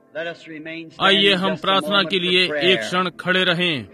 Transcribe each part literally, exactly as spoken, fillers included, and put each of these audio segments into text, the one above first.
आइए हम प्रार्थना के लिए एक क्षण खड़े रहें।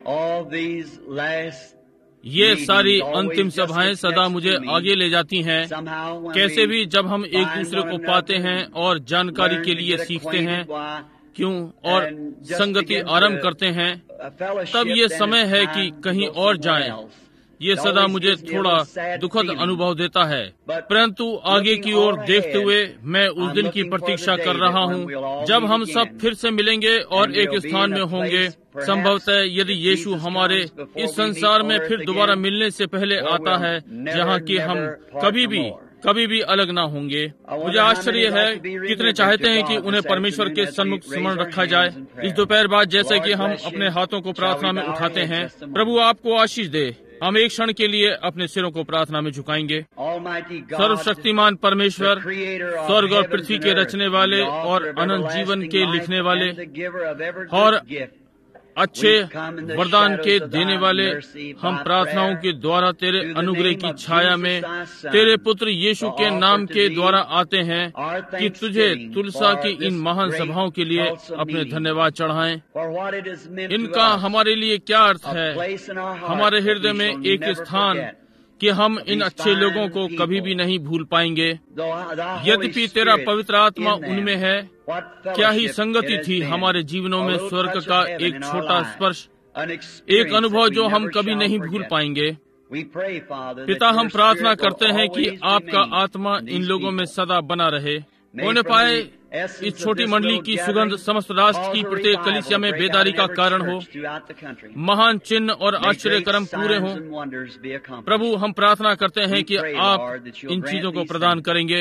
ये सारी अंतिम सभाएं सदा मुझे आगे ले जाती हैं। कैसे भी जब हम एक दूसरे को पाते हैं और जानकारी के लिए सीखते हैं क्यों और संगति आरंभ करते हैं, तब ये समय है कि कहीं और जाएं। ये सदा मुझे थोड़ा दुखद अनुभव देता है, परंतु आगे की ओर देखते हुए मैं उस दिन की प्रतीक्षा कर रहा हूँ जब हम सब फिर से मिलेंगे और एक स्थान में होंगे। संभवतः यदि यीशु हमारे इस संसार में फिर दोबारा मिलने से पहले आता है, जहाँ कि हम कभी भी कभी भी अलग ना होंगे। मुझे आश्चर्य है कितने चाहते हैं कि उन्हें परमेश्वर के सन्मुख स्मरण रखा जाए। इस दोपहर बाद जैसे कि हम अपने हाथों को प्रार्थना में उठाते हैं, प्रभु आपको आशीष दे। हम एक क्षण के लिए अपने सिरों को प्रार्थना में झुकाएंगे। सर्वशक्तिमान परमेश्वर, स्वर्ग और पृथ्वी के रचने वाले और अनंत जीवन के लिखने वाले और अच्छे वरदान के देने वाले, हम प्रार्थनाओं के द्वारा तेरे अनुग्रह की छाया में तेरे पुत्र यीशु के नाम के द्वारा आते हैं कि तुझे तुलसा की इन महान सभाओं के लिए अपने धन्यवाद चढ़ाएं। इनका हमारे लिए क्या अर्थ है? हमारे हृदय में एक स्थान कि हम इन अच्छे लोगों को कभी भी नहीं भूल पाएंगे। यद्यपि तेरा पवित्र आत्मा उनमें है, क्या ही संगति थी हमारे जीवनों में स्वर्ग का एक छोटा स्पर्श, एक अनुभव जो हम कभी नहीं भूल पाएंगे। पिता, हम प्रार्थना करते हैं कि आपका आत्मा इन लोगों में सदा बना रहे। उन्हें पाए इस छोटी मंडली की सुगंध समस्त राष्ट्र की प्रत्येक कलीसिया में बेदारी का कारण हो, महान चिन्ह और आश्चर्य कर्म पूरे हों। प्रभु, हम प्रार्थना करते हैं कि आप इन चीजों को प्रदान करेंगे।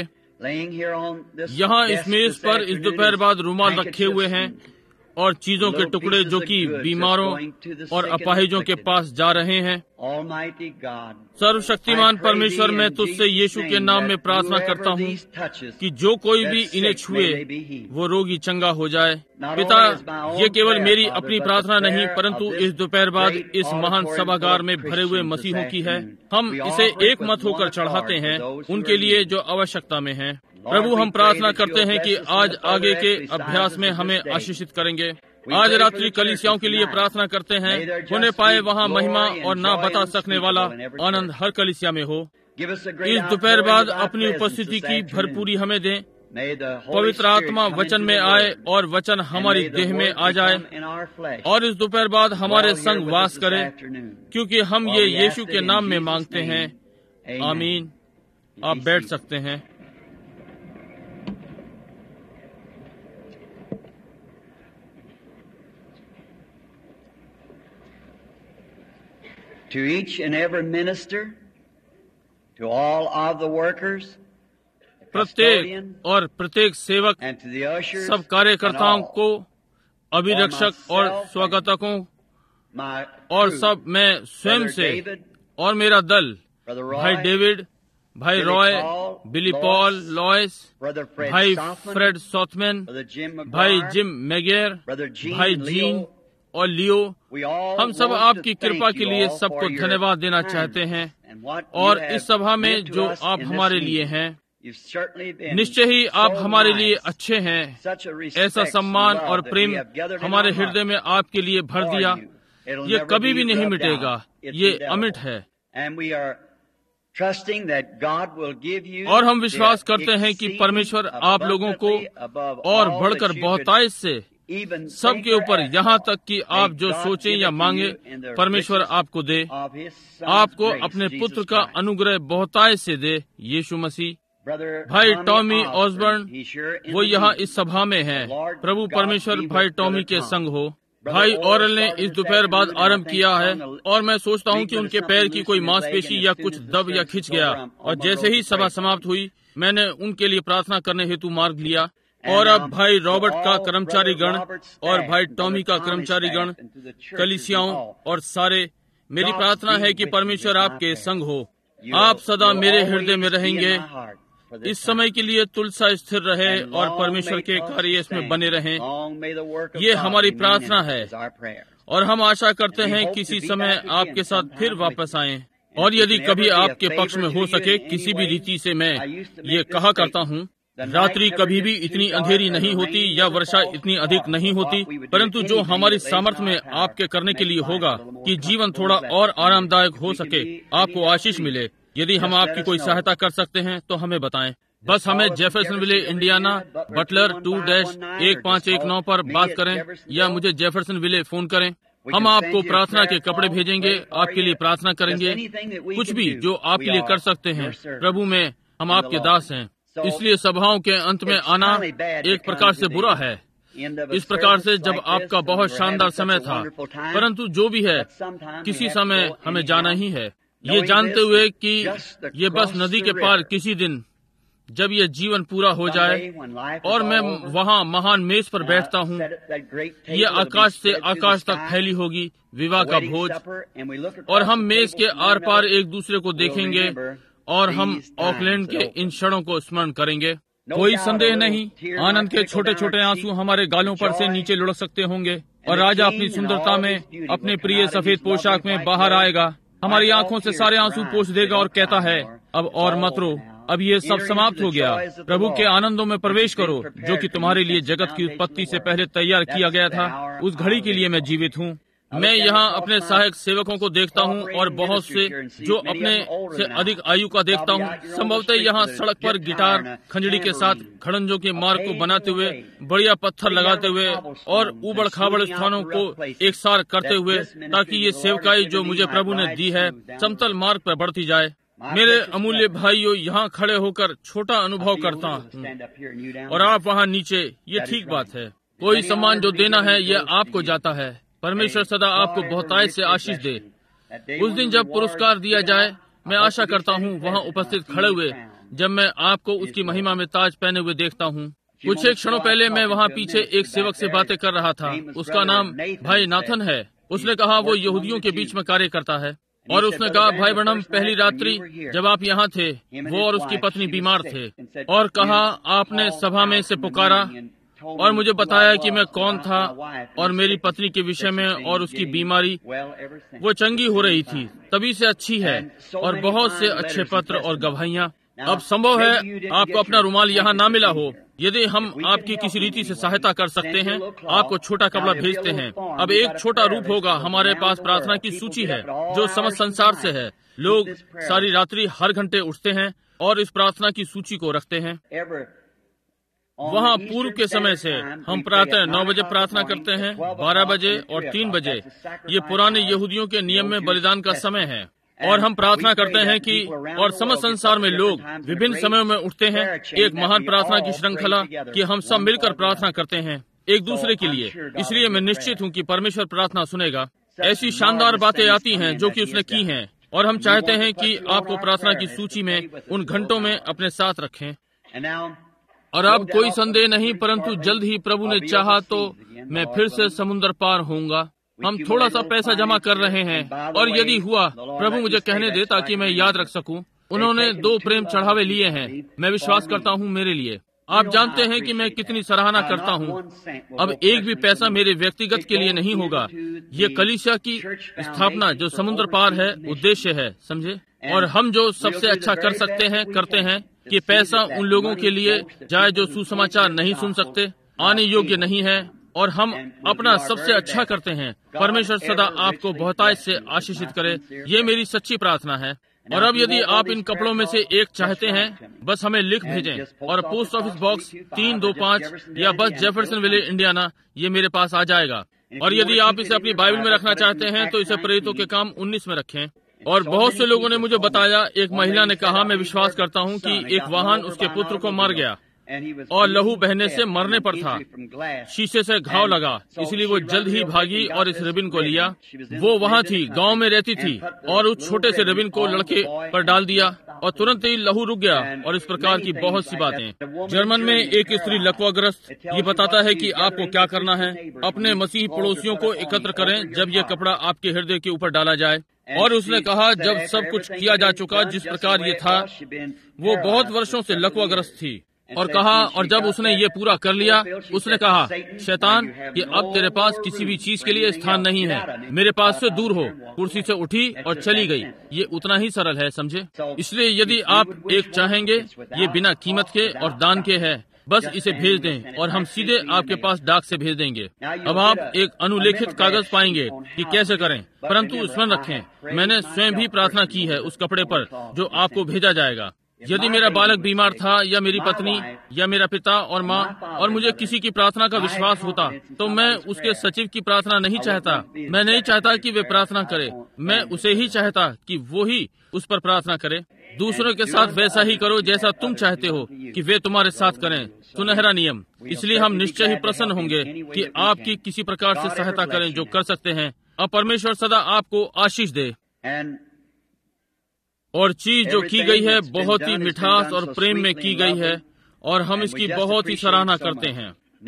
यहाँ इस मेज पर इस दोपहर बाद रुमाल रखे हुए हैं और चीजों के टुकड़े जो कि बीमारों और अपाहिजों के पास जा रहे हैं। सर्वशक्तिमान परमेश्वर, मैं तुझसे यीशु के नाम में प्रार्थना करता हूँ कि जो कोई भी इन्हें छुए वो रोगी चंगा हो जाए। पिता, ये केवल मेरी अपनी प्रार्थना नहीं, परंतु इस दोपहर बाद इस महान सभागार में भरे हुए मसीहों की है। हम इसे एक मत होकर चढ़ाते हैं उनके लिए जो आवश्यकता में हैं। प्रभु, हम प्रार्थना करते हैं कि आज आगे के अभ्यास में हमें आशीषित करेंगे। आज रात्रि कलीसियाओं के लिए प्रार्थना करते हैं, उन्हें पाए वहाँ महिमा और ना बता सकने वाला आनंद हर कलीसिया में हो। इस दोपहर बाद अपनी उपस्थिति की भरपूरी हमें दें। पवित्र आत्मा वचन में आए और वचन हमारी देह में आ जाए और इस दोपहर बाद हमारे संग वास करे, क्योंकि हम ये यीशु के नाम में मांगते हैं। आमीन। आप बैठ सकते हैं। To each and every minister, to all of the workers, प्रत्येक और प्रत्येक सेवक, and to the ushers, सब कार्यकर्ताओं and all, को, अभिरक्षक और स्वागतकों my और crew, सब मैं स्वयं Brother से David, और मेरा दल, Brother भाई Roy, डेविड, भाई Billy Roy, Paul, Billy Lois, Paul, Lois, Brother Fred भाई Sothman, Fred Sothman, Brother Jim McGuire, भाई जिम मैगेर, Brother Gene भाई and जीन Leo, और लियो। we all हम सब want to आपकी thank कृपा के you लिए all सबको for your धन्यवाद देना kindness चाहते हैं and what और you have इस सभा में meant to जो us आप in this हमारे लिए meeting. हैं। You've certainly been निश्चय ही आप so हमारे लिए nice. अच्छे हैं। Such a respect ऐसा and सम्मान love और that Prem we have gathered in हमारे our हृदय में आपके लिए भर for दिया। you. It'll ये never कभी be भी नहीं rubbed मिटेगा, out. It's ये indelible. अमिट है। And we are trusting that God will give you और हम विश्वास the करते हैं कि exceeding परमेश्वर आप लोगों को abundantly above और all बढ़कर that you बहुतायत से could even सबके think or ऊपर ask यहाँ for. तक कि May आप जो God सोचें give या it to मांगे, you in the परमेश्वर riches आपको दे। of His Son's आपको grace, अपने Jesus पुत्र का Christ. अनुग्रह बहुतायत से दे, यीशु मसीह। Brother भाई Tommy Tommy Osborne, Osborne, he's here in वो the यहाँ meeting. इस सभा में है। The Lord प्रभु God परमेश्वर be with भाई Brother टॉमी के Tom. संग हो। Brother भाई Orr औरल ने started इस this दोपहर बाद afternoon, and I आरंभ think किया he's है on the और मैं सोचता हूँ week कि with उनके something पैर की loose कोई in his leg, मांसपेशी and या as soon कुछ as the दब या service खिंच is गया, over, I'm और on my जैसे road ही to सभा pray for समाप्त him. हुई मैंने उनके लिए प्रार्थना करने हेतु मार्ग लिया। And, और अब um, भाई to रॉबर्ट का all कर्मचारी Brother गण Robert's और staff, भाई and टॉमी Brother का Tommy's कर्मचारी staff, गण, and to the churches कलीसियाओं and all. और सारे, मेरी God प्रार्थना be है कि with you परमेश्वर is my आपके prayer. संग हो। You'll- आप सदा you'll मेरे always हृदय में be in रहेंगे। my heart for this इस समय time. के लिए तुलसा स्थिर रहे And और long परमेश्वर may के us कार्य इसमें stand. बने रहें। Long may the work of ये God हमारी remain प्रार्थना in us, है। is our prayer. और हम आशा करते And we हैं hope किसी to be समय back again आपके साथ sometime फिर with वापस you. आएं। And और if यदि it can कभी ever be a आपके पक्ष में favor हो to you सके in किसी any भी way, रीति से, मैं I used to ये make this कहा करता statement. हूँ रात्रि कभी भी इतनी अंधेरी नहीं होती या वर्षा इतनी अधिक नहीं होती, परंतु जो हमारी सामर्थ्य में आपके करने के लिए होगा कि जीवन थोड़ा और आरामदायक हो सके, आपको आशीष मिले। यदि हम आपकी कोई सहायता कर सकते हैं तो हमें बताएं। बस हमें Jeffersonville, Indiana, Butler two dash एक पाँच एक नौ पर बात करें या मुझे जेफरसनविले फोन करें। हम आपको प्रार्थना के कपड़े भेजेंगे, आपके लिए प्रार्थना करेंगे। कुछ भी जो आपके लिए कर सकते हैं प्रभु में, हम आपके दास हैं। इसलिए सभाओं के अंत में आना एक प्रकार से बुरा है, इस प्रकार से जब आपका बहुत शानदार समय था, परंतु जो भी है किसी समय हमें जाना ही है, ये जानते हुए कि ये बस नदी के पार किसी दिन जब ये जीवन पूरा हो जाए और मैं वहाँ महान मेज पर बैठता हूँ, ये आकाश से आकाश तक फैली होगी विवाह का भोज, और हम मेज के आर पार एक दूसरे को देखेंगे और हम ऑकलैंड के इन क्षणों को स्मरण करेंगे। कोई संदेह नहीं, आनंद के छोटे छोटे आंसू हमारे गालों पर से नीचे लुढ़क सकते होंगे और राजा अपनी सुंदरता में, अपने प्रिय सफेद पोशाक में बाहर आएगा, हमारी आंखों से सारे आंसू पोंछ देगा और कहता है, अब और मत रो, अब ये सब समाप्त हो गया। प्रभु के आनंदों में प्रवेश करो जो कि तुम्हारे लिए जगत की उत्पत्ति से पहले तैयार किया गया था। उस घड़ी के लिए मैं जीवित हूँ। मैं यहाँ अपने सहायक सेवकों को देखता हूँ और बहुत से जो अपने से अधिक आयु का देखता हूँ। संभवतः यहाँ सड़क पर गिटार खंजड़ी के साथ खड़ंजों के मार्ग को बनाते हुए, बढ़िया पत्थर लगाते हुए और उबड़ खाबड़ स्थानों को एक सार करते हुए, ताकि ये सेवकाई जो मुझे प्रभु ने दी है समतल मार्ग पर बढ़ती जाए। मेरे अमूल्य भाइयों, यहाँ खड़े होकर छोटा अनुभव करता हूँ और आप वहाँ नीचे, ये ठीक बात है। कोई सम्मान जो देना है यह आपको जाता है। परमेश्वर सदा आपको बहुतायत से आशीष दे। उस दिन जब पुरस्कार दिया जाए, मैं आशा करता हूँ वहाँ उपस्थित खड़े हुए, जब मैं आपको उसकी महिमा में ताज पहने हुए देखता हूँ। कुछ एक क्षणों पहले मैं वहाँ पीछे एक सेवक से बातें कर रहा था। उसका नाम भाई नाथन है। उसने कहा वो यहूदियों के बीच में कार्य करता है और उसने कहा, भाई ब्रनम, पहली रात्रि जब आप यहाँ थे, वो और उसकी पत्नी बीमार थे और कहा आपने सभा में से पुकारा और मुझे बताया कि मैं कौन था और मेरी पत्नी के विषय में और उसकी बीमारी वो चंगी हो रही थी, तभी से अच्छी है, और बहुत से अच्छे पत्र और गवाहियाँ। अब संभव है आपको अपना रुमाल यहाँ ना मिला हो। यदि हम आपकी किसी रीति से सहायता कर सकते हैं, आपको छोटा कपड़ा भेजते हैं। अब एक छोटा रूप होगा, हमारे पास प्रार्थना की सूची है जो समस्त संसार से है। लोग सारी रात्रि हर घंटे उठते हैं और इस प्रार्थना की सूची को रखते हैं। वहाँ पूर्व के समय से हम प्रातः नौ बजे प्रार्थना करते हैं, बारह बजे और तीन बजे। ये पुराने यहूदियों के नियम में बलिदान का समय है। और हम प्रार्थना करते हैं कि और समस्त संसार में लोग विभिन्न समयों में उठते हैं। एक महान प्रार्थना की श्रृंखला कि हम सब मिलकर प्रार्थना करते हैं एक दूसरे के लिए। इसलिए मैं निश्चित हूँ कि परमेश्वर प्रार्थना सुनेगा। ऐसी शानदार बातें आती हैं जो कि उसने की हैं, और हम चाहते हैं कि आपको प्रार्थना की सूची में उन घंटों में अपने साथ रखें। और अब कोई संदेह नहीं, परंतु जल्द ही प्रभु ने चाहा तो मैं फिर से समुद्र पार होऊंगा। हम थोड़ा सा पैसा जमा कर रहे हैं, और यदि हुआ प्रभु मुझे कहने दे ताकि मैं याद रख सकूं। उन्होंने दो प्रेम चढ़ावे लिए हैं, मैं विश्वास करता हूं मेरे लिए। आप जानते हैं कि मैं कितनी सराहना करता हूं। अब एक भी पैसा मेरे व्यक्तिगत के लिए नहीं होगा। ये कलीसिया की स्थापना जो समुद्र पार है उद्देश्य है, समझे। और हम जो सबसे अच्छा कर सकते हैं करते हैं कि पैसा उन लोगों के लिए जाए जो सुसमाचार नहीं सुन सकते, आने योग्य नहीं है, और हम अपना सबसे अच्छा करते हैं। परमेश्वर सदा आपको बहुतायत से आशीषित करे, ये मेरी सच्ची प्रार्थना है। और अब यदि आप इन कपड़ों में से एक चाहते हैं, बस हमें लिख भेजें, और पोस्ट ऑफिस बॉक्स तीन दो पाँच या बस जेफरसनविले, इंडियाना, ये मेरे पास आ जाएगा। और यदि आप इसे अपनी बाइबल में रखना चाहते हैं तो इसे प्रेरितों के काम उन्नीस में रखें। और बहुत से लोगों ने मुझे बताया, एक महिला ने कहा, मैं विश्वास करता हूँ कि एक वाहन उसके पुत्र को मार गया और लहू बहने से मरने पर था, शीशे से घाव लगा, इसलिए वो जल्द ही भागी और इस रिबिन को लिया। वो वहाँ थी, गांव में रहती थी, और उस छोटे से रिबिन को लड़के पर डाल दिया और तुरंत ही लहू रुक गया। और इस प्रकार की बहुत सी बातें। जर्मन में एक स्त्री लकवाग्रस्त, ये बताता है कि आपको क्या करना है। अपने मसीही पड़ोसियों को एकत्र करें जब ये कपड़ा आपके हृदय के ऊपर डाला जाए। और उसने कहा, जब सब कुछ किया जा चुका जिस प्रकार ये था, वो बहुत वर्षों से लकवाग्रस्त थी। और कहा, और जब उसने ये पूरा कर लिया, उसने कहा, शैतान, कि अब तेरे पास किसी भी चीज के लिए स्थान नहीं है, मेरे पास से दूर हो। कुर्सी से उठी और चली गई। ये उतना ही सरल है, समझे। इसलिए यदि आप एक चाहेंगे, ये बिना कीमत के और दान के है, बस इसे भेज दें और हम सीधे आपके पास डाक से भेज देंगे। अब आप एक अनुलेखित कागज पाएंगे कि कैसे करें, परंतु स्मरण रखें, मैंने स्वयं भी प्रार्थना की है उस कपड़े पर जो आपको भेजा जाएगा। यदि मेरा बालक बीमार था, या मेरी पत्नी, या मेरा पिता और माँ, और मुझे किसी की प्रार्थना का विश्वास होता, तो मैं उसके सचिव की प्रार्थना नहीं चाहता। मैं नहीं चाहता कि वे प्रार्थना करे, मैं उसे ही चाहता कि वो ही उस पर प्रार्थना करे। दूसरों के साथ वैसा ही करो जैसा तुम चाहते हो कि वे तुम्हारे साथ करें। सुनहरा नियम। इसलिए हम निश्चय ही प्रसन्न होंगे कि आपकी किसी प्रकार से सहायता करें जो कर सकते हैं। अब परमेश्वर सदा आपको आशीष दे। और चीज जो की गई है बहुत ही मिठास और प्रेम में की गई है, और हम इसकी बहुत ही सराहना करते हैं।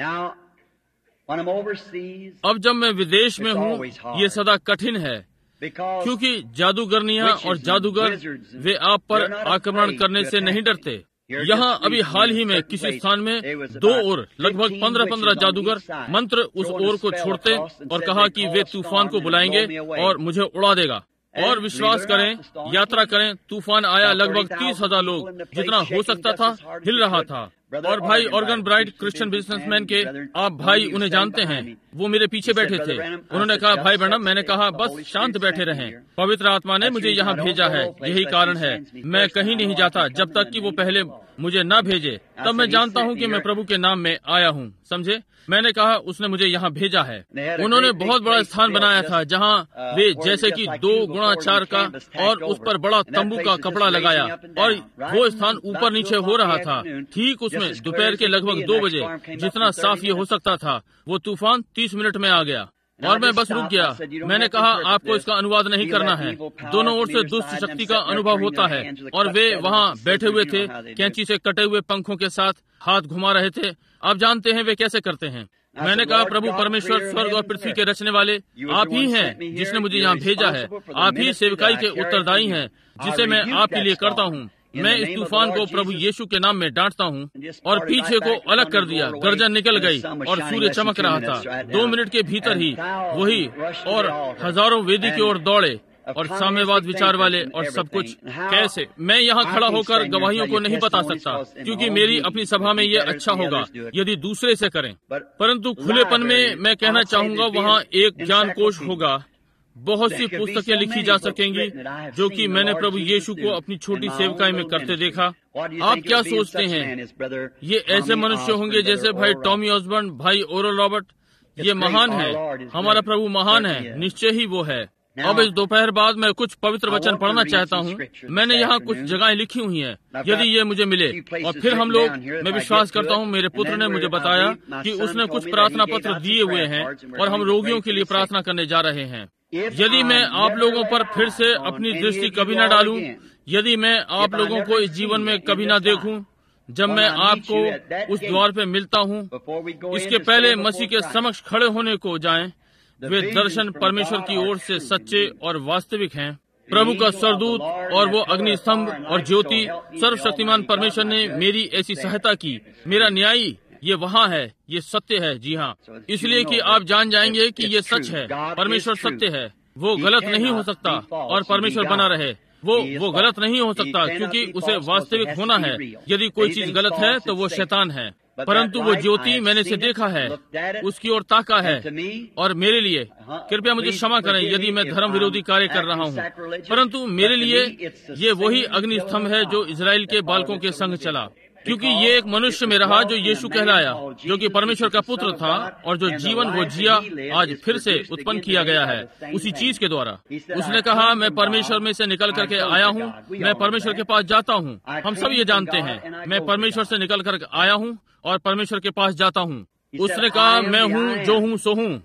अब जब मैं विदेश में हूँ, ये सदा कठिन है, क्योंकि जादूगरनियाँ और जादूगर वे आप पर आक्रमण करने से नहीं डरते। यहाँ अभी हाल ही में किसी स्थान में दो ओर लगभग पंद्रह पंद्रह जादूगर मंत्र उस ओर को छोड़ते और कहा कि वे तूफान को बुलाएंगे और मुझे उड़ा देगा। और विश्वास करें, यात्रा करें, तूफान आया, लगभग तीस हजार लोग, जितना हो सकता था, हिल रहा था। और भाई ऑर्गन ब्राइट, क्रिश्चियन बिजनेसमैन के आप भाई उन्हें जानते हैं, वो मेरे पीछे बैठे थे। उन्होंने कहा, भाई ब्रैनम, मैंने कहा बस शांत बैठे रहें, पवित्र आत्मा ने मुझे यहाँ भेजा है, यही कारण है मैं कहीं नहीं जाता जब तक कि वो पहले मुझे न भेजे। तब मैं जानता हूँ कि मैं प्रभु के नाम में आया हूँ, समझे। मैंने कहा उसने मुझे यहाँ भेजा है। उन्होंने बहुत बड़ा स्थान बनाया था जहाँ वे जैसे कि दो गुणा चार का, और उस पर बड़ा तंबू का कपड़ा लगाया, और वो स्थान ऊपर नीचे हो रहा था। ठीक उसमें दोपहर के लगभग दो बजे, जितना साफ ये हो सकता था, वो तूफान तीस मिनट में आ गया और मैं बस रुक गया। मैंने कहा, आपको इसका अनुवाद नहीं करना है। दोनों ओर से दुष्ट शक्ति का अनुभव होता है, और वे वहाँ बैठे हुए थे, कैंची से कटे हुए पंखों के साथ हाथ घुमा रहे थे। आप जानते हैं वे कैसे करते हैं। मैंने कहा, प्रभु परमेश्वर, स्वर्ग और पृथ्वी के रचने वाले, आप ही हैं जिसने मुझे यहाँ भेजा है। आप ही सेवकाई के उत्तरदायी हैं, जिसे मैं आपके लिए करता हूँ। मैं इस तूफान को प्रभु यीशु के नाम में डांटता हूँ। और पीछे को अलग कर दिया, गर्जन निकल गई और सूर्य चमक रहा था। दो मिनट के भीतर ही वही, और हजारों वेदी की ओर दौड़े, और साम्यवाद विचार वाले और सब कुछ। कैसे मैं यहाँ खड़ा होकर गवाहियों को नहीं बता सकता, क्योंकि मेरी अपनी सभा में ये अच्छा होगा यदि दूसरे से करें। परंतु खुलेपन में मैं कहना चाहूँगा, वहाँ एक ज्ञान कोश होगा। बहुत सी पुस्तकें लिखी जा सकेंगी जो कि मैंने प्रभु यीशु को अपनी छोटी सेवकाई में करते देखा। आप क्या सोचते हैं? ये ऐसे मनुष्य होंगे जैसे भाई टॉमी ऑसबर्न, भाई ओरल रॉबर्ट। ये महान है, हमारा प्रभु महान है, निश्चय ही वो है। अब इस दोपहर बाद मैं कुछ पवित्र वचन पढ़ना चाहता हूँ। मैंने यहाँ कुछ जगहें लिखी हुई हैं, यदि ये मुझे मिले। और फिर हम लोग, मैं विश्वास करता हूँ, मेरे पुत्र ने मुझे बताया कि उसने कुछ प्रार्थना पत्र दिए हुए हैं, और हम रोगियों के लिए प्रार्थना करने जा रहे हैं। यदि मैं आप लोगों पर फिर से अपनी दृष्टि कभी न डालूं, यदि मैं आप लोगों को इस जीवन में कभी न देखूं, जब मैं आपको उस द्वार पे मिलता हूं, इसके पहले मसीह के समक्ष खड़े होने को जाएं, वे दर्शन परमेश्वर की ओर से सच्चे और वास्तविक हैं। प्रभु का सरदूत और वो अग्नि स्तंभ और ज्योति, सर्वशक्तिमान परमेश्वर ने मेरी ऐसी सहायता की। मेरा न्यायी ये वहाँ है, ये सत्य है। जी हाँ, इसलिए कि आप जान जाएंगे कि ये सच है। परमेश्वर सत्य है, वो गलत नहीं हो सकता, और परमेश्वर बना रहे। वो वो गलत नहीं हो सकता, क्योंकि उसे वास्तविक होना है। यदि कोई चीज गलत है तो वो शैतान है। परंतु वो ज्योति मैंने इसे देखा है, उसकी ओर ताका है, और मेरे लिए, कृपया मुझे क्षमा करें यदि मैं धर्म विरोधी कार्य कर रहा हूँ, परंतु मेरे लिए ये वही अग्नि स्तंभ है जो इजराइल के बालकों के संग चला। क्योंकि ये एक मनुष्य में रहा जो यीशु कहलाया, जो कि परमेश्वर का पुत्र था, और जो जीवन वो जिया आज फिर से उत्पन्न किया गया है उसी चीज के द्वारा। उसने कहा, मैं परमेश्वर में से निकल करके आया हूँ, मैं परमेश्वर के पास जाता हूँ। हम सब ये जानते हैं, मैं परमेश्वर से निकल कर आया हूँ और परमेश्वर के पास जाता हूँ। उसने कहा, मैं हूँ जो हूँ सो हूँ।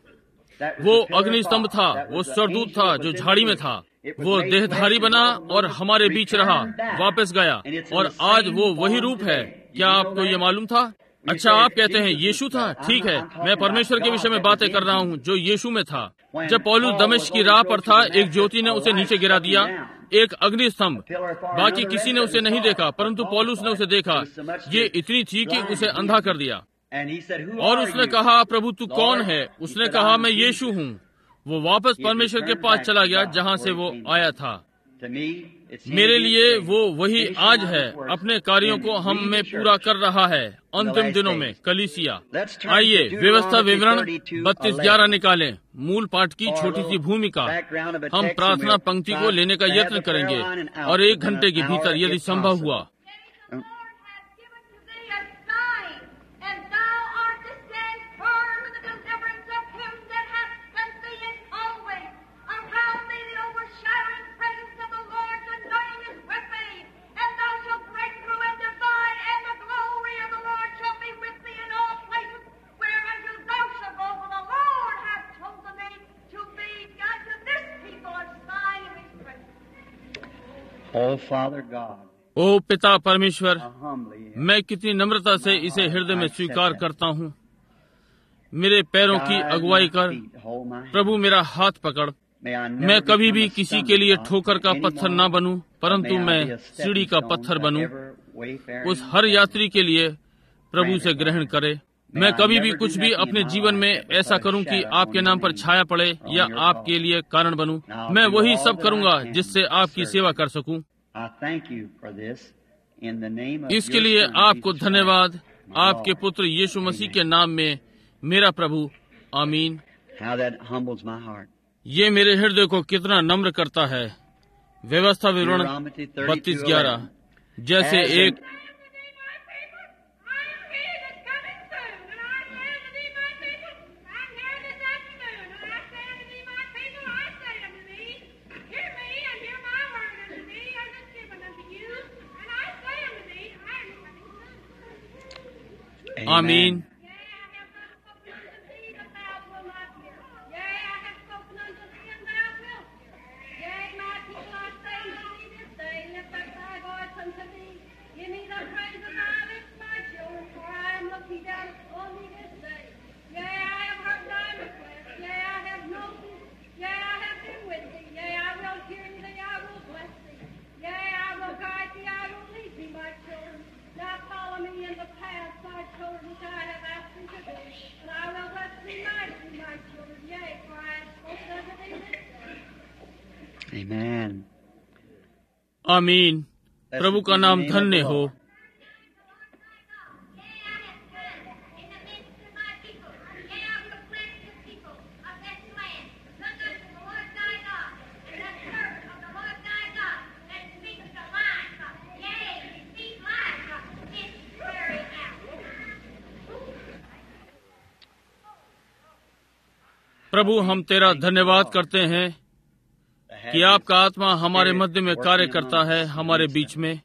वो अग्नि स्तंभ था, वो सरदूत था जो झाड़ी में था, वो देहधारी बना और हमारे बीच रहा, वापस गया, और आज वो वही रूप है। क्या आपको ये मालूम था? अच्छा, आप कहते हैं यीशु था। ठीक है, मैं परमेश्वर के विषय में बातें कर रहा हूँ जो यीशु में था। जब पौलुस दमिश्क की राह पर था, एक ज्योति ने उसे नीचे गिरा दिया, एक अग्नि स्तंभ। बाकी किसी ने उसे नहीं देखा, परंतु पौलुस ने उसे देखा। ये इतनी थी कि उसे अंधा कर दिया। और उसने कहा, प्रभु तू कौन है? उसने कहा, मैं यीशु हूँ। वो वापस परमेश्वर के पास चला गया जहाँ से वो आया था। मेरे लिए वो वही आज है, अपने कार्यों को हम में पूरा कर रहा है अंतिम दिनों में कलीसिया। आइए व्यवस्था विवरण बत्तीस ग्यारह निकालें, मूल पाठ की छोटी सी भूमिका। हम प्रार्थना पंक्ति को लेने का यत्न करेंगे और एक घंटे के भीतर यदि संभव हुआ। ओ पिता परमेश्वर, मैं कितनी नम्रता से इसे हृदय में स्वीकार करता हूँ। मेरे पैरों की अगुवाई कर प्रभु, मेरा हाथ पकड़। मैं कभी भी किसी के लिए ठोकर का पत्थर न बनूं, परंतु मैं सीढ़ी का पत्थर बनूं। उस हर यात्री के लिए प्रभु से ग्रहण करे। मैं कभी भी कुछ भी अपने जीवन में ऐसा करूं कि आपके नाम पर छाया पड़े या आपके लिए कारण बनूं। मैं वही सब करूंगा जिससे आपकी सेवा कर सकूं। इसके लिए आपको धन्यवाद, आपके पुत्र यीशु मसीह के नाम में, मेरा प्रभु, आमीन। ये मेरे हृदय को कितना नम्र करता है। व्यवस्था विवरण बत्तीस ग्यारह, जैसे एक आमीन। आमीन। प्रभु का नाम धन्य हो। प्रभु, हम तेरा धन्यवाद करते हैं कि आपका आत्मा हमारे मध्य में कार्य करता है, हमारे बीच में।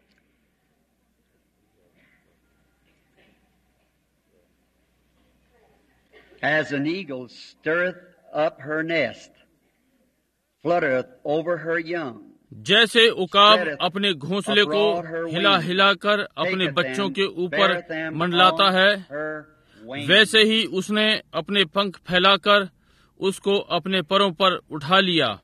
As an eagle stirreth up her nest, fluttereth over her young. जैसे उकाब अपने घोंसले को हिला हिलाकर अपने बच्चों के ऊपर मंडलाता है, वैसे ही उसने अपने पंख फैलाकर उसको अपने परों पर उठा लिया।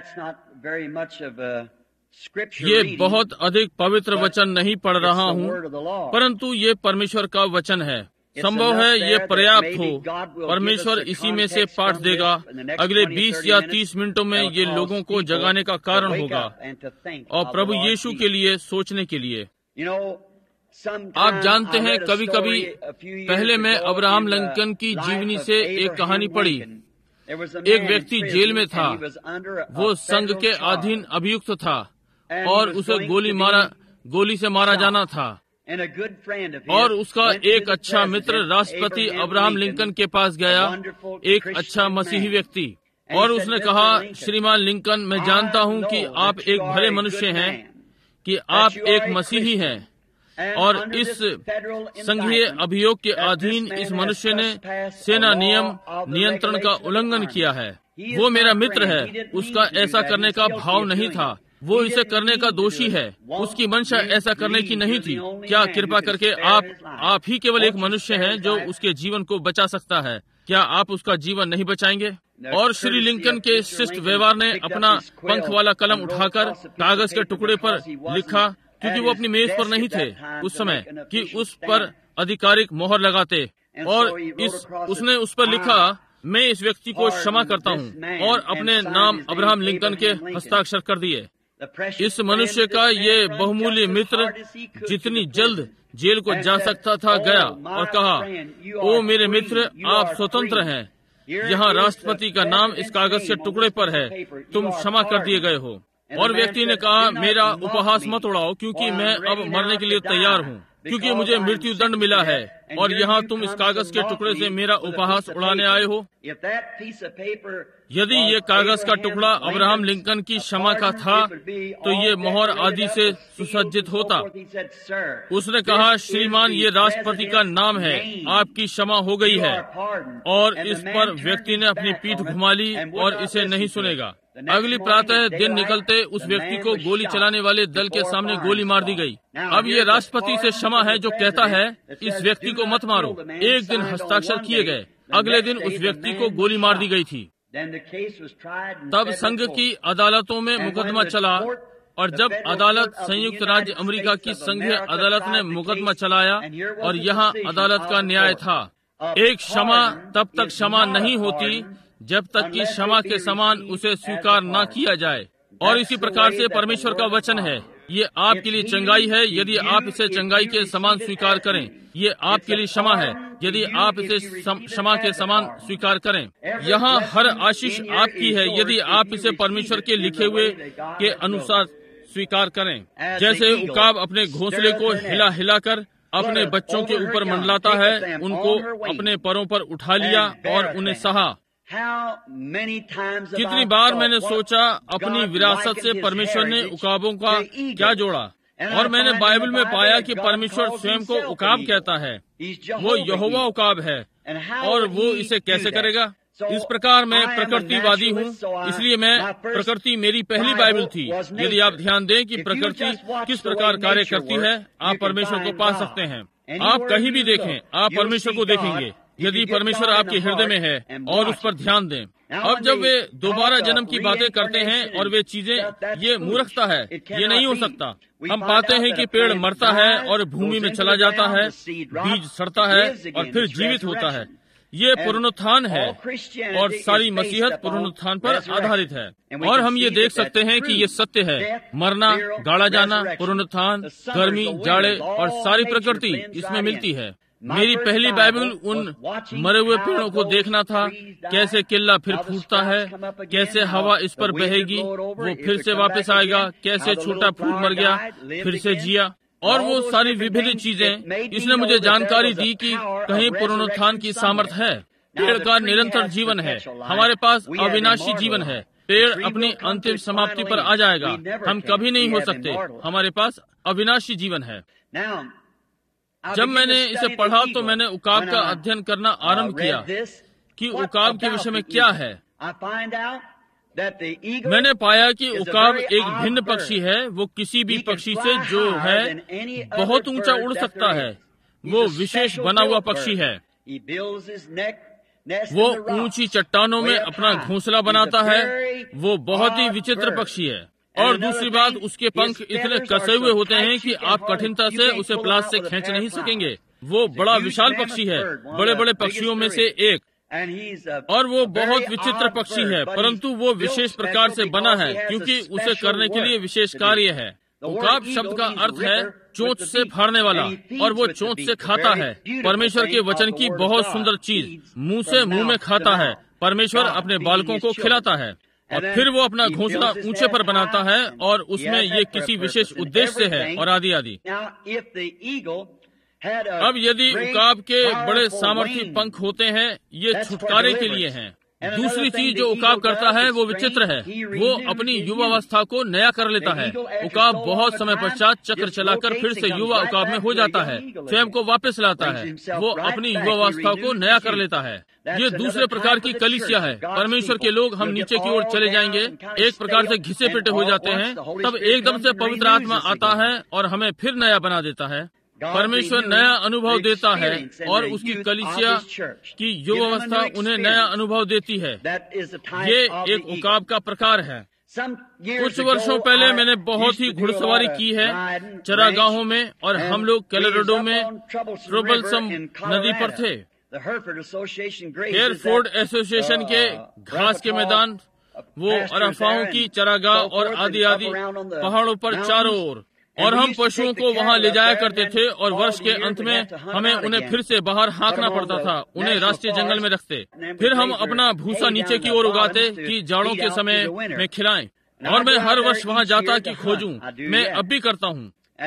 ये बहुत अधिक पवित्र वचन नहीं पढ़ रहा हूँ, परंतु ये परमेश्वर का वचन है। संभव है ये पर्याप्त हो। परमेश्वर इसी में से पाठ देगा। अगले बीस या तीस मिनटों में ये लोगों को जगाने का कारण होगा और प्रभु यीशु के लिए सोचने के लिए। आप जानते हैं, कभी कभी पहले मैं अब्राहम लिंकन की जीवनी से एक कहानी पढ़ी। एक व्यक्ति जेल में था। वो संघ के अधीन अभियुक्त था और उसे गोली मारा गोली से मारा जाना था। और उसका एक अच्छा मित्र राष्ट्रपति अब्राहम लिंकन के पास गया, एक अच्छा मसीही व्यक्ति, और उसने कहा, श्रीमान लिंकन, मैं जानता हूँ कि आप एक भले मनुष्य हैं, कि आप एक मसीही हैं, और इस संघीय अभियोग के अधीन इस मनुष्य ने सेना नियम नियंत्रण का उल्लंघन किया है। वो मेरा मित्र है। उसका ऐसा करने का भाव नहीं था। वो इसे करने का दोषी है। उसकी मंशा ऐसा करने की नहीं थी। क्या कृपा करके आप आप ही केवल एक मनुष्य हैं जो उसके जीवन को बचा सकता है। क्या आप उसका जीवन नहीं बचाएंगे? और श्री लिंकन के शिष्ट व्यवहार ने अपना पंख वाला कलम उठाकर कागज के टुकड़े पर लिखा, क्योंकि वो अपनी मेज पर नहीं थे उस समय कि उस पर आधिकारिक मोहर लगाते, और इस उसने उस पर लिखा, मैं इस व्यक्ति को क्षमा करता हूँ, और अपने नाम अब्राहम लिंकन के हस्ताक्षर कर दिए। इस मनुष्य का ये बहुमूल्य मित्र जितनी जल्द जेल को जा सकता था गया और कहा, ओ मेरे मित्र, आप स्वतंत्र हैं, यहाँ राष्ट्रपति का नाम इस कागज के टुकड़े पर है, तुम क्षमा कर दिए गए हो। और व्यक्ति ने कहा, मेरा उपहास मत उड़ाओ, क्योंकि मैं अब मरने के लिए तैयार हूँ, क्योंकि मुझे मृत्यु दंड मिला है, और यहाँ तुम इस कागज के टुकड़े से मेरा उपहास उड़ाने आए हो। यदि ये कागज का टुकड़ा अब्राहम लिंकन की क्षमा का था, तो ये मोहर आदि से सुसज्जित होता। उसने कहा, श्रीमान, ये राष्ट्रपति का नाम है, आपकी क्षमा हो गई है। और इस पर व्यक्ति ने अपनी पीठ घुमा ली और इसे नहीं सुनेगा। अगली प्रातः दिन निकलते उस व्यक्ति को गोली चलाने वाले दल के सामने गोली मार दी गई। अब ये राष्ट्रपति से क्षमा है जो कहता है, इस व्यक्ति को मत मारो। एक दिन हस्ताक्षर किए गए, अगले दिन उस व्यक्ति को गोली मार दी गई थी। तब संघ की अदालतों में मुकदमा चला, और जब अदालत संयुक्त राज्य अमेरिका की संघीय अदालत ने मुकदमा चलाया, और यहाँ अदालत का न्याय था, एक क्षमा तब तक क्षमा नहीं होती जब तक कि क्षमा के समान उसे स्वीकार न किया जाए। और इसी प्रकार से परमेश्वर का वचन है, ये आपके लिए चंगाई है यदि आप इसे चंगाई के समान स्वीकार करें। ये आपके लिए क्षमा है यदि आप इसे क्षमा के समान स्वीकार करें। यहाँ हर आशीष आपकी है यदि आप इसे परमेश्वर के लिखे हुए के अनुसार स्वीकार करें। जैसे उकाब अपने घोंसले को हिला हिला कर अपने बच्चों के ऊपर मंडलाता है, उनको अपने पैरों पर उठा लिया और उन्हें सहा। कितनी बार मैंने सोचा, अपनी विरासत से परमेश्वर ने उकाबों का क्या जोड़ा, और मैंने बाइबल में पाया कि परमेश्वर स्वयं को उकाब कहता है। वो यहोवा उकाब है, और वो इसे कैसे करेगा? इस प्रकार मैं प्रकृतिवादी हूँ, इसलिए मैं प्रकृति मेरी पहली बाइबल थी। यदि आप ध्यान दें कि प्रकृति किस प्रकार कार्य करती है, आप परमेश्वर को पा सकते हैं। आप कहीं भी देखें, आप परमेश्वर को देखेंगे यदि परमेश्वर आपके हृदय में है और उस पर ध्यान दें। अब जब वे दोबारा जन्म की बातें करते हैं और वे चीजें, ये मूर्खता है, ये नहीं हो सकता। हम पाते हैं कि पेड़ मरता है और भूमि में चला जाता है, बीज सड़ता है और फिर जीवित होता है। ये पुनरुत्थान है, और सारी मसीहत पुनरुत्थान पर आधारित है। और हम ये देख सकते हैं कि ये सत्य है, मरना, गाड़ा जाना, पुनरुत्थान, गर्मी, जाड़े और सारी प्रकृति इसमें मिलती है। मेरी पहली बाइबल उन मरे हुए पेड़ों को देखना था, कैसे किल्ला फिर फूटता है, कैसे हवा इस पर बहेगी, वो फिर से वापस आएगा, कैसे छोटा फूल मर गया फिर से जिया, और वो सारी विभिन्न चीजें। इसने मुझे जानकारी दी कि कहीं पुनरुत्थान की सामर्थ है। पेड़ का निरंतर जीवन है, हमारे पास अविनाशी जीवन है। पेड़ अपनी अंतिम समाप्ति पर आ जाएगा, हम कभी नहीं हो सकते, हमारे पास अविनाशी जीवन है। जब मैंने इसे पढ़ा तो मैंने उकाब का अध्ययन करना आरंभ किया कि उकाब के विषय में क्या है। मैंने पाया कि उकाब एक भिन्न पक्षी है। वो किसी भी पक्षी से जो है बहुत ऊंचा उड़ सकता है। वो विशेष बना हुआ पक्षी है। वो ऊंची चट्टानों में अपना घोंसला बनाता है। वो बहुत ही विचित्र पक्षी है। और दूसरी बात, उसके पंख इतने कसे हुए होते हैं कि आप कठिनता से उसे प्लास से खींच नहीं सकेंगे। वो बड़ा विशाल पक्षी है, बड़े बड़े पक्षियों में से एक, और वो बहुत विचित्र पक्षी है, परंतु वो विशेष प्रकार से बना है क्योंकि उसे करने के लिए विशेष कार्य है। उकाब शब्द का अर्थ है चोंच से फाड़ने वाला, और वो चोंच से खाता है। परमेश्वर के वचन की बहुत सुंदर चीज मुंह से मुंह में खाता है। परमेश्वर अपने बालकों को खिलाता है, और फिर वो अपना घोंसला ऊंचे पर बनाता है, और उसमें ये किसी विशेष उद्देश्य से है, और आदि आदि। अब यदि उकाब के बड़े सामर्थी पंख होते हैं, ये छुटकारे के लिए हैं। दूसरी चीज जो उकाब करता है वो विचित्र है। वो अपनी युवावस्था को नया कर लेता है। उकाब बहुत समय पश्चात चक्र चलाकर फिर से युवा उकाब में हो जाता है, स्वयं को वापस लाता है। वो अपनी युवावस्था को नया कर लेता है। ये दूसरे प्रकार की कलीसिया है। परमेश्वर के लोग हम नीचे की ओर चले जाएंगे, एक प्रकार से घिसे पिटे हो जाते हैं, तब एकदम से पवित्र आत्मा आता है और हमें फिर नया बना देता है। परमेश्वर नया अनुभव देता है और उसकी कलीसिया की युवावस्था उन्हें नया अनुभव देती है। ये एक उकाब का प्रकार है। कुछ वर्षों पहले मैंने बहुत ही घुड़सवारी की है चरागाहों में, और हम लोग कैलोराडो में ट्रबलसम नदी पर थे। हेयरफोर्ड एसोसिएशन के घास के मैदान, वो अराफाहों की चरागाह और आदि आदि पहाड़ों पर चारों ओर, और हम पशुओं को वहाँ ले जाया करते थे, और वर्ष के अंत में हमें उन्हें फिर से बाहर हाँकना पड़ता था, उन्हें राष्ट्रीय जंगल में रखते। फिर हम अपना भूसा नीचे की ओर उगाते कि जाड़ों के समय में खिलाएं, और मैं हर वर्ष वहाँ जाता कि खोजूं। मैं अब भी करता हूँ।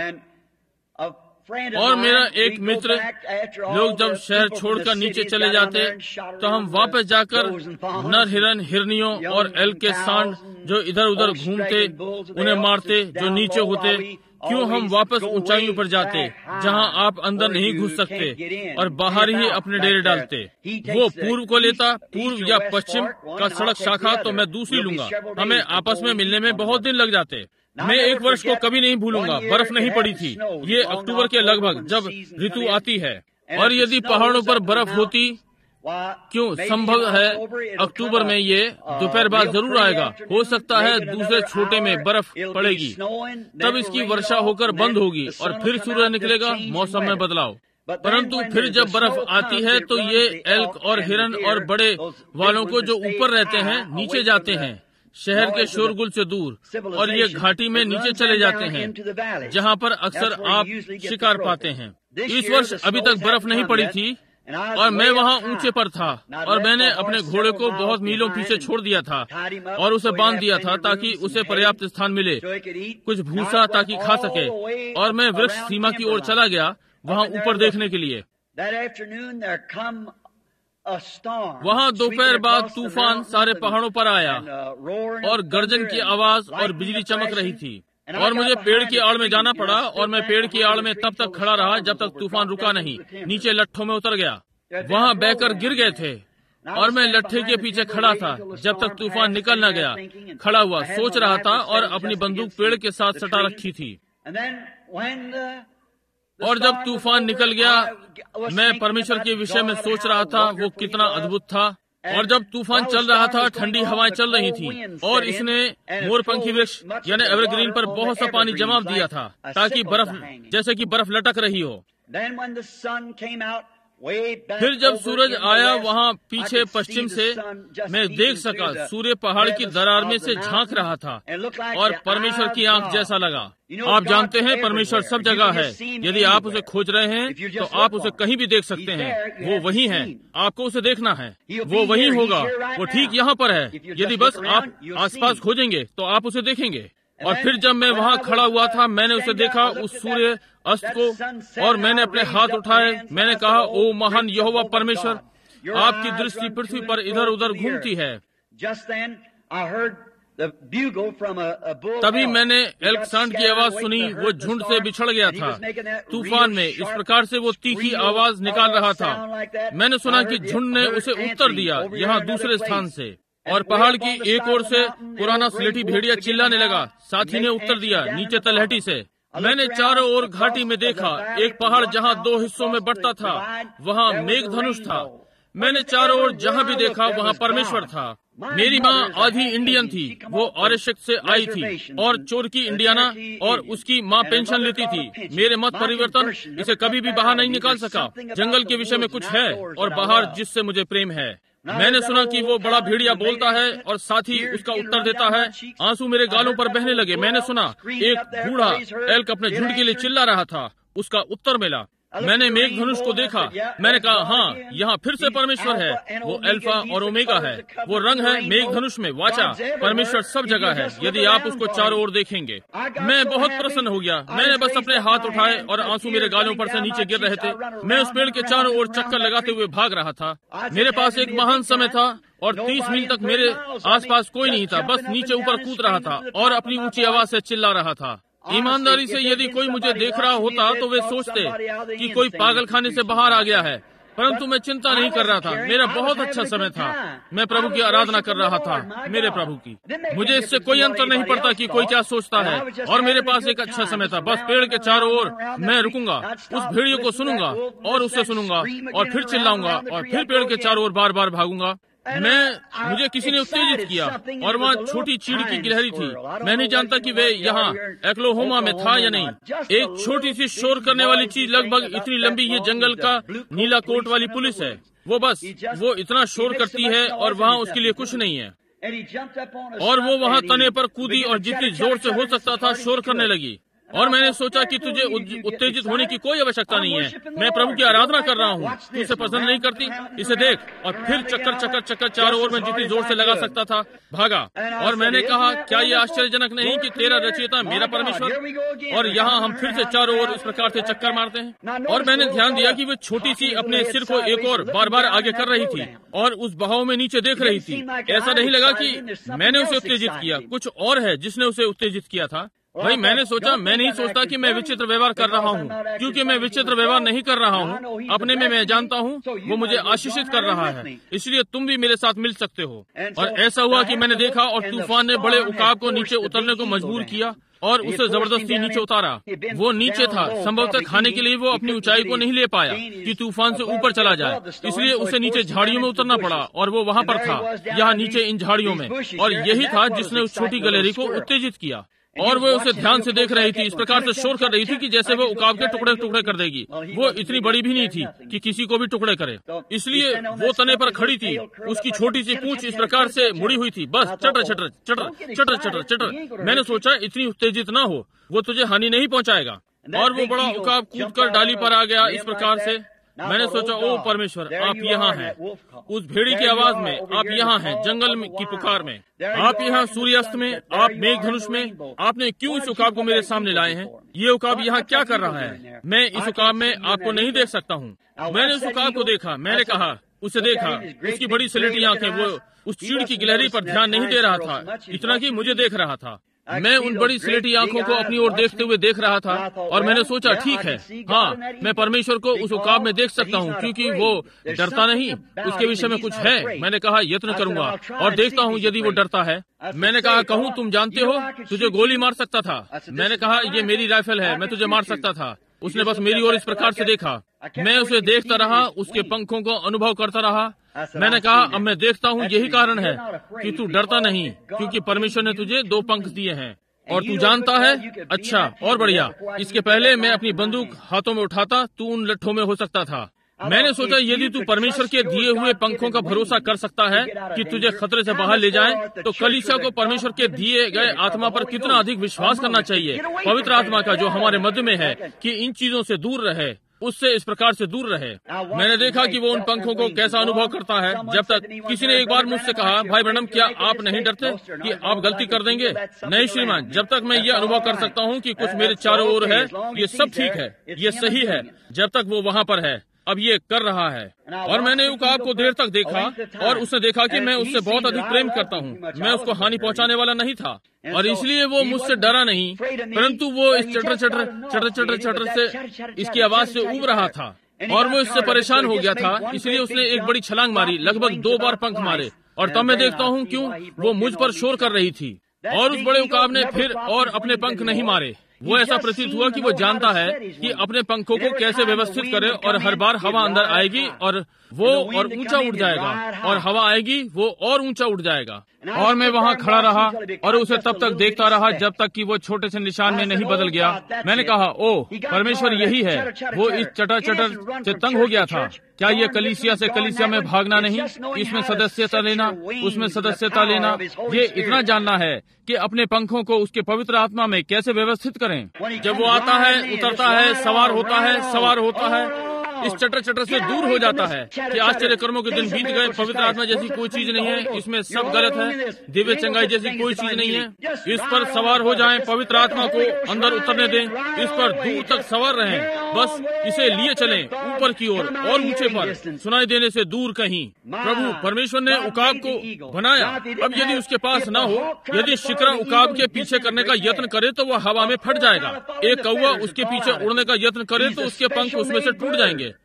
और मेरा एक मित्र, लोग जब शहर छोड़कर नीचे चले जाते तो हम वापस जाकर नर हिरन, हिरनियों और एल्क के सांड जो इधर उधर घूमते उन्हें मारते जो नीचे होते। क्यों हम वापस ऊंचाइयों पर जाते जहां आप अंदर नहीं घुस सकते, और बाहर ही अपने डेरे डालते। वो पूर्व को लेता, पूर्व या पश्चिम का सड़क शाखा, तो मैं दूसरी लूंगा। हमें आपस में मिलने में बहुत दिन लग जाते। मैं एक वर्ष को कभी नहीं भूलूंगा, बर्फ नहीं पड़ी थी। ये अक्टूबर के लगभग जब ऋतु आती है, और यदि पहाड़ों पर बर्फ होती, क्यों संभव है अक्टूबर में ये दोपहर बाद जरूर आएगा। हो सकता है दूसरे छोटे में बर्फ पड़ेगी, तब इसकी वर्षा होकर बंद होगी और फिर सूरज निकलेगा, मौसम में बदलाव। परंतु फिर जब बर्फ आती है तो ये एल्क और हिरन और बड़े वालों को जो ऊपर रहते हैं नीचे जाते हैं, शहर के शोरगुल से दूर, और ये घाटी में नीचे चले जाते हैं जहाँ पर अक्सर आप शिकार पाते हैं। इस वर्ष अभी तक बर्फ नहीं पड़ी थी, और मैं वहाँ ऊंचे पर था, और मैंने अपने घोड़े को बहुत मीलों पीछे छोड़ दिया था और उसे बांध दिया था ताकि उसे पर्याप्त स्थान मिले, कुछ भूसा ताकि खा सके। और मैं वृक्ष सीमा की ओर चला गया वहाँ ऊपर देखने के लिए। वहाँ दोपहर बाद तूफान सारे पहाड़ों पर आया, और गर्जन की आवाज और बिजली चमक रही थी, और मुझे पेड़ की आड़ में जाना पड़ा। और मैं पेड़ की आड़ में तब तक खड़ा रहा जब तक तूफान रुका नहीं। नीचे लट्ठों में उतर गया, वहाँ बहकर गिर गए थे, और मैं लट्ठे के पीछे खड़ा था जब तक तूफान निकल न गया। खड़ा हुआ सोच रहा था, और अपनी बंदूक पेड़ के साथ सटा रखी थी। और जब तूफान निकल गया, मैं परमेश्वर के विषय में सोच रहा था, वो कितना अद्भुत था। और जब तूफान चल रहा था, ठंडी हवाएं चल रही थी, और इसने मोरपंखी वृक्ष यानी एवरग्रीन पर बहुत सा पानी जमा दिया था ताकि बर्फ, जैसे कि बर्फ लटक रही हो। फिर जब सूरज आया वहाँ पीछे पश्चिम से, मैं देख सका सूर्य पहाड़ की दरार में से झांक रहा था, और परमेश्वर की आंख जैसा लगा। आप जानते हैं परमेश्वर सब जगह है। यदि आप उसे खोज रहे हैं तो आप उसे कहीं भी देख सकते हैं। वो वही है, आपको उसे देखना है। वो वही होगा, वो ठीक यहाँ पर है। यदि बस आप आसपास खोजेंगे तो आप उसे देखेंगे। और फिर जब मैं वहाँ खड़ा हुआ था, मैंने उसे देखा, उस सूर्य अस्त को, और मैंने अपने हाथ उठाए। मैंने कहा, ओ महान यहोवा परमेश्वर, आपकी दृष्टि पृथ्वी पर इधर उधर घूमती है। तभी मैंने एल्क सांड की आवाज सुनी। वो झुंड से बिछड़ गया था तूफान में। इस प्रकार से वो तीखी आवाज निकाल रहा था। मैंने सुना कि झुंड ने उसे उत्तर दिया यहाँ दूसरे स्थान से, और पहाड़ की एक ओर से पुराना स्लेटी भेड़िया चिल्लाने लगा। साथी ने उत्तर दिया नीचे तलहटी से। मैंने चारों ओर घाटी में देखा, एक पहाड़ जहाँ दो हिस्सों में बढ़ता था, वहाँ मेघ धनुष था। मैंने चारों ओर जहाँ भी देखा वहाँ परमेश्वर था। मेरी माँ आधी इंडियन थी, वो आरक्षक से आई थी, और चोरकी इंडियाना, और उसकी माँ पेंशन लेती थी। मेरे मत परिवर्तन इसे कभी भी बाहर नहीं निकाल सका। जंगल के विषय में कुछ है, और बाहर जिससे मुझे प्रेम है। मैंने सुना कि वो बड़ा भेड़िया बोलता है, और साथ ही उसका उत्तर देता है। आंसू मेरे गालों पर बहने लगे। मैंने सुना एक बूढ़ा एल्क अपने झुंड के लिए चिल्ला रहा था, उसका उत्तर मिला। मैंने मेघ धनुष को देखा। मैंने कहा, हाँ, यहाँ फिर से परमेश्वर है। वो अल्फा और ओमेगा है। वो रंग है मेघ धनुष में वाचा। परमेश्वर सब जगह है यदि आप उसको चारों ओर देखेंगे। मैं बहुत प्रसन्न हो गया। मैंने बस अपने हाथ उठाए, और आंसू मेरे गालों पर से नीचे गिर रहे थे। मैं उस पेड़ के चारों ओर चक्कर लगाते हुए भाग रहा था। मेरे पास एक महान समय था, और तीस मील तक मेरे आसपास कोई नहीं था। बस नीचे ऊपर कूद रहा था और अपनी ऊंची आवाज से चिल्ला रहा था। ईमानदारी से यदि कोई मुझे देख रहा होता तो वे सोचते कि कोई पागल खाने से बाहर आ गया है। परंतु मैं चिंता नहीं कर रहा था। मेरा बहुत अच्छा समय था। मैं प्रभु की आराधना कर रहा था, मेरे प्रभु की। मुझे इससे कोई अंतर नहीं पड़ता कि कोई क्या सोचता है। और मेरे पास एक अच्छा समय था। बस पेड़ के चारों ओर मैं रुकूंगा, उस भेड़ियों को सुनूंगा और उससे सुनूंगा और फिर चिल्लाऊंगा और फिर पेड़ के चारों ओर बार बार भागूंगा। मैं मुझे किसी ने उत्तेजित किया और वहाँ छोटी चीड़ की गिलहरी थी। मैं नहीं जानता कि वे यहाँ ओक्लाहोमा में था या नहीं। एक छोटी सी शोर करने वाली चीज, लगभग इतनी लंबी, ये जंगल का नीला कोट वाली पुलिस है। वो बस वो इतना शोर करती है और वहाँ उसके लिए कुछ नहीं है। और वो वहाँ तने पर कूदी और जितनी जोर से हो सकता था शोर करने लगी। और मैंने सोचा कि तुझे उत्तेजित होने की कोई आवश्यकता नहीं है। मैं प्रभु की आराधना कर रहा हूँ। तू इसे पसंद नहीं करती, इसे देख। और फिर चक्कर चक्कर चक्कर चारों ओर में जितनी जोर से लगा सकता था भागा। और मैंने कहा, क्या ये आश्चर्यजनक नहीं कि तेरा रचयिता मेरा परमेश्वर? और यहाँ हम फिर से चारों ओर इस प्रकार से चक्कर मारते हैं। और मैंने ध्यान दिया कि वो छोटी सी अपने सिर को एक और बार बार आगे कर रही थी और उस बहाव में नीचे देख रही थी। ऐसा नहीं लगा कि मैंने उसे उत्तेजित किया, कुछ और है जिसने उसे उत्तेजित किया था। भाई मैंने सोचा, मैं नहीं सोचता कि मैं विचित्र व्यवहार कर रहा हूँ, क्योंकि मैं विचित्र व्यवहार नहीं कर रहा हूँ। अपने में मैं जानता हूँ वो मुझे आशीषित कर रहा है, इसलिए तुम भी मेरे साथ मिल सकते हो। और ऐसा हुआ कि मैंने देखा और तूफान ने बड़े उकाब को नीचे उतरने को मजबूर किया और उसे जबरदस्ती नीचे उतारा। वो नीचे था, संभवतः खाने के लिए वो अपनी ऊंचाई को नहीं ले पाया कि तूफान से ऊपर चला जाए, इसलिए उसे नीचे झाड़ियों में उतरना पड़ा। और वो वहाँ पर था, यहाँ नीचे इन झाड़ियों में। और यही था जिसने उस छोटी गिलहरी को उत्तेजित किया। और वो उसे ध्यान से देख रही थी, इस प्रकार से शोर कर रही थी कि जैसे वो उकाब के टुकड़े टुकड़े कर देगी। वो इतनी बड़ी भी नहीं थी कि किसी को भी टुकड़े करे, इसलिए वो तने पर खड़ी थी। उसकी छोटी सी पूंछ इस प्रकार से मुड़ी हुई थी, बस चटर चटर चटर चटर चटर चटर। मैंने सोचा, इतनी उत्तेजित ना हो, वो तुझे हानि नहीं पहुंचाएगा। और वो बड़ा उकाब कूद कर डाली पर आ गया इस प्रकार से। मैंने सोचा, ओ परमेश्वर, आप यहाँ हैं। उस भेड़ी की आवाज में आप यहाँ हैं, जंगल की पुकार में आप यहाँ, सूर्यास्त में आप, मेघ धनुष में। आपने क्यों इस उकाब को मेरे सामने लाए हैं? ये उकाब यहाँ क्या कर रहा है? मैं इस उकाब में आपको नहीं देख सकता हूँ। मैंने उस उकाब को देखा, मैंने कहा, उसे देखा, उसकी बड़ी सलेटी आंखें। वो उस चीड़ की गिलहरी पर ध्यान नहीं दे रहा था, इतना कि मुझे देख रहा था। मैं उन बड़ी स्लेटी आंखों को अपनी ओर देखते हुए देख रहा था और मैंने सोचा, ठीक है, हाँ, मैं परमेश्वर को उस उकाब में देख सकता हूँ, क्योंकि वो डरता नहीं। उसके विषय में कुछ है। मैंने कहा, यत्न करूंगा और देखता हूँ यदि वो डरता है। मैंने कहा, कहूँ, तुम जानते हो, तुझे गोली मार सकता था। मैंने कहा, ये मेरी राइफल है, मैं तुझे मार सकता था। उसने बस मेरी ओर इस प्रकार से देखा। मैं उसे देखता रहा, उसके पंखों को अनुभव करता रहा। मैंने कहा, अब मैं देखता हूँ, यही कारण है कि तू डरता नहीं, क्योंकि परमेश्वर ने तुझे दो पंख दिए हैं और तू जानता है। अच्छा और बढ़िया, इसके पहले मैं अपनी बंदूक हाथों में उठाता, तू उन लट्ठों में हो सकता था। मैंने सोचा, यदि तू परमेश्वर के दिए हुए पंखों का भरोसा कर सकता है कि तुझे खतरे से बाहर ले जाए, तो कलीसिया को परमेश्वर के दिए गए आत्मा पर कितना अधिक विश्वास करना चाहिए, पवित्र आत्मा का जो हमारे मध्य में है, कि इन चीजों से दूर रहे, उससे इस प्रकार से दूर रहे। मैंने देखा कि वो उन पंखों को कैसा अनुभव करता है। जब तक किसी ने एक बार मुझसे कहा, भाई ब्रैनम, क्या आप नहीं डरते कि आप गलती कर देंगे? नहीं श्रीमान, जब तक मैं ये अनुभव कर सकता हूँ कि कुछ मेरे चारों ओर है, ये सब ठीक है, ये सही है, जब तक वो वहाँ पर है। अब ये कर रहा है। और मैंने उकाब को देर तक देखा और उसने देखा कि मैं उससे बहुत अधिक प्रेम करता हूँ। मैं उसको हानि पहुँचाने वाला नहीं था और इसलिए वो मुझसे डरा नहीं, परंतु वो इस चटर चटर चटर चटर चटर से, इसकी आवाज से ऊब रहा था और वो इससे परेशान हो गया था। इसलिए उसने एक बड़ी छलांग मारी, लगभग दो बार पंख मारे। और तब मैं देखता हूँ क्यों वो मुझ पर शोर कर रही थी। और उस बड़े उकाब ने फिर और अपने पंख नहीं मारे। वो ऐसा प्रतीत हुआ कि वो जानता है कि अपने पंखों को कैसे व्यवस्थित करे, और हर बार हवा अंदर आएगी और वो और ऊंचा उड़ जाएगा, और हवा आएगी वो और ऊंचा उड़ जाएगा। और मैं वहाँ खड़ा रहा और उसे तब तक देखता रहा जब तक कि वो छोटे से निशान में नहीं बदल गया। मैंने कहा, ओ परमेश्वर, यही है। वो इस चटर चटर से तंग हो गया था। क्या ये कलीसिया से कलीसिया में भागना नहीं, इसमें सदस्यता लेना, उसमें सदस्यता लेना, ये इतना जानना है कि अपने पंखों को उसके पवित्र आत्मा में कैसे व्यवस्थित करें। जब वो आता है, उतरता है, सवार होता है, सवार होता है, इस चटर चटर से दूर हो जाता है कि आश्चर्य कर्मों के दिन बीत गए, पवित्र आत्मा जैसी कोई चीज नहीं है, इसमें सब गलत है, दिव्य चंगाई जैसी कोई चीज नहीं है। इस पर सवार हो जाएं, पवित्र आत्मा को अंदर उतरने दें, इस पर दूर तक सवार रहें, बस इसे लिए चलें ऊपर की ओर और ऊंचे पर, सुनाई देने से दूर कहीं। प्रभु परमेश्वर ने उकाब को बनाया। अब यदि उसके पास न हो, यदि शिकरा उकाब के पीछे करने का यत्न करे तो वह हवा में फट जाएगा। एक कौवा उसके पीछे उड़ने का यत्न करे तो उसके पंख उसमें से टूट जाएंगे।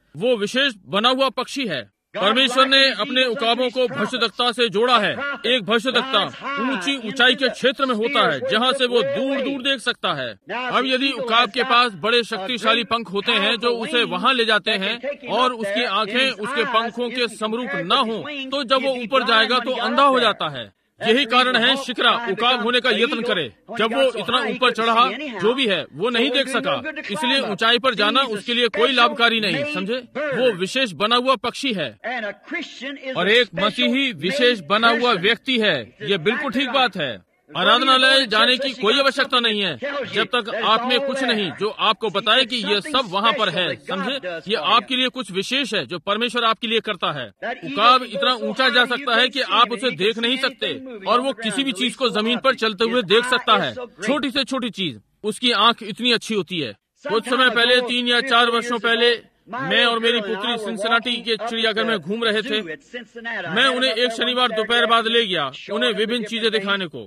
वो विशेष बना हुआ पक्षी है। परमेश्वर ने अपने उकाबों को भविष्यद्वक्ता से जोड़ा है। एक भविष्यद्वक्ता ऊंची ऊंचाई के क्षेत्र में होता है जहां से वो दूर दूर देख सकता है। अब यदि उकाब के पास बड़े शक्तिशाली पंख होते हैं जो उसे वहां ले जाते हैं और उसकी आंखें उसके पंखों के समरूप न हो, तो जब वो ऊपर जाएगा तो अंधा हो जाता है। यही कारण है शिकरा उकाब होने का यत्न करे। जब वो इतना ऊपर चढ़ा, जो भी है वो नहीं देख सका, इसलिए ऊंचाई पर जाना उसके लिए कोई लाभकारी नहीं, समझे। वो विशेष बना हुआ पक्षी है और एक मसीही विशेष बना हुआ व्यक्ति है। ये बिल्कुल ठीक बात है। आराधनालय जाने की कोई आवश्यकता नहीं है जब तक आप में कुछ नहीं जो आपको बताए कि ये सब वहाँ पर है, समझे। ये आपके लिए कुछ विशेष है जो परमेश्वर आपके लिए करता है। उकाब इतना ऊंचा जा सकता है कि आप उसे देख नहीं सकते और वो किसी भी चीज को जमीन पर चलते हुए देख सकता है। छोटी से छोटी चीज, उसकी आंख इतनी अच्छी होती है। कुछ समय पहले, तीन या चार वर्षों पहले, मैं और मेरी पुत्री सिंसिनाटी के चिड़ियाघर में घूम रहे थे। मैं उन्हें एक शनिवार दोपहर बाद ले गया उन्हें विभिन्न चीजें दिखाने को,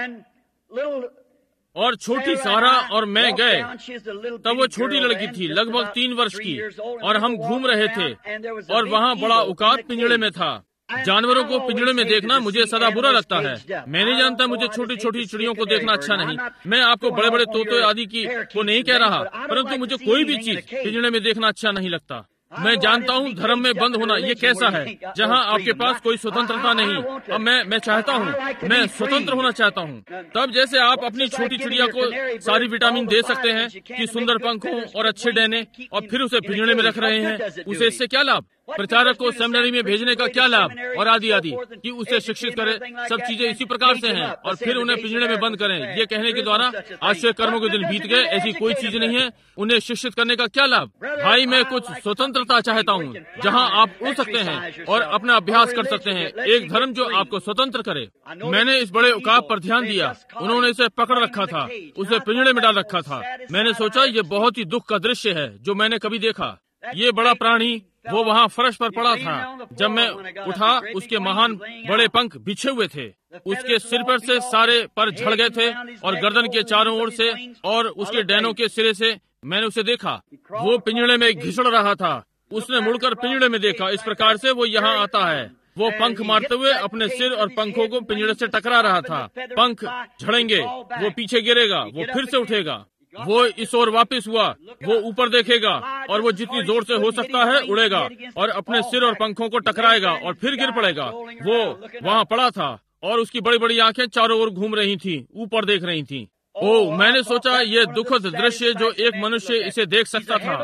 और छोटी सारा और मैं गए। तब वो छोटी लड़की थी, लगभग तीन वर्ष की, और हम घूम रहे थे और वहाँ बड़ा उकाब पिंजड़े में था। जानवरों को पिंजड़े में देखना मुझे सदा बुरा लगता है। मैं नहीं जानता, मुझे छोटी छोटी चिड़ियों को देखना अच्छा नहीं। मैं आपको बड़े बड़े तोते आदि की को नहीं कह रहा, परंतु मुझे कोई भी चीज पिंजड़े में देखना अच्छा नहीं लगता। मैं जानता हूँ धर्म में बंद होना ये कैसा है, जहाँ आपके पास कोई स्वतंत्रता नहीं। अब मैं मैं चाहता हूँ, मैं स्वतंत्र होना चाहता हूँ। तब जैसे आप अपनी छोटी चिड़िया को सारी विटामिन दे सकते हैं कि सुंदर पंख हो और अच्छे डैने, और फिर उसे पिंजड़े में रख रहे हैं, उसे इससे क्या लाभ? प्रचारक को सेमिनरी में भेजने का क्या लाभ, और आदि आदि, कि उसे शिक्षित करे। सब चीजें इसी प्रकार से हैं, और फिर उन्हें पिंजड़े में बंद करें, ये कहने के द्वारा आश्चर्य कर्मों के दिन बीत गए, ऐसी कोई चीज नहीं है। उन्हें शिक्षित करने का क्या लाभ? भाई, मैं कुछ स्वतंत्रता चाहता हूँ जहाँ आप उड़ सकते हैं और अपना अभ्यास कर सकते हैं। एक धर्म जो आपको स्वतंत्र करे। मैंने इस बड़े उकाब पर ध्यान दिया। उन्होंने इसे पकड़ रखा था, उसे पिंजड़े में डाल रखा था। मैंने सोचा ये बहुत ही दुख का दृश्य है जो मैंने कभी देखा। ये बड़ा प्राणी वो वहाँ फर्श पर पड़ा था। जब मैं उठा, उसके महान बड़े पंख बिछे हुए थे, उसके सिर पर से सारे पर झड़ गए थे और गर्दन के चारों ओर से और उसके डैनों के सिरे से। मैंने उसे देखा, वो पिंजड़े में घिसड़ रहा था। उसने मुड़कर पिंजड़े में देखा। इस प्रकार से वो यहाँ आता है। वो पंख मारते हुए अपने सिर और पंखों को पिंजड़े से टकरा रहा था। पंख झड़ेंगे, वो पीछे गिरेगा, वो फिर से उठेगा, वो इस ओर वापस हुआ, वो ऊपर देखेगा और वो जितनी जोर से हो सकता है उड़ेगा और अपने सिर और पंखों को टकराएगा और फिर गिर पड़ेगा। वो वहाँ पड़ा था और उसकी बड़ी बड़ी आंखें चारों ओर घूम रही थीं, ऊपर देख रही थीं। ओ, मैंने सोचा ये दुखद दृश्य जो एक मनुष्य इसे देख सकता था।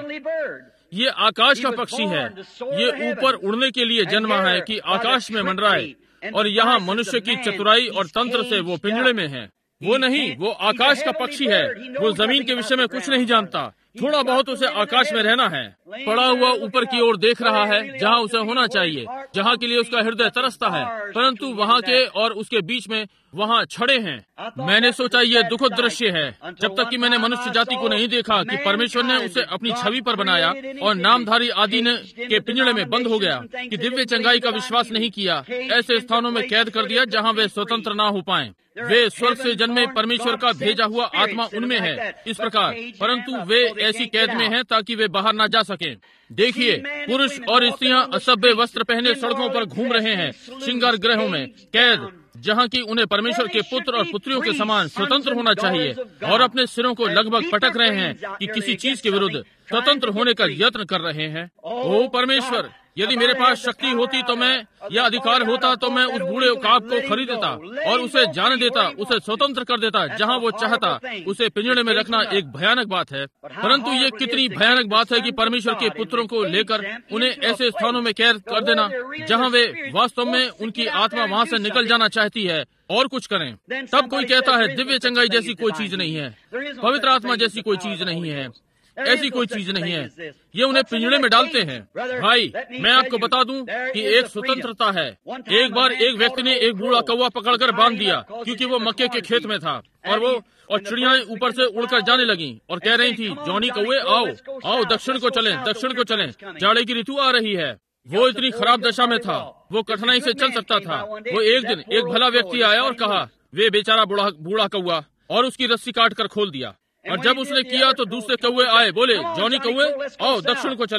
ये आकाश का पक्षी है। ये ऊपर उड़ने के लिए जन्मा है कि आकाश में मंडराए, और यहाँ मनुष्य की चतुराई और तंत्र से वो पिंजड़े में है। वो नहीं, वो आकाश का पक्षी है। वो जमीन के विषय में कुछ नहीं जानता। थोड़ा बहुत उसे आकाश में रहना है। पड़ा हुआ ऊपर की ओर देख रहा है, जहाँ उसे होना चाहिए, जहाँ के लिए उसका हृदय तरसता है, परंतु वहाँ के और उसके बीच में वहाँ छड़े हैं। मैंने सोचा ये दुखद दृश्य है, जब तक कि मैंने मनुष्य जाति को नहीं देखा कि परमेश्वर ने उसे अपनी छवि पर बनाया और नामधारी आदि ने के पिंजड़े में बंद हो गया, कि दिव्य चंगाई का विश्वास नहीं किया, ऐसे स्थानों में कैद कर दिया जहाँ वे स्वतंत्र ना हो पाए। वे स्वर्ग से जन्मे परमेश्वर का भेजा हुआ आत्मा उनमें है इस प्रकार, परंतु वे ऐसी कैद में हैं ताकि वे बाहर न जा सकें। देखिए, पुरुष और स्त्रियां असभ्य वस्त्र पहने सड़कों पर घूम रहे हैं, श्रृंगार गृहों में कैद, जहाँ की उन्हें परमेश्वर के पुत्र और पुत्रियों के समान स्वतंत्र होना चाहिए, और अपने सिरों को लगभग पटक रहे हैं कि किसी चीज के विरुद्ध स्वतंत्र होने का यत्न कर रहे हैं। ओ परमेश्वर, यदि मेरे पास शक्ति होती तो मैं, या अधिकार होता तो मैं उस बूढ़े उकाब को खरीद देता और उसे जाने देता, उसे स्वतंत्र कर देता जहाँ वो चाहता। उसे पिंजड़े में रखना एक भयानक बात है, परंतु ये कितनी भयानक बात है कि परमेश्वर के पुत्रों को लेकर उन्हें ऐसे स्थानों में कैद कर देना जहाँ वे वास्तव में उनकी आत्मा वहाँ से निकल जाना चाहती है और कुछ करें। तब कोई कहता है दिव्य चंगाई जैसी कोई चीज नहीं है, पवित्र आत्मा जैसी कोई चीज नहीं है, ऐसी कोई चीज नहीं है। ये उन्हें पिंजड़े में डालते हैं। भाई, मैं आपको बता दूं कि एक स्वतंत्रता है। एक बार एक व्यक्ति ने एक बूढ़ा कौवा पकड़कर बांध दिया, क्योंकि वो मक्के के खेत में था, और वो और चिड़ियाएं ऊपर से उड़कर जाने लगीं और कह रही थी, जॉनी कौवे आओ आओ, दक्षिण को चलें, दक्षिण को चलें, जाड़े की ऋतु आ रही है। वो इतनी खराब दशा में था, वो कठिनाई से चल सकता था। वो एक दिन एक भला व्यक्ति आया और कहा, वे बेचारा बूढ़ा बूढ़ा कौवा, और उसकी रस्सी काट कर खोल दिया। और जब उसने किया तो दूसरे कौवे आए, बोले, जॉनी कौवे आओ दक्षिण को चलें।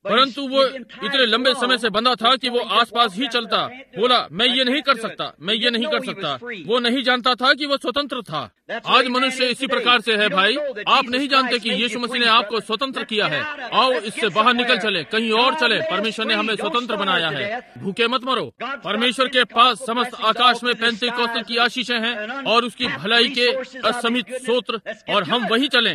परंतु वो इतने लंबे समय से बंधा था कि वो आसपास ही चलता। बोला, मैं ये नहीं कर सकता, मैं ये नहीं कर सकता। वो नहीं जानता था कि वो स्वतंत्र था। आज मनुष्य इसी प्रकार से है भाई। आप नहीं जानते कि यीशु मसीह ने आपको स्वतंत्र किया है। आओ इससे बाहर निकल चले, कहीं और चले। परमेश्वर ने हमें स्वतंत्र बनाया है। भूखे मत मरो। परमेश्वर के पास समस्त आकाश में पेंतेकोस्ते की आशीषें हैं और उसकी भलाई के असमित सोत्र, और हम वही चलें।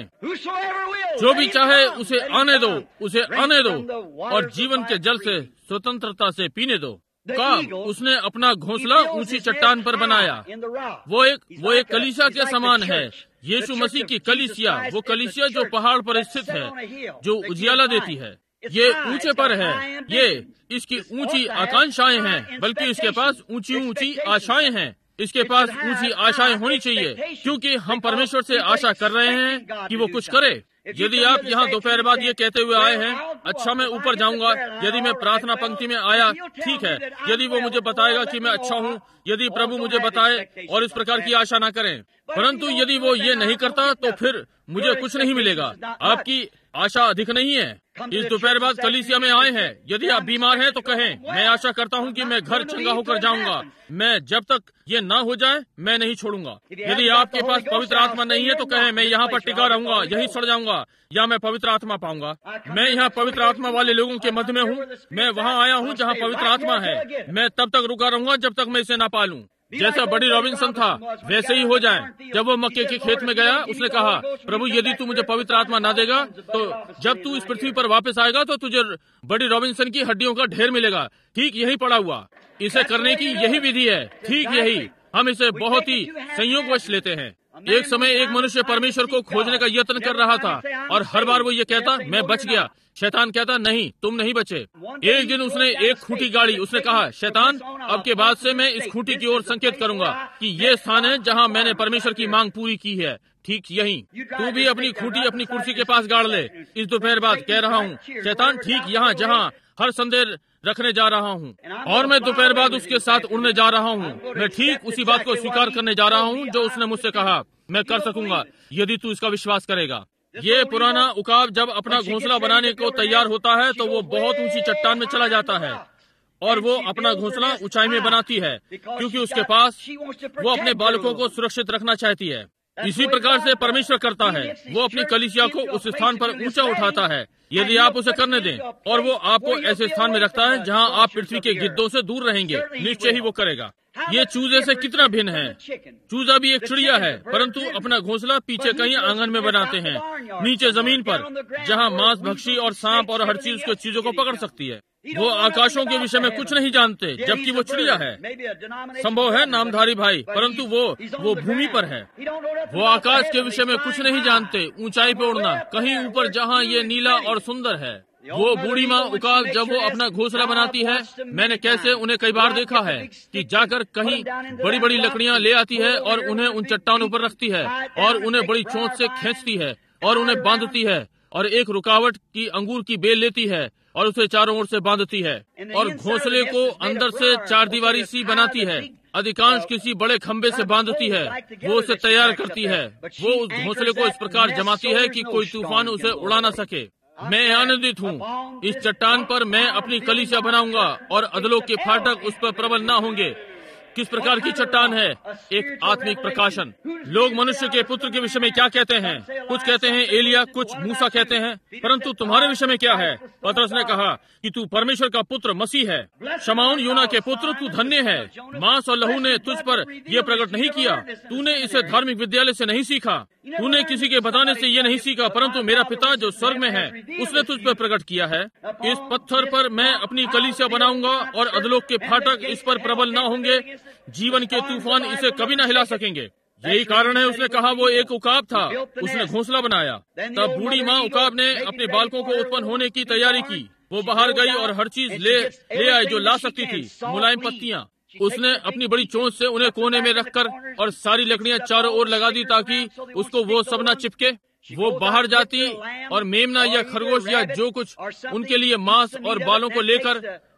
जो भी चाहे उसे आने दो, उसे आने दो और जीवन के जल से स्वतंत्रता से पीने दो। काब उसने अपना घोंसला ऊंची चट्टान पर बनाया। वो एक वो एक कलीसिया के समान है। यीशु मसीह की कलीसिया, वो कलीसिया जो पहाड़ पर स्थित है, जो उजियाला देती है। ये ऊंचे पर है। ये इसकी ऊंची आकांक्षाएं हैं, बल्कि इसके पास ऊंची ऊंची आशाएं हैं। इसके पास ऊंची आशाएं होनी चाहिए, क्योंकि हम परमेश्वर से आशा कर रहे हैं कि वो कुछ करे। यदि आप यहाँ दोपहर बाद ये कहते हुए आए हैं, अच्छा मैं ऊपर जाऊंगा, यदि मैं प्रार्थना पंक्ति में आया, ठीक है, यदि वो मुझे बताएगा कि मैं अच्छा हूँ, यदि प्रभु मुझे बताए, और इस प्रकार की आशा ना करें। परंतु यदि वो ये नहीं करता तो फिर मुझे कुछ नहीं मिलेगा। आपकी आशा अधिक नहीं है। इस दोपहर बाद कलीसिया में आए हैं। यदि आप बीमार हैं तो कहें, मैं आशा करता हूं कि मैं घर चंगा होकर जाऊंगा। मैं जब तक ये ना हो जाए मैं नहीं छोड़ूंगा। यदि आपके पास पवित्र आत्मा नहीं है तो कहें, मैं यहाँ पर टिका रहूंगा, यहीं सड़ जाऊंगा, या मैं पवित्र आत्मा पाऊंगा। मैं यहाँ पवित्र आत्मा वाले लोगों के मध्य में हूँ। मैं वहाँ आया हूँ जहाँ पवित्र आत्मा है। मैं तब तक रुका रहूंगा जब तक मैं इसे ना पालूं। जैसा बडी रॉबिन्सन था वैसे ही हो जाए। जब वो मक्के के खेत में गया, उसने कहा, प्रभु यदि तू मुझे पवित्र आत्मा ना देगा तो जब तू इस पृथ्वी पर वापस आएगा तो तुझे बडी रॉबिन्सन की हड्डियों का ढेर मिलेगा। ठीक यही पड़ा हुआ। इसे करने की यही विधि है। ठीक यही। हम इसे बहुत ही संयोगवश लेते हैं। एक समय एक मनुष्य परमेश्वर को खोजने का यत्न कर रहा था और हर बार वो ये कहता, मैं बच गया। शैतान कहता, नहीं, तुम नहीं बचे। एक दिन उसने एक खूंटी गाड़ी। उसने कहा, शैतान, अब के बाद से मैं इस खूंटी की ओर संकेत करूंगा कि ये स्थान है जहां मैंने परमेश्वर की मांग पूरी की है। ठीक यही। तू भी अपनी खूंटी अपनी कुर्सी के पास गाड़ ले। इस दोपहर बाद कह रहा हूँ, शैतान ठीक यहाँ जहाँ हर संदेह रखने जा रहा हूँ, और मैं दोपहर बाद उसके साथ उड़ने जा रहा हूँ। मैं ठीक उसी बात को स्वीकार करने जा रहा हूँ जो उसने मुझसे कहा मैं कर सकूंगा, यदि तू इसका विश्वास करेगा। ये पुराना उकाब जब अपना घोंसला बनाने को तैयार होता है तो वो बहुत ऊंची चट्टान में चला जाता है और वो अपना घोंसला ऊंचाई में बनाती है, क्योंकि उसके पास वो अपने बालकों को सुरक्षित रखना चाहती है। इसी प्रकार से परमेश्वर करता है। वो अपनी कलीसिया को उस स्थान पर ऊंचा उठाता है, यदि आप उसे करने दें, और वो आपको ऐसे स्थान में रखता है जहां आप पृथ्वी के गिद्धों से दूर रहेंगे। निश्चय ही वो करेगा। ये चूजे से कितना भिन्न है। चूजा भी एक चिड़िया है, परंतु अपना घोंसला पीछे कहीं आंगन में बनाते हैं, नीचे जमीन पर, जहां मांस भक्षी और सांप और हर चीज उसके चीजों को पकड़ सकती है। वो आकाशों के विषय में कुछ नहीं जानते, जबकि वो चिड़िया है। संभव है नामधारी भाई, परंतु वो वो भूमि पर है। वो आकाश के विषय में कुछ नहीं जानते। ऊंचाई पे उड़ना, कहीं ऊपर जहाँ ये नीला और सुंदर है। वो बूढ़ी माँ उकाब जब वो अपना घोंसला बनाती है, मैंने कैसे उन्हें कई बार देखा है कि जाकर कहीं बड़ी बड़ी लकड़ियाँ ले आती है और उन्हें उन चट्टानों पर रखती है और उन्हें बड़ी चोंच से खींचती है और उन्हें बांधती है, और एक रुकावट की अंगूर की बेल लेती है और उसे चारों ओर से बांधती है, और घोंसले को अंदर से चार दीवारी सी बनाती है। अधिकांश किसी बड़े खंबे से बांधती है। वो उसे तैयार करती है। वो उस घोंसले को इस प्रकार जमाती है कि कोई तूफान उसे उड़ा न सके। मैं आनंदित हूँ। इस चट्टान पर मैं अपनी कलीसिया बनाऊंगा और अधलोक के फाटक उस पर प्रबल न होंगे। किस प्रकार की चट्टान है? एक आत्मिक प्रकाशन। लोग मनुष्य के पुत्र के विषय में क्या कहते हैं? कुछ कहते हैं एलिया, कुछ मूसा कहते हैं, परंतु तुम्हारे विषय में क्या है? पतरस ने कहा कि तू परमेश्वर का पुत्र मसीह है। शमौन योना के पुत्र, तू धन्य है। मांस और लहू ने तुझ पर यह प्रकट नहीं किया। तूने इसे धार्मिक विद्यालय से नहीं सीखा। तूने किसी के बताने से ये नहीं सीखा, परंतु मेरा पिता जो स्वर्ग में है उसने तुझ पर प्रकट किया है। इस पत्थर पर मैं अपनी कलीसिया बनाऊंगा और अधलोक के फाटक इस पर प्रबल न होंगे। जीवन के तूफान इसे कभी न हिला सकेंगे। यही कारण है उसने कहा वो एक उकाब था, उसने घोंसला बनाया। तब बूढ़ी माँ उकाब ने अपने बालकों को उत्पन्न होने की तैयारी की। वो बाहर गई और हर चीज ले ले आई जो ला सकती थी। मुलायम पत्तियां उसने अपनी बड़ी चोंच से उन्हें कोने में रखकर और सारी लकड़ियां चारों ओर लगा दी ताकि उसको वो सब न चिपके। वो बाहर जाती और मेमना या खरगोश या जो कुछ उनके लिए मांस और बालों को लेकर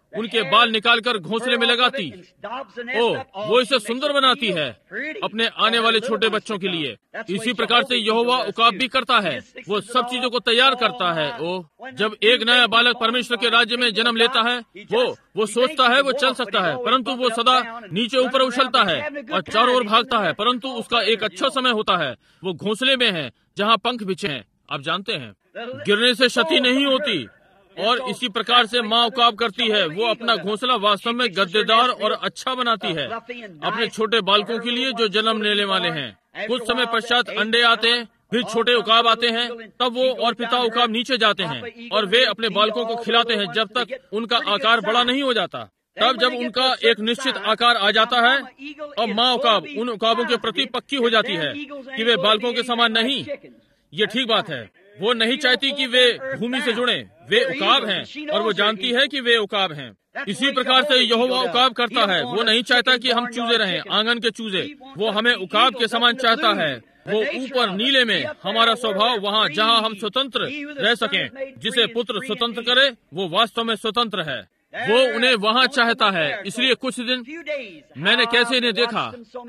उनके बाल निकालकर घोंसले में लगाती। ओ, वो इसे सुंदर बनाती है अपने आने वाले छोटे बच्चों के लिए। इसी प्रकार से यहोवा उकाब भी करता है, वो सब चीजों को तैयार करता है। ओ, जब एक नया बालक परमेश्वर के राज्य में जन्म लेता है, वो वो सोचता है वो चल सकता है, परंतु वो सदा नीचे ऊपर उछलता है और चारों ओर भागता है, परंतु उसका एक अच्छा समय होता है, वो घोंसले में है जहाँ पंख बिछे हैं। आप जानते हैं, गिरने से क्षति नहीं होती। और इसी प्रकार से माँ उकाब करती है, वो अपना घोंसला वास्तव में गद्देदार और अच्छा बनाती है अपने छोटे बालकों के लिए जो जन्म लेने वाले हैं। कुछ समय पश्चात अंडे आते हैं, फिर छोटे उकाब आते हैं, तब वो और पिता उकाब नीचे जाते हैं और वे अपने बालकों को खिलाते हैं जब तक उनका आकार बड़ा नहीं हो जाता। तब जब उनका एक निश्चित आकार आ जाता है, अब माँ उकाब उन उकाबों के प्रति पक्की हो जाती है कि वे बालकों के समान नहीं। ये ठीक बात है, वो नहीं चाहती कि वे भूमि से जुड़े, वे उकाब हैं और वो जानती है कि वे उकाब हैं। इसी प्रकार से यहोवा उकाब करता है, वो नहीं चाहता कि हम चूजे रहें, आंगन के चूजे। वो हमें उकाब के समान चाहता है। वो ऊपर नीले में हमारा स्वभाव, वहाँ जहाँ हम स्वतंत्र रह सकें। जिसे पुत्र स्वतंत्र करे वो वास्तव में स्वतंत्र है। वो उन्हें वहाँ चाहता है। इसलिए कुछ दिन मैंने कैसे इन्हें देखा,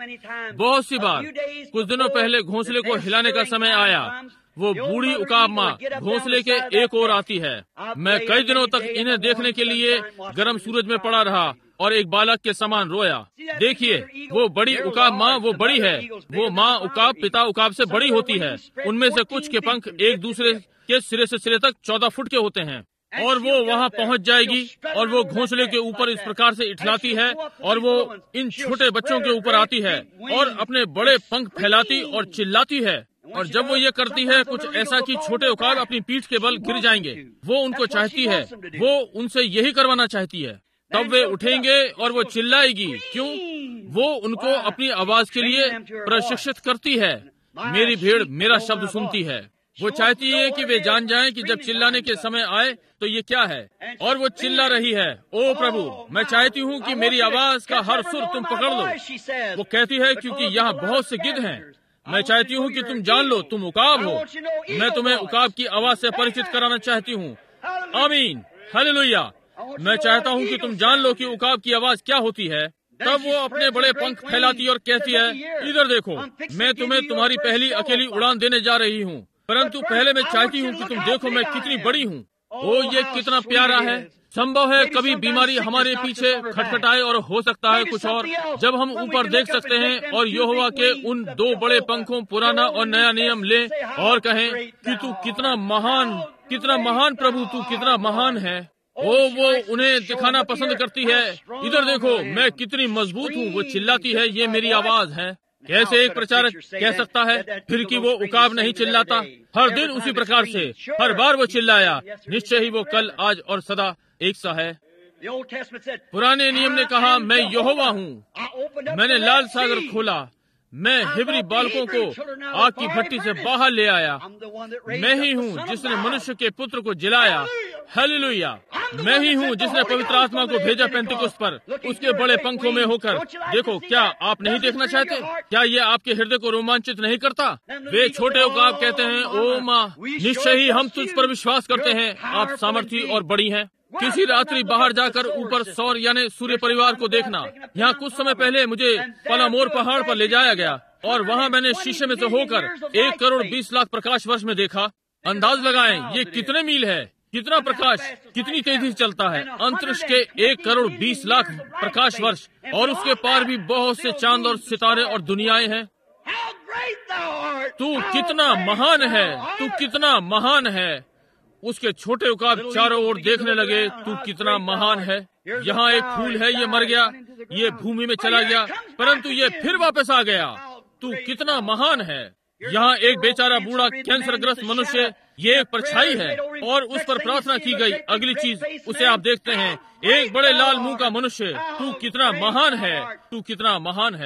बहुत सी बार। कुछ दिनों पहले घोंसले को हिलाने का समय आया, वो बूढ़ी उकाब माँ घोंसले के एक ओर आती है। मैं कई दिनों तक इन्हें देखने के लिए गर्म सूरज में पड़ा रहा और एक बालक के समान रोया। देखिए, वो बड़ी उकाब माँ, वो बड़ी है। वो माँ उकाब पिता उकाब से बड़ी होती है। उनमें से कुछ के पंख एक दूसरे के सिरे से सिरे तक चौदह फुट के होते हैं और वो वहाँ पहुँच जाएगी और वो घोंसले के ऊपर इस प्रकार से इठलाती है और वो इन छोटे बच्चों के ऊपर आती है और अपने बड़े पंख फैलाती और चिल्लाती है। और जब वो ये करती है कुछ ऐसा कि छोटे उकाब अपनी पीठ के बल गिर जाएंगे, वो उनको चाहती है, वो उनसे यही करवाना चाहती है। तब वे उठेंगे और वो चिल्लाएगी। क्यों? वो उनको अपनी आवाज के लिए प्रशिक्षित करती है। मेरी भीड़ मेरा शब्द सुनती है। वो चाहती है कि वे जान जाएं कि जब चिल्लाने के समय आए तो ये क्या है। और वो चिल्ला रही है, ओ प्रभु, मैं चाहती हूँ कि मेरी आवाज का हर सुर तुम पकड़ लो। वो कहती है, क्योंकि यहाँ बहुत से गिद्ध हैं। मैं चाहती हूँ कि तुम जान लो तुम उकाब हो। मैं तुम्हें उकाब की आवाज से परिचित कराना चाहती हूँ। आमीन, हालेलुया। मैं चाहता हूँ कि तुम जान लो कि उकाब की आवाज क्या होती है। तब वो अपने बड़े पंख फैलाती और कहती है, इधर देखो, मैं तुम्हें तुम्हारी पहली अकेली उड़ान देने जा रही हूँ, परंतु पहले मैं चाहती हूँ कि तुम देखो मैं कितनी बड़ी हूँ। ओ, ये कितना प्यारा है। संभव है कभी बीमारी हमारे पीछे खटखटाए और हो सकता है कुछ और। जब हम ऊपर देख सकते हैं और यहोवा के उन दो बड़े पंखों पुराना और नया नियम ले और कहें कि तू कितना महान, कितना महान प्रभु, तू कितना महान है। ओ, वो उन्हें दिखाना पसंद करती है। इधर देखो मैं कितनी मजबूत हूँ। वो चिल्लाती है, ये मेरी आवाज है। कैसे एक प्रचारक कह सकता है फिर कि वो उकाब नहीं चिल्लाता? हर दिन उसी प्रकार से हर बार वो चिल्लाया। निश्चय ही वो कल, आज और सदा एक सा है। पुराने नियम ने कहा, मैं यहोवा हूँ। मैंने लाल सागर खोला, मैं हिब्री बालकों को आग की भट्टी से बाहर ले आया। मैं ही हूँ जिसने मनुष्य के पुत्र को जिलाया। हालेलुया। मैं ही हूँ जिसने पवित्र आत्मा को भेजा पेंतिकुस्त पर उसके बड़े पंखों में होकर। देखो, क्या आप नहीं देखना चाहते? क्या ये आपके हृदय को रोमांचित नहीं करता? वे छोटे उकाब कहते हैं, ओ माँ, निश्चय ही हम तुझ पर विश्वास करते हैं, आप सामर्थी और बड़ी हैं। किसी रात्रि बाहर जाकर ऊपर सौर यानी सूर्य परिवार को देखना। यहाँ कुछ समय पहले मुझे पलामोर पहाड़ पर ले जाया गया और वहाँ मैंने शीशे में से होकर एक करोड़ बीस लाख प्रकाश वर्ष में देखा। अंदाज लगाएं ये कितने मील है, कितना प्रकाश कितनी तेजी से चलता है। अंतरिक्ष के एक करोड़ बीस लाख प्रकाश वर्ष और उसके पार भी बहुत से चांद और सितारे और दुनियाएं हैं। तू कितना महान है, तू कितना महान है। उसके छोटे उकाब चारों ओर देखने लगे, तू कितना महान है। यहाँ एक फूल है, ये मर गया, ये भूमि में चला गया, परंतु ये फिर वापस आ गया। तू कितना महान है। यहाँ एक बेचारा बूढ़ा कैंसरग्रस्त मनुष्य, ये एक परछाई है और उस पर प्रार्थना की गई। अगली चीज उसे आप देखते हैं, एक बड़े लाल मुंह का मनुष्य। तू कितना महान है, तू कितना महान है।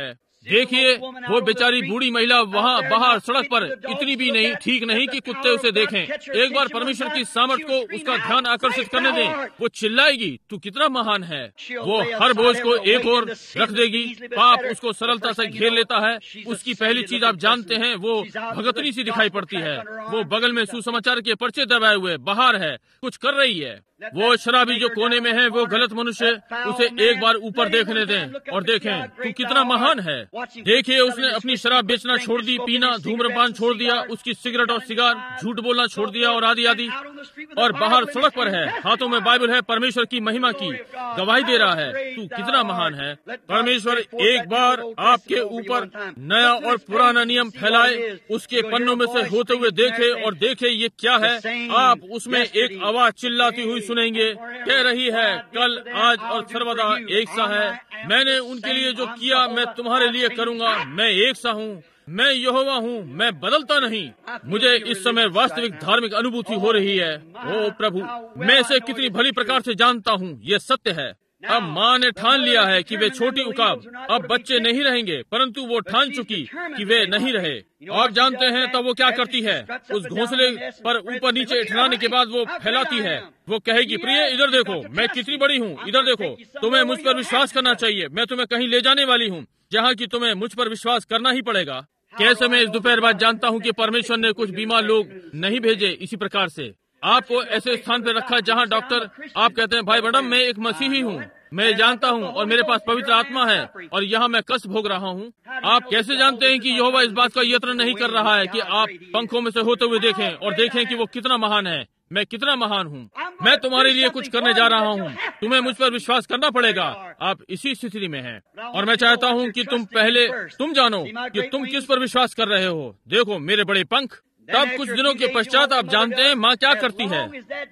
देखिए वो बेचारी बूढ़ी महिला वहाँ बाहर सड़क पर इतनी भी नहीं ठीक नहीं कि कुत्ते उसे देखें। एक बार परमेश्वर की सामर्थ को उसका ध्यान आकर्षित करने दें, वो चिल्लाएगी तू कितना महान है। वो हर बोझ को एक ओर रख देगी। पाप उसको सरलता से घेर लेता है। उसकी पहली चीज आप जानते हैं, वो भगतनी सी दिखाई पड़ती है। वो बगल में सुसमाचार के पर्चे दबाए हुए बाहर है, कुछ कर रही है। वो शराबी जो कोने में है, वो गलत मनुष्य, उसे एक बार ऊपर देखने दें और देखें तू कितना महान है। देखिए उसने अपनी शराब बेचना छोड़ दी, पीना धूम्रपान छोड़ दिया, उसकी सिगरेट और सिगार, झूठ बोलना छोड़ दिया और आदि आदि, और बाहर सड़क पर है, हाथों में बाइबल है, परमेश्वर की महिमा की गवाही दे रहा है तू कितना महान है। परमेश्वर एक बार आपके ऊपर नया और पुराना नियम फैलाए, उसके पन्नों में से होते हुए देखे और देखे ये क्या है। आप उसमें एक आवाज चिल्लाती हुई सुनेंगे, कह रही है कल आज और सर्वदा एक सा है। मैंने उनके लिए जो किया मैं तुम्हारे लिए करूंगा। मैं एक सा हूँ, मैं यहोवा हूँ, मैं बदलता नहीं। मुझे इस समय वास्तविक धार्मिक अनुभूति हो रही है। ओ प्रभु, मैं इसे कितनी भली प्रकार से जानता हूँ, ये सत्य है। अब माँ ने ठान लिया है कि वे छोटी उकाब अब बच्चे नहीं रहेंगे, परंतु वो ठान चुकी कि वे नहीं रहे। आप जानते हैं तब वो क्या करती है, उस घोंसले पर ऊपर नीचे इठलाने के बाद वो फैलाती है। वो कहेगी प्रिय इधर देखो मैं कितनी बड़ी हूँ, इधर देखो, तुम्हें मुझ पर विश्वास करना चाहिए। मैं तुम्हें कहीं ले जाने वाली हूँ जहाँ की तुम्हें मुझ पर विश्वास करना ही पड़ेगा। कैसे मैं इस दोपहर बाद जानता हूँ कि परमेश्वर ने कुछ बीमार लोग नहीं भेजे इसी प्रकार से। आपको ऐसे स्थान पर रखा जहाँ डॉक्टर आप कहते हैं भाई मैडम मैं एक मसीही हूँ, मैं जानता हूँ और मेरे पास पवित्र आत्मा है और यहाँ मैं कष्ट भोग रहा हूँ। आप कैसे जानते हैं कि यहोवा इस बात का यत्न नहीं कर रहा है कि आप पंखों में से होते हुए देखें और देखें कि वो कितना महान है, मैं कितना महान हूँ। मैं तुम्हारे लिए कुछ करने जा रहा हूँ, तुम्हें मुझ पर विश्वास करना पड़ेगा। आप इसी स्थिति में हैं और मैं चाहता हूँ कि तुम पहले तुम जानो कि तुम किस पर विश्वास कर रहे हो। देखो मेरे बड़े पंख। तब कुछ दिनों के पश्चात आप जानते हैं माँ क्या करती है।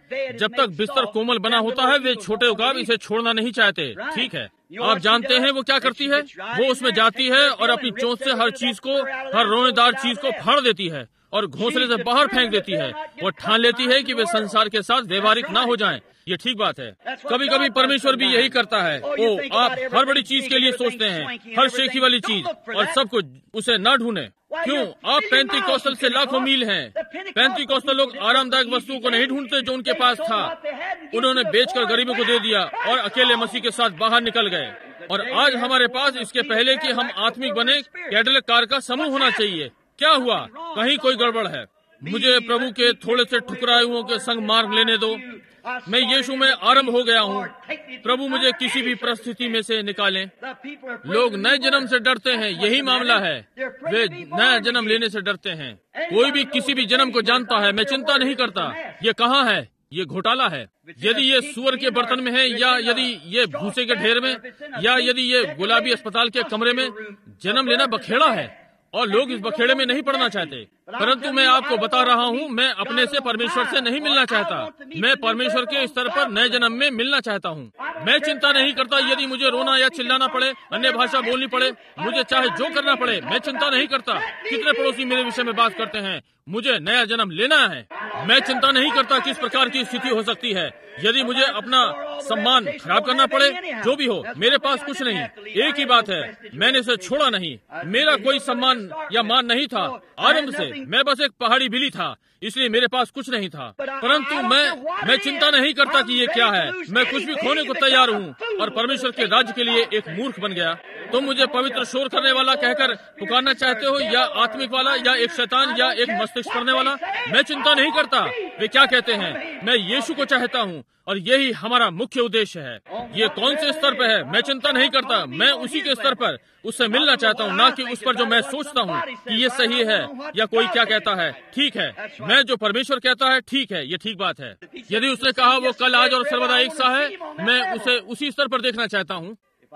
जब तक बिस्तर कोमल बना होता है वे छोटे उकाब इसे छोड़ना नहीं चाहते। ठीक है, आप जानते हैं वो क्या करती है, वो उसमें जाती है और अपनी चोंच से हर चीज को, हर रोनेदार चीज को फाड़ देती है और घोंसले से बाहर फेंक देती है। वो ठान लेती है कि वे संसार के साथ व्यवहारिक ना हो जाएं। ये ठीक बात है। कभी कभी परमेश्वर भी यही करता है। ओ आप हर बड़ी चीज के लिए सोचते हैं, हर शेखी वाली चीज, और सब कुछ उसे न ढूंढे। क्यों? आप पैंती कौशल से लाखों मील हैं। पैंती कौशल लोग आरामदायक वस्तुओं को नहीं ढूंढते जो उनके पास था, उन्होंने बेचकर गरीबों को दे दिया और अकेले मसीह के साथ बाहर निकल गए। और आज हमारे पास इसके पहले कि हम आत्मिक बने कैडिलैक कार का समूह होना चाहिए। क्या हुआ? कहीं कोई गड़बड़ है। मुझे प्रभु के थोड़े से ठुकराए हुओं के संग मार्ग लेने दो। मैं यीशु में आरंभ हो गया हूँ। प्रभु मुझे किसी भी परिस्थिति में से निकालें। लोग नए जन्म से डरते हैं, यही मामला है। वे नया जन्म लेने से डरते हैं। कोई भी किसी भी जन्म को जानता है। मैं चिंता नहीं करता ये कहाँ है, ये घोटाला है। यदि ये सुअर के बर्तन में है, या यदि ये भूसे के ढेर में, या यदि ये गुलाबी अस्पताल के कमरे में, जन्म लेना बखेड़ा है और लोग इस बखेड़े में नहीं पड़ना चाहते। परंतु मैं आपको बता रहा हूँ, मैं अपने से परमेश्वर से नहीं मिलना चाहता। मैं परमेश्वर के स्तर पर नए जन्म में मिलना चाहता हूँ। मैं चिंता नहीं करता यदि मुझे रोना या चिल्लाना पड़े, अन्य भाषा बोलनी पड़े, मुझे चाहे जो करना पड़े, मैं चिंता नहीं करता। कितने पड़ोसी मेरे विषय में बात करते हैं, मुझे नया जन्म लेना है। मैं चिंता नहीं करता किस प्रकार की स्थिति हो सकती है। यदि मुझे अपना सम्मान खराब करना पड़े, जो भी हो, मेरे पास कुछ नहीं। एक ही बात है, मैंने इसे छोड़ा नहीं। मेरा कोई सम्मान या मान नहीं था आरंभ से। मैं बस एक पहाड़ी बिल्ली था, इसलिए मेरे पास कुछ नहीं था। परंतु मैं मैं चिंता नहीं करता कि ये क्या है। मैं कुछ भी खोने को तैयार हूँ और परमेश्वर के राज्य के लिए एक मूर्ख बन गया। तुम मुझे पवित्र शोर करने वाला कहकर पुकारना चाहते हो, या आत्मिक वाला, या एक शैतान, या एक मस्तिष्क करने वाला। मैं चिंता नहीं करता वे क्या कहते हैं। मैं यीशु को चाहता हूँ और यही हमारा मुख्य उद्देश्य है। ये कौन से स्तर पर है मैं चिंता नहीं करता। मैं उसी के स्तर पर उससे मिलना चाहता हूँ, ना कि उस पर जो मैं सोचता हूँ कि ये सही है या कोई क्या कहता है। ठीक है, मैं जो परमेश्वर कहता है ठीक है, ये ठीक बात है। यदि उसने कहा वो कल आज और सर्वदा एक सा है, मैं उसे उसी स्तर पर देखना चाहता हूँ।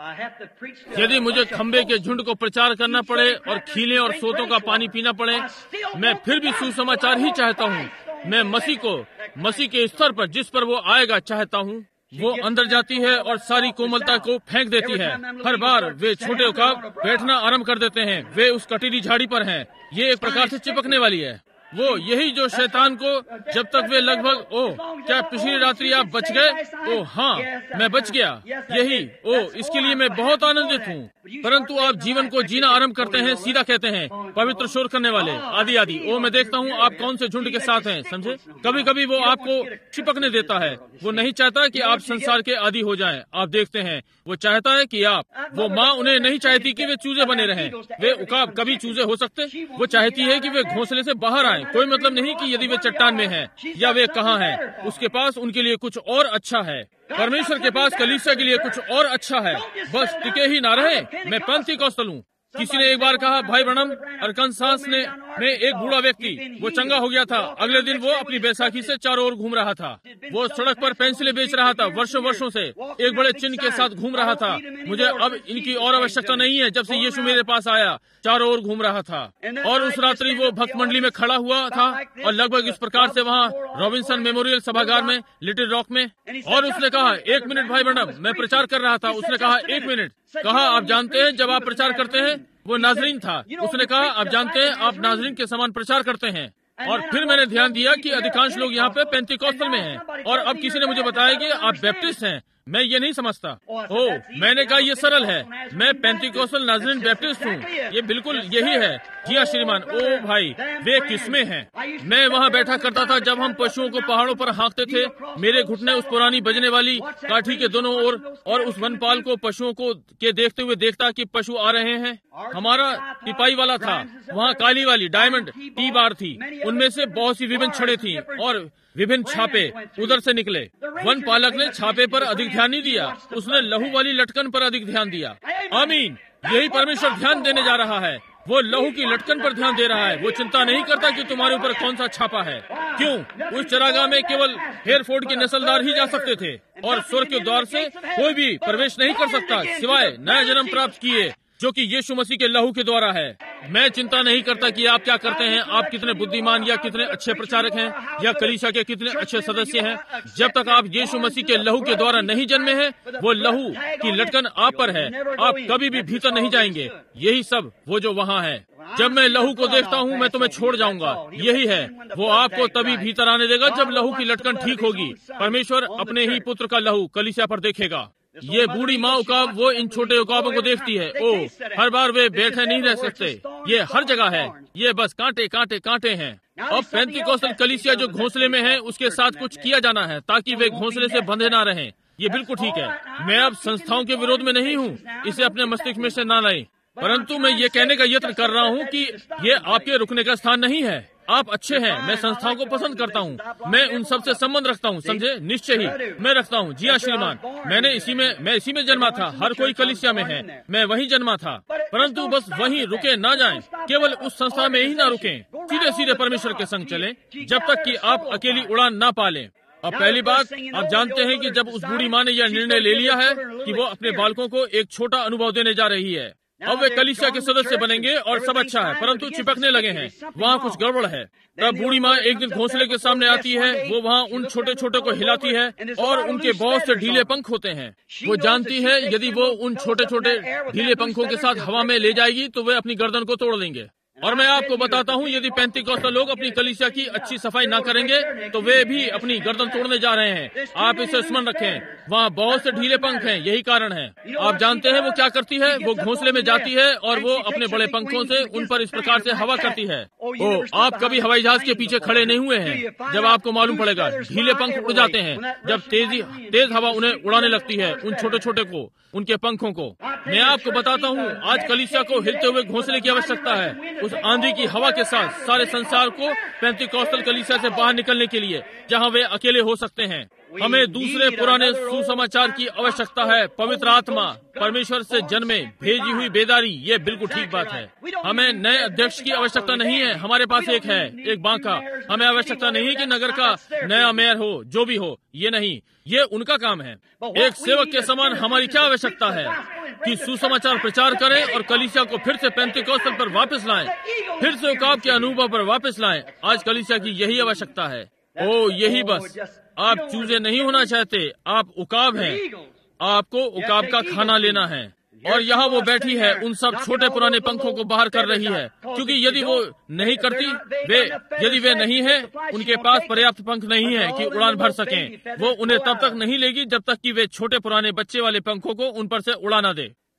यदि मुझे खंबे के झुंड को प्रचार करना पड़े और खीले और सोतों का पानी पीना पड़े, मैं फिर भी सुसमाचार ही चाहता हूँ। मैं मसीह को, मसीह के स्तर पर जिस पर वो आएगा चाहता हूँ। वो अंदर जाती है और सारी कोमलता को फेंक देती है। हर बार वे छोटे उकाब बैठना आरंभ कर देते हैं। वे उस कटीली झाड़ी पर हैं। ये एक प्रकार से चिपकने वाली है। वो यही जो शैतान को, जब तक वे लगभग, ओह क्या पिछली रात्रि आप बच गए? ओह हाँ मैं बच गया। यही, ओह इसके लिए मैं बहुत आनंदित हूँ। परंतु आप जीवन को जीना आरंभ करते हैं, सीधा कहते हैं पवित्र शोर करने वाले आदि आदि। ओ मैं देखता हूँ आप कौन से झुंड के साथ हैं, समझे। कभी कभी वो आपको चिपकने देता है। वो नहीं चाहता कि आप संसार के आदि हो जाएं। आप देखते हैं वो चाहता है कि आप, वो माँ उन्हें नहीं चाहती कि वे चूजे बने रहें। वे उकाब कभी चूजे हो सकते, वो चाहती है कि वे घोंसले से बाहर आएं। कोई मतलब नहीं कि यदि वे चट्टान में हैं या वे कहाँ हैं। उसके पास उनके लिए कुछ और अच्छा है। परमेश्वर के पास कलीसिया के लिए कुछ और अच्छा है। बस टिके ही ना रहे। मैं पेंतीकोस्टल हूँ। किसी ने एक बार कहा, भाई ब्रनम अरकानसास ने में एक बूढ़ा व्यक्ति, वो चंगा हो गया था। अगले दिन वो अपनी बैसाखी से चारों ओर घूम रहा था। वो सड़क पर पेंसिलें बेच रहा था, वर्षों वर्षों से एक बड़े चिन्ह के साथ घूम रहा था। मुझे अब इनकी और आवश्यकता नहीं है। जब से यीशु मेरे पास आया, चारों ओर घूम रहा था। और उस रात्रि वो भक्त मंडली में खड़ा हुआ था और लगभग इस प्रकार से वहाँ रॉबिन्सन मेमोरियल सभागार में, लिटिल रॉक में। और उसने कहा, एक मिनट भाई ब्रनम, मैं प्रचार कर रहा था। उसने कहा, एक मिनट। कहा, आप जानते हैं जब आप प्रचार करते हैं, वो नाजरीन था। उसने कहा, आप जानते हैं आप नाजरीन के समान प्रचार करते हैं। और फिर मैंने ध्यान दिया कि अधिकांश लोग यहाँ पे पेंतीकोस्टल में हैं। और अब किसी ने मुझे बताया कि आप बैप्टिस्ट हैं। मैं ये नहीं समझता। ओ, मैंने कहा ये सरल है। मैं पेंतीकोस्टल नाजरीन बैप्टिस्ट हूँ। ये बिल्कुल यही है। जी हाँ श्रीमान। ओ भाई, वे किस्में हैं। मैं वहाँ बैठा करता था जब हम पशुओं को पहाड़ों पर हाँकते थे। मेरे घुटने उस पुरानी बजने वाली काठी के दोनों ओर, और उस वनपाल को पशुओं को के देखते हुए देखता कि पशु आ रहे हैं। हमारा टिपाई वाला था। वहाँ काली वाली डायमंड टी बार थी। उनमें से बहुत सी विभिन्न छड़ें थी और विभिन्न छापे उधर से निकले। वन पालक ने छापे पर अधिक ध्यान नहीं दिया। उसने लहू वाली लटकन पर अधिक ध्यान दिया। आमीन। यही परमेश्वर ध्यान देने जा रहा है। वो लहू की लटकन पर ध्यान दे रहा है। वो चिंता नहीं करता कि तुम्हारे ऊपर कौन सा छापा है। क्यों? उस चरागाह में केवल हेरफोर्ड के नस्लदार ही जा सकते थे और स्वर्ग के द्वार से कोई भी प्रवेश नहीं कर सकता सिवाय नया जन्म प्राप्त किए, जो कि यीशु मसीह के लहू के द्वारा है। मैं चिंता नहीं करता कि आप क्या करते हैं, आप कितने बुद्धिमान या कितने अच्छे प्रचारक हैं या कलीसिया के कितने अच्छे सदस्य हैं। जब तक आप यीशु मसीह के लहू के द्वारा नहीं जन्मे हैं, वो लहू की लटकन आप पर है। आप कभी भी भीतर नहीं जाएंगे। यही सब वो जो वहाँ है। जब मैं लहू को देखता हूँ, मैं तुम्हें छोड़ जाऊंगा। यही है। वो आपको तभी भीतर आने देगा जब लहू की लटकन ठीक होगी। परमेश्वर अपने ही पुत्र का लहू कलीसिया पर देखेगा। ये बूढ़ी माँ उकाब वो इन छोटे उकाबों को देखती है। ओ, हर बार वे बैठे नहीं रह सकते। ये हर जगह है। ये बस कांटे कांटे कांटे हैं। अब पेंतीकोस्टल कलीसिया जो घोंसले में है, उसके साथ कुछ किया जाना है ताकि वे घोंसले से बंधे ना रहें। ये बिल्कुल ठीक है। मैं अब संस्थाओं के विरोध में नहीं हूँ। इसे अपने मस्तिष्क में से ना लाएं। परंतु मैं ये कहने का यत्न कर रहा हूँ कि ये आपके रुकने का स्थान नहीं है। आप अच्छे हैं। मैं संस्थाओं को पसंद करता हूँ। मैं उन सब से संबंध रखता हूँ, समझे। निश्चय ही मैं रखता हूँ। जी हाँ श्रीमान। मैंने इसी में मैं इसी में जन्मा था। हर कोई कलीसिया में है। मैं वहीं जन्मा था। परंतु बस वहीं रुके ना जाएं। केवल उस संस्था में ही ना रुकें। सीधे सीधे परमेश्वर के संग चलें जब तक कि आप अकेली उड़ान ना पालें। अब पहली बात, आप जानते हैं कि जब उस बूढ़ी माँ ने यह निर्णय ले लिया है कि वो अपने बालकों को एक छोटा अनुभव देने जा रही है, अब वे कलीसिया के सदस्य बनेंगे और सब अच्छा है, परंतु चिपकने लगे हैं। वहाँ कुछ गड़बड़ है। तब बूढ़ी माँ एक दिन घोंसले के सामने आती है। वो वहाँ उन छोटे छोटे को हिलाती है और उनके बहुत से ढीले पंख होते हैं। वो जानती है यदि वो उन छोटे छोटे ढीले पंखों के साथ हवा में ले जाएगी तो वे अपनी गर्दन को तोड़ देंगे। और मैं आपको बताता हूँ, यदि पेंतीकोस्टल लोग अपनी कलीसिया की अच्छी सफाई ना करेंगे तो वे भी अपनी गर्दन तोड़ने जा रहे हैं। आप इसे स्मरण रखें। वहाँ बहुत से ढीले पंख हैं। यही कारण है। आप जानते हैं वो क्या करती है? वो घोंसले में जाती है और वो अपने बड़े पंखों से उन पर इस प्रकार से हवा करती है। ओ, आप कभी हवाई जहाज के पीछे खड़े नहीं हुए हैं। जब आपको मालूम पड़ेगा, ढीले पंख उड़ जाते हैं जब तेजी तेज हवा उन्हें उड़ाने लगती है, उन छोटे छोटे को, उनके पंखों को। मैं आपको बताता हूँ, आज कलीसिया को हिलते हुए घोंसले की आवश्यकता है। उस आंधी की हवा के साथ सारे संसार को पेंतीकोस्टल कलीसिया से बाहर निकलने के लिए, जहाँ वे अकेले हो सकते हैं। हमें दूसरे पुराने सुसमाचार की आवश्यकता है। पवित्र आत्मा, परमेश्वर से जन्मे भेजी हुई बेदारी, ये बिल्कुल ठीक बात है। हमें नए अध्यक्ष की आवश्यकता नहीं है। हमारे पास एक है, एक बांका। हमें आवश्यकता नहीं है कि नगर का नया मेयर हो, जो भी हो। ये नहीं, ये उनका काम है। एक सेवक के समान हमारी क्या आवश्यकता है कि सुसमाचार प्रचार करें और कलीसिया को फिर से पेंतीकोस्टल पर वापस लाएं, फिर से उकाब के अनुभव पर वापस लाएं। आज कलीसिया की यही आवश्यकता है। ओ, यही बस। आप चूजे नहीं होना चाहते, आप उकाब हैं। आपको उकाब का खाना लेना है। और यहाँ वो बैठी है, उन सब छोटे पुराने पंखों को बाहर कर रही है, क्योंकि यदि वो नहीं करती, वे यदि वे नहीं है, उनके पास पर्याप्त पंख नहीं है कि उड़ान भर सकें। वो उन्हें तब तक नहीं लेगी जब तक कि वे छोटे पुराने बच्चे वाले पंखों को उन पर से उड़ा ना दे।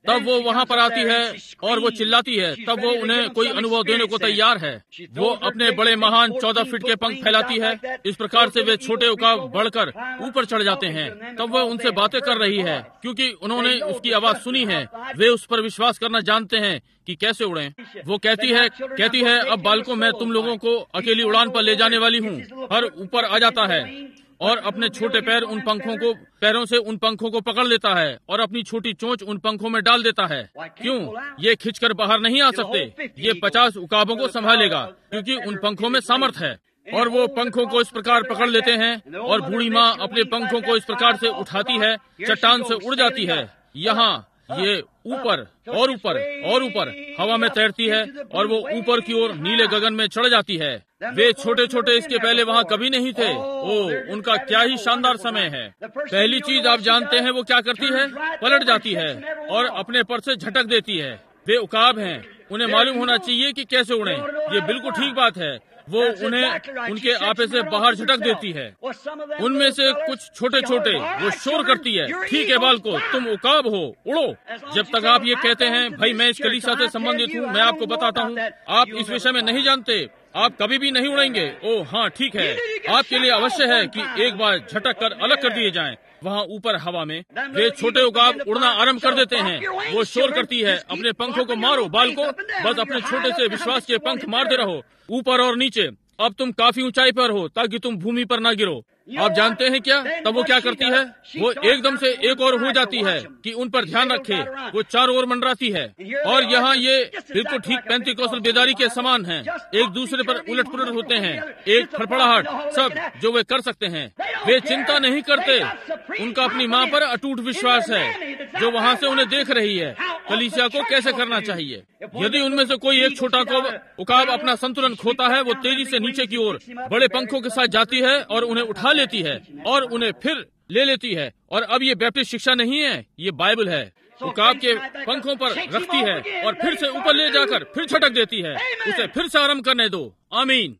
तब वो वहाँ पर आती है और वो चिल्लाती है, तब वो उन्हें कोई अनुभव देने को तैयार है। वो अपने बड़े महान चौदह फीट के पंख फैलाती है। इस प्रकार से वे छोटे उकाब बढ़कर ऊपर चढ़ जाते हैं। तब वह उनसे बातें कर रही है, क्योंकि उन्होंने उसकी आवाज सुनी है। वे उस पर विश्वास करना जानते हैं कि कैसे उड़ें। वो कहती है कहती है अब बालकों, मैं तुम लोगों को अकेली उड़ान पर ले जाने वाली हूँ। हर ऊपर आ जाता है और अपने छोटे पैर उन पंखों को पैरों से उन पंखों को पकड़ लेता है और अपनी छोटी चोंच उन पंखों में डाल देता है। क्यों? ये खिंचकर बाहर नहीं आ सकते। ये पचास उकाबों को संभालेगा, क्योंकि उन पंखों में सामर्थ है। और वो पंखों को इस प्रकार पकड़ लेते हैं और बूढ़ी माँ अपने पंखों को इस प्रकार से उठाती है, चट्टान से उड़ जाती है। यहाँ ये ऊपर और ऊपर और ऊपर हवा में तैरती है और वो ऊपर की ओर नीले गगन में चढ़ जाती है। वे छोटे छोटे इसके पहले वहाँ कभी नहीं थे। ओ, उनका क्या ही शानदार समय है। पहली चीज आप जानते हैं वो क्या करती है? पलट जाती है और अपने पर से झटक देती है। वे उकाब हैं, उन्हें मालूम होना चाहिए कि कैसे उड़ें। ये बिल्कुल ठीक बात है। वो उन्हें उनके आपे से बाहर झटक देती है। उनमें से कुछ छोटे छोटे वो शोर करती है, ठीक है बालको, तुम उकाब हो, उड़ो। जब तक आप ये कहते हैं भाई मैं इस कलीसिया से संबंधित हूँ, मैं आपको बताता हूँ, आप इस विषय में नहीं जानते, आप कभी भी नहीं उड़ेंगे। ओ हाँ ठीक है, आपके लिए अवश्य है कि एक बार झटक कर अलग कर दिए जाएं। वहाँ ऊपर हवा में वे छोटे उकाब उड़ना आरंभ कर देते हैं। वो शोर करती है, अपने पंखों को मारो बालको, बस अपने छोटे से विश्वास के पंख मारते रहो ऊपर और नीचे। अब तुम काफी ऊंचाई पर हो ताकि तुम भूमि पर ना गिरो। आप जानते हैं क्या? तब वो क्या करती है? वो एकदम से एक और हो जाती है कि उन पर ध्यान रखे। वो चारों ओर मंडराती है और यहाँ ये बिल्कुल ठीक पेंतिकोस्टल बेदारी के समान है। एक दूसरे पर उलट पुलट होते हैं, एक फड़फड़ाहट, सब जो वे कर सकते हैं। वे चिंता नहीं करते। उनका अपनी माँ पर अटूट विश्वास है जो वहाँ से उन्हें देख रही है कलीसिया को कैसे करना चाहिए। यदि उनमें से कोई एक छोटा को उकाब अपना संतुलन खोता है, वो तेजी से नीचे की ओर बड़े पंखों के साथ जाती है और उन्हें उठा लेती है और उन्हें फिर ले लेती है। और अब ये बैप्टिस्ट शिक्षा नहीं है, ये बाइबल है। उकाब के पंखों पर रखती है और फिर से ऊपर ले जाकर फिर झटक देती है। उसे फिर से आरंभ करने दो। आमीन।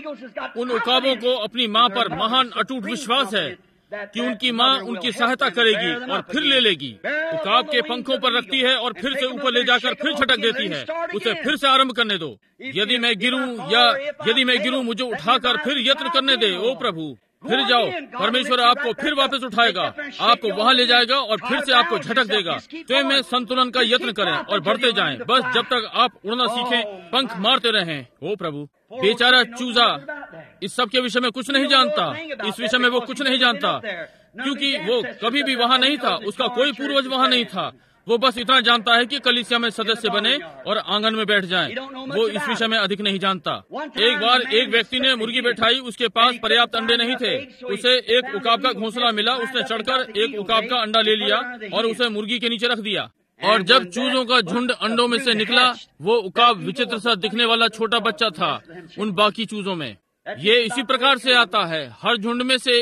उन उकाबों को अपनी माँ पर महान अटूट विश्वास है कि उनकी माँ उनकी सहायता करेगी और फिर ले लेगी। उकाब के पंखों पर रखती है और फिर से ऊपर ले जाकर फिर झटक देती है। उसे फिर से आरंभ करने दो। यदि मैं गिरूं या यदि मैं गिरूं मुझे उठाकर फिर यत्न करने दे। ओ प्रभु, फिर जाओ। परमेश्वर आपको फिर वापस उठाएगा, आपको वहाँ ले जाएगा और फिर से आपको झटक देगा। स्वयं में संतुलन का यत्न करें और बढ़ते जाएं, बस जब तक आप उड़ना सीखें, पंख मारते रहें। ओ प्रभु, बेचारा चूजा इस सब के विषय में कुछ नहीं जानता। इस विषय में वो कुछ नहीं जानता, क्योंकि वो कभी भी वहाँ नहीं था। उसका कोई पूर्वज वहाँ नहीं था। वो बस इतना जानता है कि कलीसिया में सदस्य बने और आंगन में बैठ जाएं। वो इस विषय में अधिक नहीं जानता। एक बार एक व्यक्ति ने मुर्गी बैठाई, उसके पास पर्याप्त अंडे नहीं थे। उसे एक उकाब का घोंसला मिला, उसने चढ़कर एक उकाब का अंडा ले लिया और उसे मुर्गी के नीचे रख दिया। और जब चूजों का झुंड अंडों में से निकला, वो उकाब विचित्र सा दिखने वाला छोटा बच्चा था उन बाकी चूजों में। ये इसी प्रकार से आता है, हर झुंड में से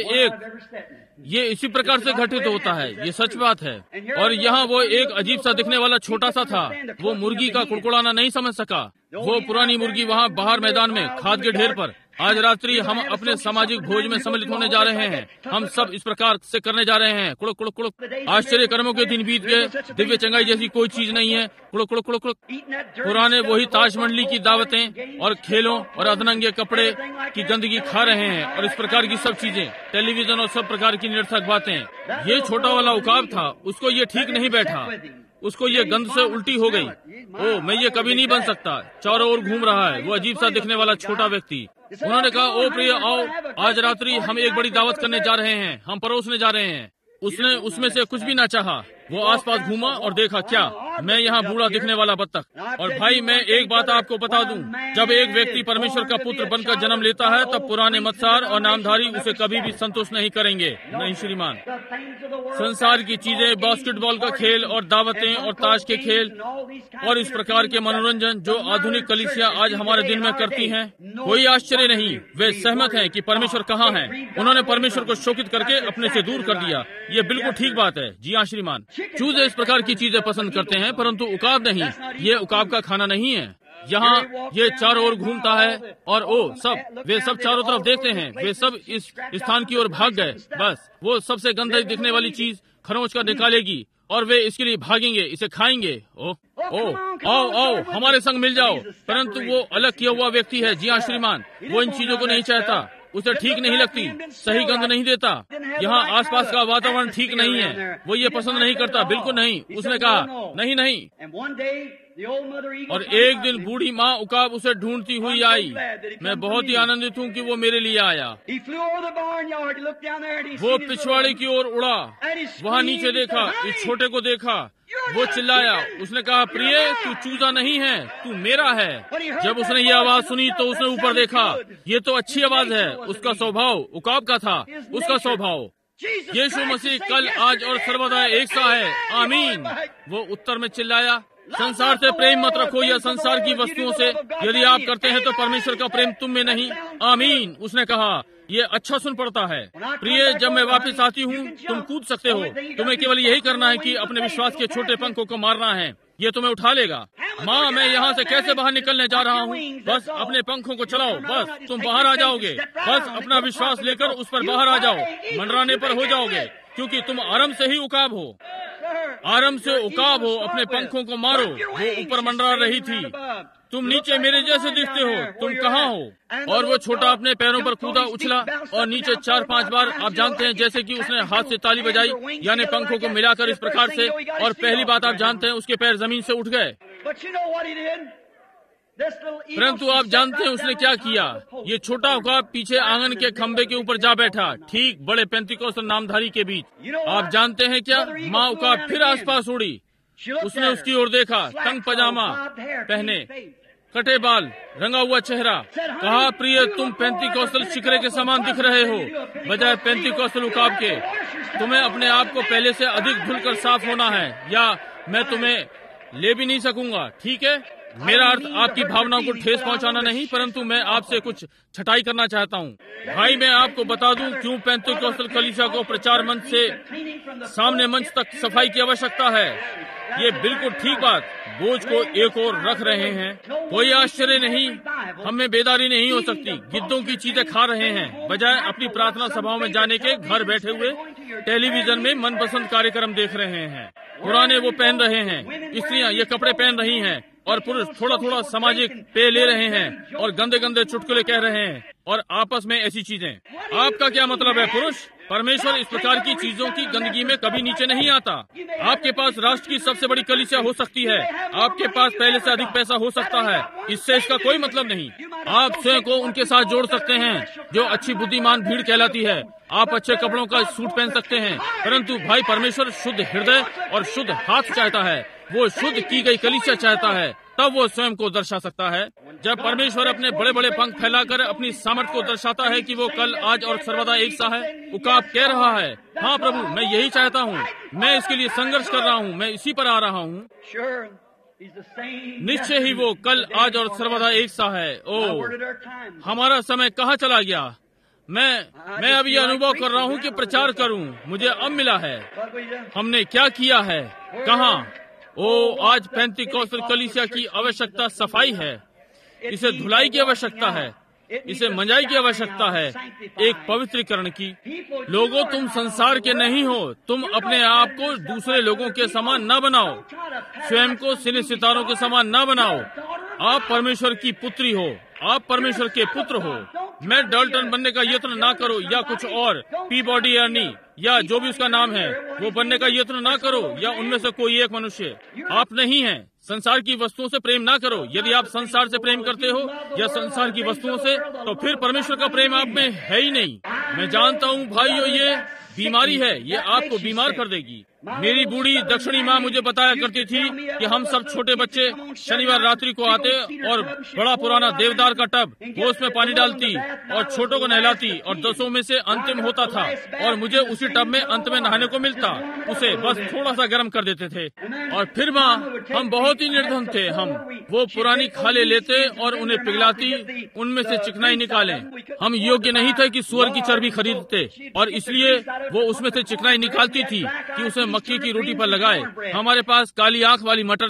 एक ये इसी प्रकार से घटित होता है। ये सच बात है। और यहाँ वो एक अजीब सा दिखने वाला छोटा सा था। वो मुर्गी का कुड़कुड़ाना नहीं समझ सका। वो पुरानी मुर्गी वहाँ बाहर मैदान में खाद के ढेर पर। आज रात्रि हम अपने सामाजिक भोज में सम्मिलित होने जा रहे हैं। हम सब इस प्रकार से करने जा रहे हैं। कुड़क कुड़क कुड़क। आश्चर्य कर्मों के दिन बीत गए। दिव्य चंगाई जैसी कोई चीज नहीं है। कुड़क कुड़क कुड़क कुड़क। पुराने वही ताश मंडली की दावतें और खेलों और अधनंगे कपड़े की गंदगी खा रहे हैं और इस प्रकार की सब चीजें, टेलीविजन और सब प्रकार की निरर्थक बातें। ये छोटा वाला उकाब था, उसको ये ठीक नहीं बैठा। उसको ये गंध से उल्टी हो गई। ओ, मैं ये कभी नहीं बन सकता। चारों ओर घूम रहा है वो अजीब सा दिखने वाला छोटा व्यक्ति। उन्होंने कहा, ओ प्रिय, आओ, आज रात्रि हम एक बड़ी दावत करने जा रहे हैं, हम परोसने जा रहे हैं। उसने उसमें से कुछ भी ना चाहा। वो आसपास घूमा और देखा, क्या मैं यहाँ बूढ़ा दिखने वाला बत्तख। और भाई, मैं एक बात आपको बता दूं, जब एक व्यक्ति परमेश्वर का पुत्र बनकर जन्म लेता है, तब पुराने मत्सार और नामधारी उसे कभी भी संतुष्ट नहीं करेंगे। नहीं श्रीमान, संसार की चीजें, बास्केटबॉल का खेल और दावतें और ताश के खेल और इस प्रकार के मनोरंजन जो आधुनिक कलीसिया आज हमारे दिन में करती हैं, कोई आश्चर्य नहीं। वे सहमत हैं कि परमेश्वर कहाँ है। उन्होंने परमेश्वर को शोकित करके अपने से दूर कर दिया। ये बिल्कुल ठीक बात है। जी हाँ श्रीमान, चूजे इस प्रकार की चीजें पसंद करते हैं, परंतु उकाब नहीं। ये उकाब का खाना नहीं है। यहाँ ये चारों ओर घूमता है और ओ सब वे सब चारों तरफ देखते हैं। वे सब इस स्थान की ओर भाग गए। बस वो सबसे गंदी दिखने वाली चीज खरोंच कर निकालेगी और वे इसके लिए भागेंगे, इसे खाएंगे। ओ ओ आओ आओ हमारे संग मिल जाओ। परंतु वो अलग किया हुआ व्यक्ति है। जी हाँ श्रीमान, वो इन चीजों को नहीं चाहता, उसे ठीक नहीं लगती, सही गंध नहीं देता, यहाँ आसपास का वातावरण ठीक नहीं है, वो ये पसंद नहीं करता, बिल्कुल नहीं। उसने कहा नहीं नहीं। और एक दिन बूढ़ी माँ उकाब उसे ढूंढती हुई आई। मैं बहुत ही आनंदित हूँ कि वो मेरे लिए आया। वो पिछवाड़े की ओर उड़ा, वहाँ नीचे देखा, इस छोटे को देखा, वो चिल्लाया। उसने कहा, प्रिय तू चूजा नहीं है, तू मेरा है। जब उसने ये आवाज सुनी तो उसने ऊपर देखा। ये तो अच्छी आवाज है। उसका स्वभाव उकाब का था, उसका स्वभाव। यीशु मसीह कल आज और सर्वदा एक सा है। आमीन। वो उत्तर में चिल्लाया, संसार से प्रेम मत रखो या संसार की वस्तुओं से। यदि आप करते हैं तो परमेश्वर का प्रेम तुम में नहीं। आमीन। उसने कहा, ये अच्छा सुन पड़ता है। प्रिय, जब मैं वापस आती हूँ तुम कूद सकते हो। तुम्हें केवल यही करना है कि अपने विश्वास के छोटे पंखों को मारना है, ये तुम्हें उठा लेगा। माँ, मैं यहाँ से कैसे बाहर निकलने जा रहा हूँ? बस अपने पंखों को चलाओ, बस तुम बाहर आ जाओगे। बस अपना विश्वास लेकर उस पर बाहर आ जाओ, मंडराने पर हो जाओगे, क्योंकि तुम आरंभ से ही उकाब हो। आरंभ से उकाब हो। अपने पंखों को मारो। वो ऊपर मंडरा रही थी। तुम नीचे मेरे जैसे दिखते हो, तुम कहाँ हो? और वो छोटा अपने पैरों पर कूदा, उछला और नीचे चार पांच बार, आप जानते हैं, जैसे कि उसने हाथ से ताली बजाई, यानी पंखों को मिलाकर इस प्रकार से। और पहली बात आप जानते हैं, उसके पैर जमीन से उठ गए। परंतु आप जानते हैं उसने क्या किया? ये छोटा उकाब पीछे आंगन के खंबे के ऊपर जा बैठा, ठीक बड़े पेंतिकोस्tal नामधारी के बीच। आप जानते हैं क्या? माँ उकाब फिर आसपास उड़ी। उसने उसकी ओर देखा, तंग पजामा पहने, कटे बाल, रंगा हुआ चेहरा। कहा, प्रिय तुम पेंतिकोस्tal शिकरे के समान दिख रहे हो, बजाय पेंतिकोस्tal उकाब के। तुम्हें अपने आप को पहले से अधिक धुलकर साफ होना है, या मैं तुम्हें ले भी नहीं सकूंगा। ठीक है, मेरा अर्थ आपकी भावनाओं को ठेस पहुंचाना नहीं, परंतु मैं आपसे कुछ छटाई करना चाहता हूं। भाई, मैं आपको बता दूं क्यों पेंतिकोस्tal कलीसिया को प्रचार मंच से सामने मंच तक सफाई की आवश्यकता है। ये बिल्कुल ठीक बात। बोझ को एक ओर रख रहे हैं, कोई आश्चर्य नहीं, हमें बेदारी नहीं हो सकती। गिद्धों की चीजें खा रहे हैं, बजाय अपनी प्रार्थना सभाओं में जाने के घर बैठे हुए टेलीविजन में मनपसंद कार्यक्रम देख रहे हैं। पुराने वो पहन रहे हैं, स्त्रियां ये कपड़े पहन रही हैं, और पुरुष थोड़ा थोड़ा सामाजिक पेय ले रहे हैं और गंदे गंदे चुटकुले कह रहे हैं और आपस में ऐसी चीजें। आपका क्या मतलब है पुरुष? परमेश्वर इस प्रकार की चीजों की गंदगी में कभी नीचे नहीं आता। आपके पास राष्ट्र की सबसे बड़ी कलीसिया हो सकती है, आपके पास पहले से अधिक पैसा हो सकता है, इससे इसका कोई मतलब नहीं। आप स्वयं को उनके साथ जोड़ सकते हैं जो अच्छी बुद्धिमान भीड़ कहलाती है। आप अच्छे कपड़ों का सूट पहन सकते हैं, परंतु भाई परमेश्वर शुद्ध हृदय और शुद्ध हाथ चाहता है। वो शुद्ध की गई कलीसिया चाहता है, तब वो स्वयं को दर्शा सकता है। जब परमेश्वर अपने बड़े बड़े पंख फैलाकर अपनी सामर्थ को दर्शाता है कि वो कल आज और सर्वदा एक सा है। उकाब कह रहा है, हाँ प्रभु, मैं यही चाहता हूँ, मैं इसके लिए संघर्ष कर रहा हूँ, मैं इसी पर आ रहा हूँ। निश्चय ही वो कल आज और सर्वदा एक सा है। ओ, हमारा समय कहाँ चला गया? मैं मैं अब ये अनुभव कर रहा हूँ कि प्रचार करूँ, मुझे अब मिला है। हमने क्या किया है? कहाँ? ओ, आज पेंतिकोस्tal कलीसिया की आवश्यकता सफाई है, इसे धुलाई की आवश्यकता है, इसे मंजाई की आवश्यकता है, एक पवित्रीकरण की। लोगों, तुम संसार के नहीं हो, तुम अपने आप को दूसरे लोगों के समान न बनाओ, स्वयं को सिने सितारों के समान न बनाओ। आप परमेश्वर की पुत्री हो, आप परमेश्वर के पुत्र हो। मैं डाल्टन बनने का यत्न ना करो या कुछ और, पीबॉडी अर्नी या जो भी उसका नाम है, वो बनने का यत्न ना करो, या उनमें से कोई एक मनुष्य। आप नहीं हैं। संसार की वस्तुओं से प्रेम ना करो। यदि आप संसार से प्रेम करते हो या संसार की वस्तुओं से, तो फिर परमेश्वर का प्रेम आप में है ही नहीं। मैं जानता हूँ भाइयों, ये बीमारी है, ये आपको बीमार कर देगी। मेरी बूढ़ी दक्षिणी माँ मुझे बताया करती थी कि हम सब छोटे बच्चे शनिवार रात्रि को आते और बड़ा पुराना देवदार का टब, वो उसमें पानी डालती और छोटों को नहलाती, और दसों में से अंतिम होता था और मुझे उसी टब में अंत में नहाने को मिलता। उसे बस थोड़ा सा गर्म कर देते थे। और फिर माँ, हम बहुत ही निर्धन थे, हम वो पुरानी खाले लेते और उन्हें पिघलाती, उनमें से चिकनाई निकालें। हम योग्य नहीं थे कि सुअर की चर्बी खरीदते, और इसलिए वो उसमें से चिकनाई निकालती थी कि उसे मक्की की रोटी पर लगाए। हमारे पास काली आंख वाली मटर थी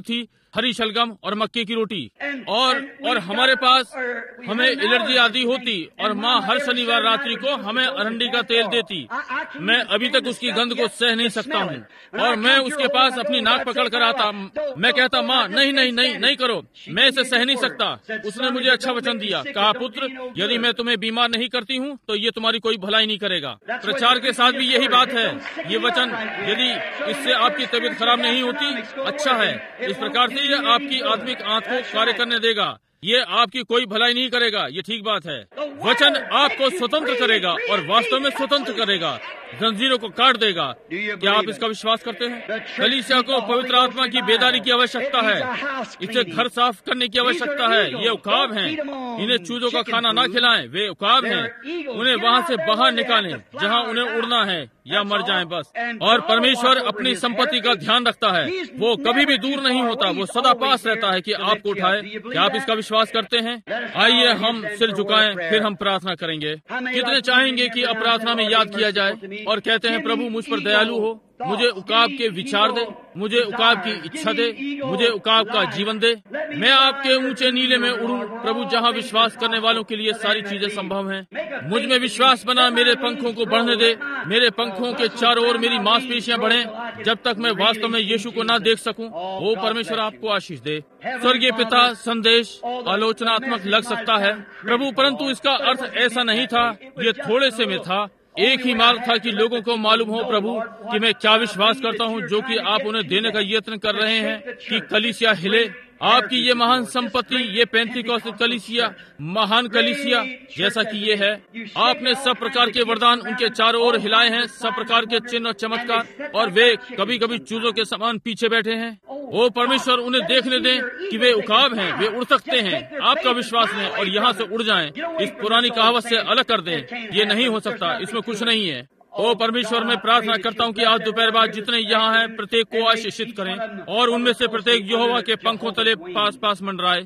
हरी शलगम और मक्के की रोटी। और और हमारे पास हमें एलर्जी आदि होती और माँ हर शनिवार रात्रि को हमें अरंडी का तेल देती। मैं अभी तक उसकी गंध को सह नहीं सकता हूँ और मैं उसके पास अपनी नाक पकड़ कर आता। मैं कहता, माँ नहीं नहीं नहीं नहीं करो, मैं इसे सह नहीं सकता। उसने मुझे अच्छा वचन दिया, कहा, पुत्र यदि मैं तुम्हें बीमार नहीं करती हूँ तो ये तुम्हारी कोई भलाई नहीं करेगा। प्रचार के साथ भी यही बात है। ये वचन, यदि इससे आपकी तबीयत खराब नहीं होती, अच्छा है। इस प्रकार से ये आपकी आत्मिक आंख को कार्य करने देगा। ये आपकी कोई भलाई नहीं करेगा, ये ठीक बात है। वचन आपको स्वतंत्र करेगा और वास्तव में स्वतंत्र करेगा, जंजीरों को काट देगा। क्या आप इसका विश्वास करते हैं? कलीसिया को पवित्र आत्मा की बेदारी की आवश्यकता है। इसे घर साफ करने की आवश्यकता है। ये उकाब हैं, इन्हें चूजों का खाना ना खिलाएं। वे उकाब हैं, उन्हें वहाँ से बाहर निकालें जहाँ उन्हें उड़ना है या मर जाएं बस। और परमेश्वर अपनी संपत्ति का ध्यान रखता है। वो कभी भी दूर नहीं होता, वो सदा पास रहता है कि आपको उठाए। क्या आप इसका विश्वास करते हैं? आइए हम सिर झुकाएं, फिर हम प्रार्थना करेंगे। कितने चाहेंगे कि अब प्रार्थना में याद किया जाए और कहते हैं, प्रभु मुझ पर दयालु हो, मुझे उकाब के विचार दे, मुझे उकाब की इच्छा दे, मुझे उकाब का जीवन दे। मैं आपके ऊंचे नीले में उड़ूं प्रभु, जहाँ विश्वास करने वालों के लिए सारी चीजें संभव हैं। मुझ में विश्वास बना, मेरे पंखों को बढ़ने दे। मेरे पंखों के चारों ओर मेरी मांसपेशियां बढ़ें जब तक मैं वास्तव में यीशु को ना देख सकूं। वो परमेश्वर आपको आशीष दे। स्वर्गीय पिता, संदेश आलोचनात्मक लग सकता है प्रभु, परंतु इसका अर्थ ऐसा नहीं था। ये थोड़े से में था। एक ही मार्ग था कि लोगों को मालूम हो प्रभु कि मैं क्या विश्वास करता हूँ, जो कि आप उन्हें देने का यत्न कर रहे हैं कि कलीसिया हिले। आपकी ये महान संपत्ति, ये पेंतीकोस्त कलीसिया, महान कलीसिया जैसा कि ये है, आपने सब प्रकार के वरदान उनके चारों ओर हिलाए हैं, सब प्रकार के चिन्ह और चमत्कार, और वे कभी कभी चूजों के समान पीछे बैठे हैं। ओ परमेश्वर, उन्हें देखने दें कि वे उकाब हैं, वे उड़ सकते हैं। आपका विश्वास लें और यहाँ से उड़ जाएं। इस पुरानी कहावत से अलग कर दें। ये नहीं हो सकता, इसमें कुछ नहीं है। ओ परमेश्वर, मैं प्रार्थना करता हूँ कि आज दोपहर बाद जितने यहाँ हैं प्रत्येक को आशीषित करें और उनमें से प्रत्येक यहोवा के पंखों तले पास पास मंडराए।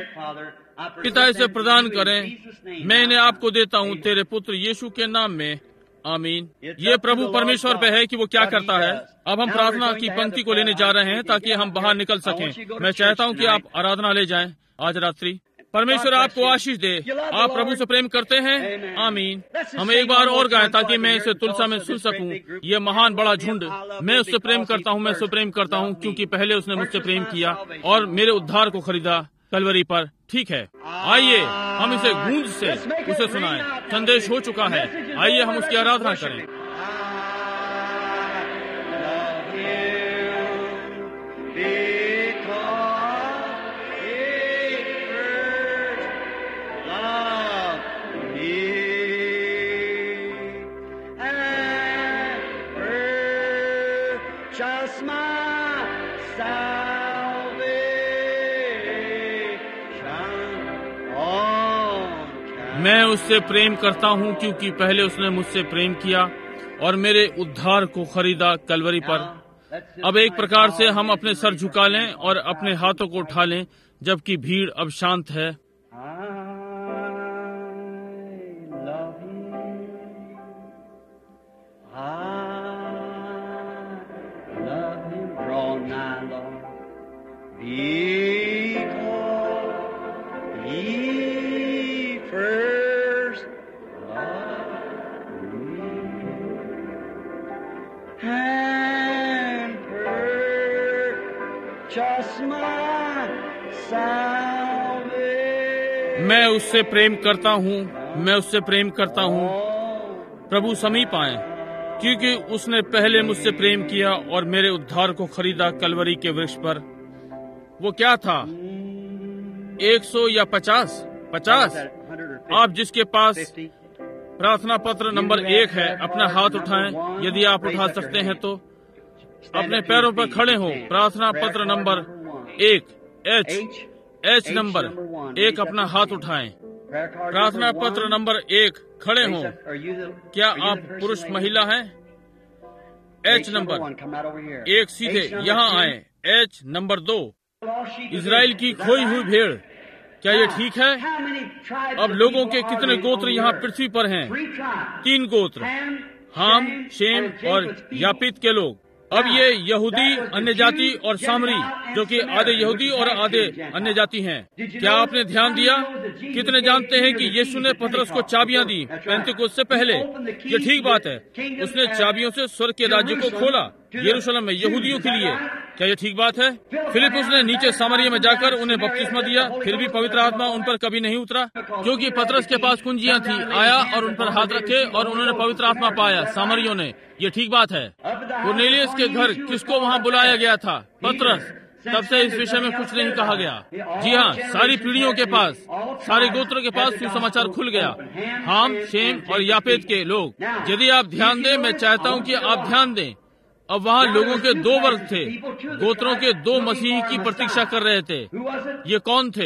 पिता इसे प्रदान करें। मैं इन्हें आपको देता हूँ तेरे पुत्र यीशु के नाम में, आमीन। ये प्रभु परमेश्वर पे है कि वो क्या करता है। अब हम प्रार्थना की पंक्ति को लेने जा रहे हैं ताकि हम बाहर निकल सकें। मैं चाहता हूँ कि आप आराधना ले जाएं आज रात्रि। परमेश्वर आपको आशीष दे। आप प्रभु से प्रेम करते हैं, आमीन। हम एक बार और गाएं ताकि मैं इसे तुलसा में सुन सकूं। ये महान बड़ा झुंड, मैं उससे प्रेम करता हूं, मैं उससे प्रेम करता हूं क्योंकि पहले उसने मुझसे प्रेम किया और मेरे उद्धार को खरीदा कलवरी पर। ठीक है, आइए हम इसे गूंज से उसे सुनाएं। संदेश हो चुका है, आइए हम उसकी आराधना करें। मैं उससे प्रेम करता हूँ क्योंकि पहले उसने मुझसे प्रेम किया और मेरे उद्धार को खरीदा कलवरी पर। अब एक प्रकार से हम अपने सर झुका लें और अपने हाथों को उठा लें जबकि भीड़ अब शांत है। मैं उससे प्रेम करता हूँ, मैं उससे प्रेम करता हूँ। प्रभु समीप आए क्योंकि उसने पहले मुझसे प्रेम किया और मेरे उद्धार को खरीदा कलवरी के वृक्ष पर। वो क्या था, एक सौ या पचास? पचास। आप जिसके पास प्रार्थना पत्र नंबर एक है, अपना हाथ उठाएं यदि आप उठा सकते हैं तो। अपने पैरों पर खड़े हो। प्रार्थना पत्र नंबर एक, एच एच नंबर एक, अपना हाथ उठाएं। प्रार्थना पत्र नंबर एक, खड़े हो। क्या आप पुरुष महिला हैं? एच नंबर एक, सीधे यहाँ आए। एच नंबर दो, इजराइल की खोई हुई भेड़। क्या ये ठीक है? अब लोगों के कितने गोत्र यहाँ पृथ्वी पर हैं? तीन गोत्र, हाम, शेम और यापित के लोग। अब ये यहूदी, अन्य जाति और सामरी, जो कि आधे यहूदी और आधे अन्य जाति हैं। क्या आपने ध्यान दिया? कितने जानते हैं कि यीशु ने पतरस को चाबियां दी पेंतीकोस्त से पहले? ये ठीक बात है, उसने चाबियों से स्वर्ग के राज्य को खोला यरूशलेम में यहूदियों के लिए। क्या ये ठीक बात है? फिलिपुस ने नीचे सामरिया में जाकर उन्हें बपतिस्मा दिया, फिर भी पवित्र आत्मा उन पर कभी नहीं उतरा, क्योंकि पतरस के पास कुंजियां थी। आया और उन पर हाथ रखे और उन्होंने पवित्र आत्मा पाया, सामरियों ने। ये ठीक बात है। कुरनेलियुस के घर किसको वहाँ बुलाया गया था? पतरस। तब से इस विषय में कुछ नहीं कहा गया। जी हाँ, सारी पीढ़ियों के पास, सारे गोत्रों के पास सुसमाचार खुल गया। हाम, शेम और यापेत के लोग। यदि आप ध्यान दें, मैं चाहता हूँ कि आप ध्यान दें। अब वहाँ लोगों के दो वर्ग थे, गोत्रों के दो मसीही की प्रतीक्षा कर रहे थे। ये कौन थे?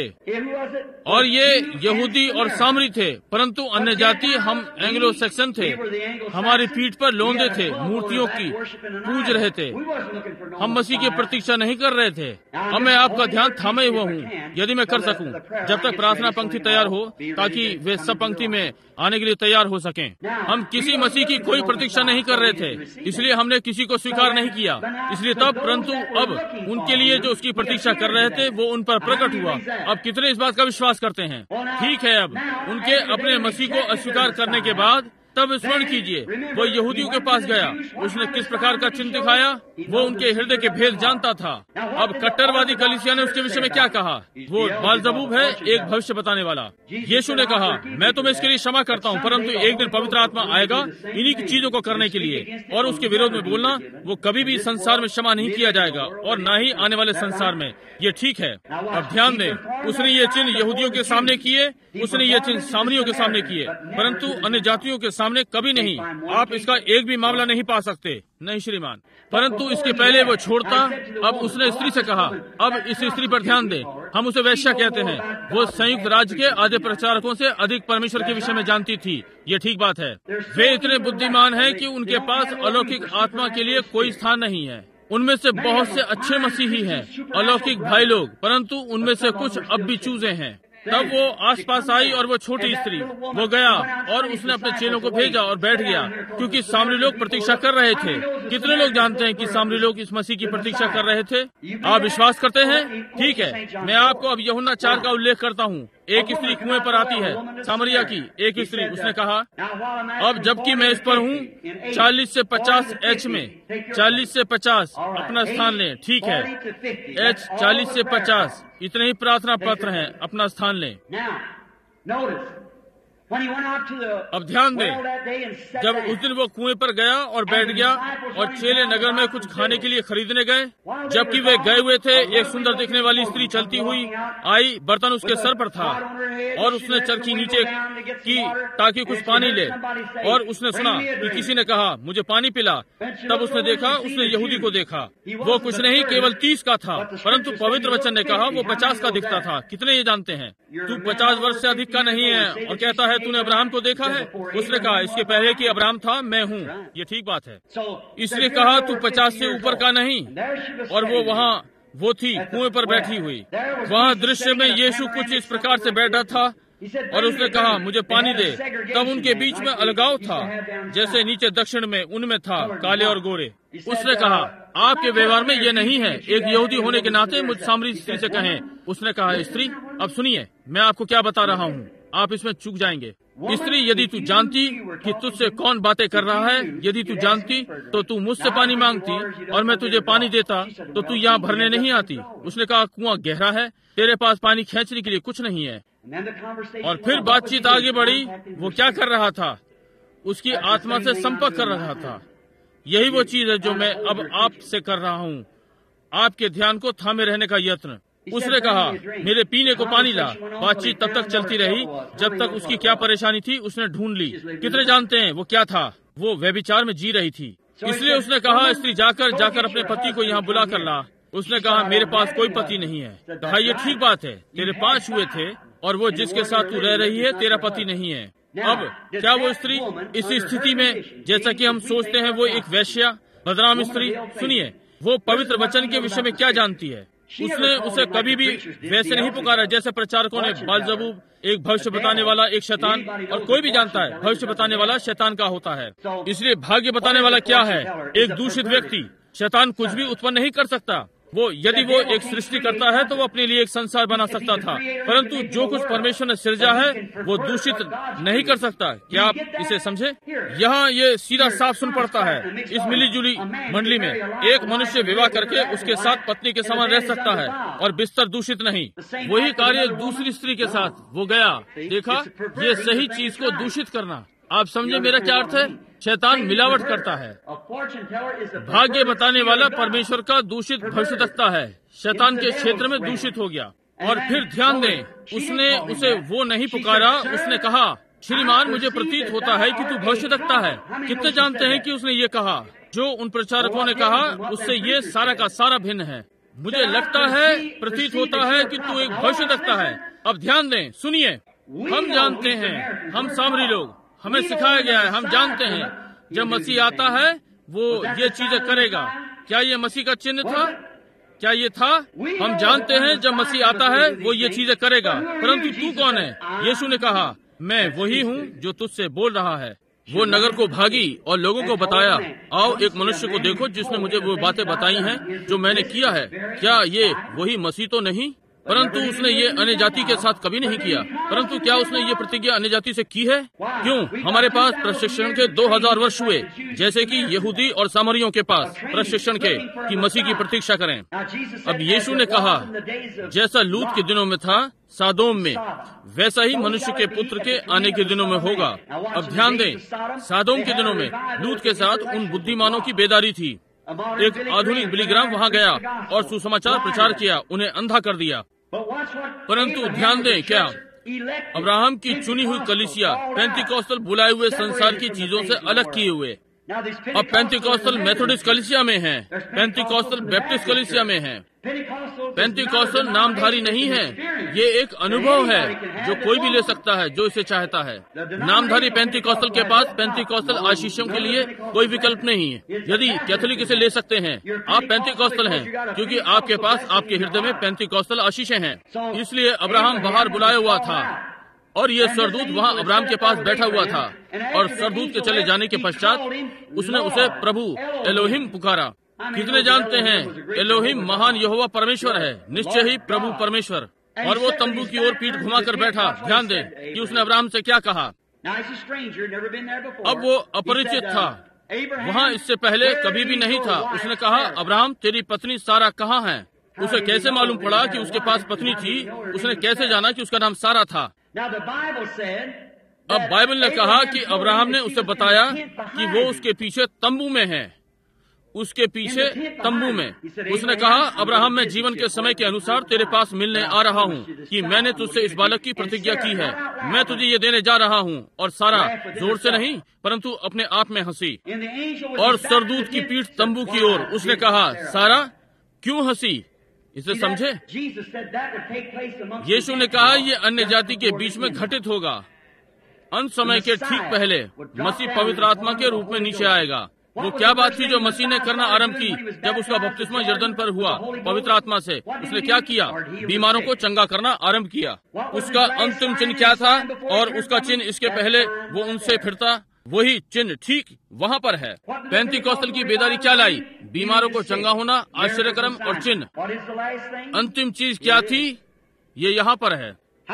और ये यहूदी और सामरी थे, परंतु अन्य जाति हम एंग्लो सेक्सन थे। हमारी पीठ पर लोंदे थे, मूर्तियों की पूज रहे थे। हम मसीह की प्रतीक्षा नहीं कर रहे थे। अब मैं आपका ध्यान थामे हुआ हूँ, यदि मैं कर सकूं, जब तक प्रार्थना पंक्ति तैयार हो, ताकि वे सब पंक्ति में आने के लिए तैयार हो सकें। हम किसी मसीह की कोई प्रतीक्षा नहीं कर रहे थे, इसलिए हमने किसी को स्वीकार नहीं किया। इसलिए तब, परंतु अब उनके लिए जो उसकी प्रतीक्षा कर रहे थे वो उन पर प्रकट हुआ। अब कितने इस बात का विश्वास करते हैं? ठीक है, अब उनके अपने मसीह को अस्वीकार करने के बाद तब स्मरण कीजिए, वो यहूदियों के पास गया। उसने किस प्रकार का चिन्ह दिखाया? वो उनके हृदय के भेद जानता था। अब कट्टरवादी कलीसिया ने उसके विषय में क्या कहा? वो बालजबूब है, एक भविष्य बताने वाला। यीशु ने कहा, मैं तुम्हें इसके लिए क्षमा करता हूँ, परंतु एक दिन पवित्र आत्मा आएगा इन्हीं की चीजों को करने के लिए, और उसके विरोध में बोलना, वो कभी भी संसार में क्षमा नहीं किया जाएगा, और न ही आने वाले संसार में। ये ठीक है। अब ध्यान दें, उसने ये चिन्ह यहूदियों के सामने किए, उसने ये चिन्ह सामरियों के सामने किए, परंतु अन्य जातियों के सामने कभी नहीं। आप इसका एक भी मामला नहीं पा सकते, नहीं श्रीमान। परंतु इसके पहले वो छोड़ता। अब उसने स्त्री से कहा, अब इस स्त्री पर ध्यान दें, हम उसे वेश्या कहते हैं। वो संयुक्त राज्य के आधे प्रचारकों से अधिक परमेश्वर के विषय में जानती थी। ये ठीक बात है। वे इतने बुद्धिमान हैं कि उनके पास अलौकिक आत्मा के लिए कोई स्थान नहीं है। उनमें से बहुत से अच्छे मसीही हैं, अलौकिक भाई लोग, परंतु उनमें से कुछ अब भी चूजे हैं। तब वो आसपास आई और वो छोटी स्त्री, वो गया और उसने अपने चेलों को भेजा और बैठ गया, क्योंकि सामरी लोग प्रतीक्षा कर रहे थे। कितने लोग जानते हैं कि सामरी लोग इस मसीह की प्रतीक्षा कर रहे थे? आप विश्वास करते हैं? ठीक है, मैं आपको अब यूहन्ना चार का उल्लेख करता हूँ। एक स्त्री कुएं पर आती है, सामरिया की एक स्त्री। उसने कहा, अब जबकि मैं इस पर हूँ, चालीस से पचास एच में, चालीस से पचास अपना स्थान लें। ठीक है, एच चालीस से पचास इतने ही प्रार्थना पत्र हैं, अपना स्थान लें। अब ध्यान दें, जब उस दिन वो कुएं पर गया और बैठ गया और चेले नगर में कुछ खाने के लिए खरीदने गए, जबकि वे गए हुए थे, एक सुंदर दिखने वाली स्त्री चलती हुई आई, बर्तन उसके सर पर था और उसने चरखी नीचे की ताकि कुछ पानी ले, और उसने सुना कि किसी ने कहा, मुझे पानी पिला। तब उसने देखा, उसने यहूदी को देखा। वो कुछ नहीं, केवल तीस का था, परंतु पवित्र वचन ने कहा वो पचास का दिखता था। कितने ये जानते हैं? तू पचास वर्ष से अधिक का नहीं है और कहता है तूने अब्राहम को देखा है? उसने कहा, इसके पहले कि अब्राहम था, मैं हूँ। ये ठीक बात है। इसलिए कहा, तू पचास से ऊपर का नहीं। और वो वहाँ वो थी कुएं पर बैठी हुई। वहाँ दृश्य में यीशु कुछ इस प्रकार से बैठा था और उसने कहा, मुझे पानी दे। तब उनके बीच में अलगाव था, जैसे नीचे दक्षिण में उनमें था, काले और गोरे। उसने कहा, आपके व्यवहार में ये नहीं है। एक यहूदी होने के नाते मुझ सामरी स्त्री से कहें। उसने कहा, स्त्री, अब सुनिए, मैं आपको क्या बता रहा हूँ, आप इसमें चूक जाएंगे। स्त्री, यदि तू जानती कि तुझसे कौन बातें कर रहा है, यदि तू जानती तो तू मुझसे पानी मांगती और मैं तुझे पानी देता, तो तू यहाँ भरने नहीं आती। उसने कहा, कुआं गहरा है, तेरे पास पानी खींचने के लिए कुछ नहीं है। और फिर बातचीत आगे बढ़ी। वो क्या कर रहा था? उसकी आत्मा से संपर्क कर रहा था। यही वो चीज है जो मैं अब आपसे कर रहा हूँ, आपके ध्यान को थामे रहने का यत्न। उसने कहा, मेरे पीने को पानी ला। बातचीत तब तक चलती रही जब तक उसकी क्या परेशानी थी उसने ढूंढ ली। कितने जानते हैं वो क्या था? वो व्यभिचार में जी रही थी। इसलिए उसने कहा, स्त्री, जाकर जाकर अपने पति को यहाँ बुला कर ला। उसने कहा, मेरे पास कोई पति नहीं है। कहा, ये ठीक बात है, तेरे पांच हुए थे और वो जिसके साथ तू रह रही है तेरा पति नहीं है। अब क्या वो स्त्री इस स्थिति में, जैसा कि हम सोचते हैं, वो एक वैश्या, बदनाम स्त्री? सुनिए, वो पवित्र वचन के विषय में क्या जानती है? उसने उसे कभी भी वैसे नहीं पुकारा जैसे प्रचारकों ने। बालजबूब एक भविष्य बताने वाला एक शैतान, और कोई भी जानता है भविष्य बताने वाला शैतान का होता है। इसलिए भाग्य बताने वाला क्या है? एक दूषित व्यक्ति। शैतान कुछ भी उत्पन्न नहीं कर सकता। वो यदि वो एक सृष्टि करता है तो वो अपने लिए एक संसार बना सकता था, परंतु जो कुछ परमेश्वर ने सृजा है वो दूषित नहीं कर सकता। क्या आप इसे समझे? यहाँ ये सीधा साफ सुन पड़ता है। इस मिलीजुली मंडली में एक मनुष्य विवाह करके उसके साथ पत्नी के समान रह सकता है और बिस्तर दूषित नहीं। वही कार्य दूसरी स्त्री के साथ वो गया। देखा, ये सही चीज को दूषित करना। आप समझे मेरा क्या अर्थ है? शैतान मिलावट करता है। भाग्य बताने वाला परमेश्वर का दूषित भविष्य रखता है। शैतान के क्षेत्र में दूषित हो गया। और फिर ध्यान दें, उसने उसे वो नहीं पुकारा। उसने कहा, श्रीमान मुझे प्रतीत होता है कि तू भविष्य रखता है। कितने जानते हैं कि उसने ये कहा? जो उन प्रचारकों ने कहा उससे ये सारा का सारा भिन्न है। मुझे लगता है, प्रतीत होता है कि तू एक भविष्य रखता है। अब ध्यान दें, सुनिए। हम जानते हैं, हम सामरी लोग, हमें सिखाया गया है, हम जानते हैं जब मसीह आता है वो ये चीजें करेगा। क्या ये मसीह का चिन्ह था? क्या ये था? हम जानते हैं जब मसीह आता है वो ये चीजें करेगा। परंतु तू कौन है? यीशु ने कहा, मैं वही हूँ जो तुझसे बोल रहा है। वो नगर को भागी और लोगों को बताया, आओ एक मनुष्य को देखो जिसने मुझे वो बातें बताई हैं जो मैंने किया है। क्या ये वही मसीह तो नहीं? परंतु उसने ये अन्य जाति के साथ कभी नहीं किया। परंतु क्या उसने ये प्रतिज्ञा अन्य जाति से की है? क्यों? हमारे पास प्रशिक्षण के दो हजार वर्ष हुए, जैसे कि यहूदी और सामरियों के पास प्रशिक्षण के कि मसीह की प्रतीक्षा करें। अब यीशु ने कहा, जैसा लूत के दिनों में था सादोम में, वैसा ही मनुष्य के पुत्र के आने के दिनों में होगा। अब ध्यान दें, सादोम के दिनों में लूत के साथ उन बुद्धिमानों की बेदारी थी। एक आधुनिक बिलीग्राम वहाँ गया और सुसमाचार प्रचार किया, उन्हें अंधा कर दिया। परंतु ध्यान दें, क्या अब्राहम की चुनी हुई कलीसिया पेंतिकोस्टल बुलाए हुए संसार की चीजों से अलग किए हुए अब पेंतिकोस्टल मेथोडिस्ट कलीसिया में है, पेंतिकोस्टल बैप्टिस्ट कलीसिया में है। पेंतिकोस्टल नामधारी नहीं है, ये एक अनुभव है जो कोई भी ले सकता है जो इसे चाहता है। नामधारी पेंतिकोस्टल के पास पेंतिकोस्टल आशीषों के लिए कोई विकल्प नहीं है। यदि कैथोलिक इसे ले सकते हैं, आप पेंतिकोस्टल हैं क्योंकि आपके पास आपके हृदय में पेंतिकोस्टल आशीषें हैं। इसलिए अब्राहम बाहर बुलाया हुआ था और ये सरदूत वहाँ अब्राहम के पास बैठा हुआ था, और सरदूत के चले जाने के पश्चात उसने उसे प्रभु एलोहिम पुकारा। कितने जानते हैं एलोहिम महान यहोवा परमेश्वर है, निश्चय ही प्रभु परमेश्वर। और वो तंबू की ओर पीठ घुमाकर बैठा। ध्यान दें कि उसने अब्राहम से क्या कहा। अब वो अपरिचित था, वहाँ इससे पहले कभी भी नहीं था। उसने कहा, अब्राहम तेरी पत्नी सारा कहाँ है? उसे कैसे मालूम पड़ा कि उसके पास पत्नी थी? उसने कैसे जाना कि उसका नाम सारा था? अब बाइबल ने कहा कि अब्राहम ने उसे बताया कि वो उसके पीछे तंबू में है, उसके पीछे तंबू में। उसने कहा, अब्राहम मैं जीवन के समय के अनुसार तेरे पास मिलने आ रहा हूँ कि मैंने तुझसे इस बालक की प्रतिज्ञा की है, मैं तुझे ये देने जा रहा हूँ। और सारा जोर से नहीं परंतु अपने आप में हंसी। और सरदूत की पीठ तंबू की ओर। उसने कहा, सारा क्यों हंसी? इसे समझे? यीशु ने कहा, ये अन्य जाति के बीच में घटित होगा। अंत समय के ठीक पहले मसीह पवित्र आत्मा के रूप में नीचे आएगा। वो क्या बात थी जो मसीह ने करना आरंभ की जब उसका बपतिस्मा यरदन पर हुआ पवित्र आत्मा से? उसने क्या किया? बीमारों को चंगा करना आरंभ किया। उसका अंतिम चिन्ह क्या था? और उसका चिन्ह इसके पहले वो उनसे फिरता, वही चिन्ह ठीक वहाँ पर है। पेंतिकोस्टल की बेदारी क्या लाई? बीमारों को चंगा होना, आश्चर्यक्रम और चिन्ह। अंतिम चीज क्या थी? ये यहाँ पर है।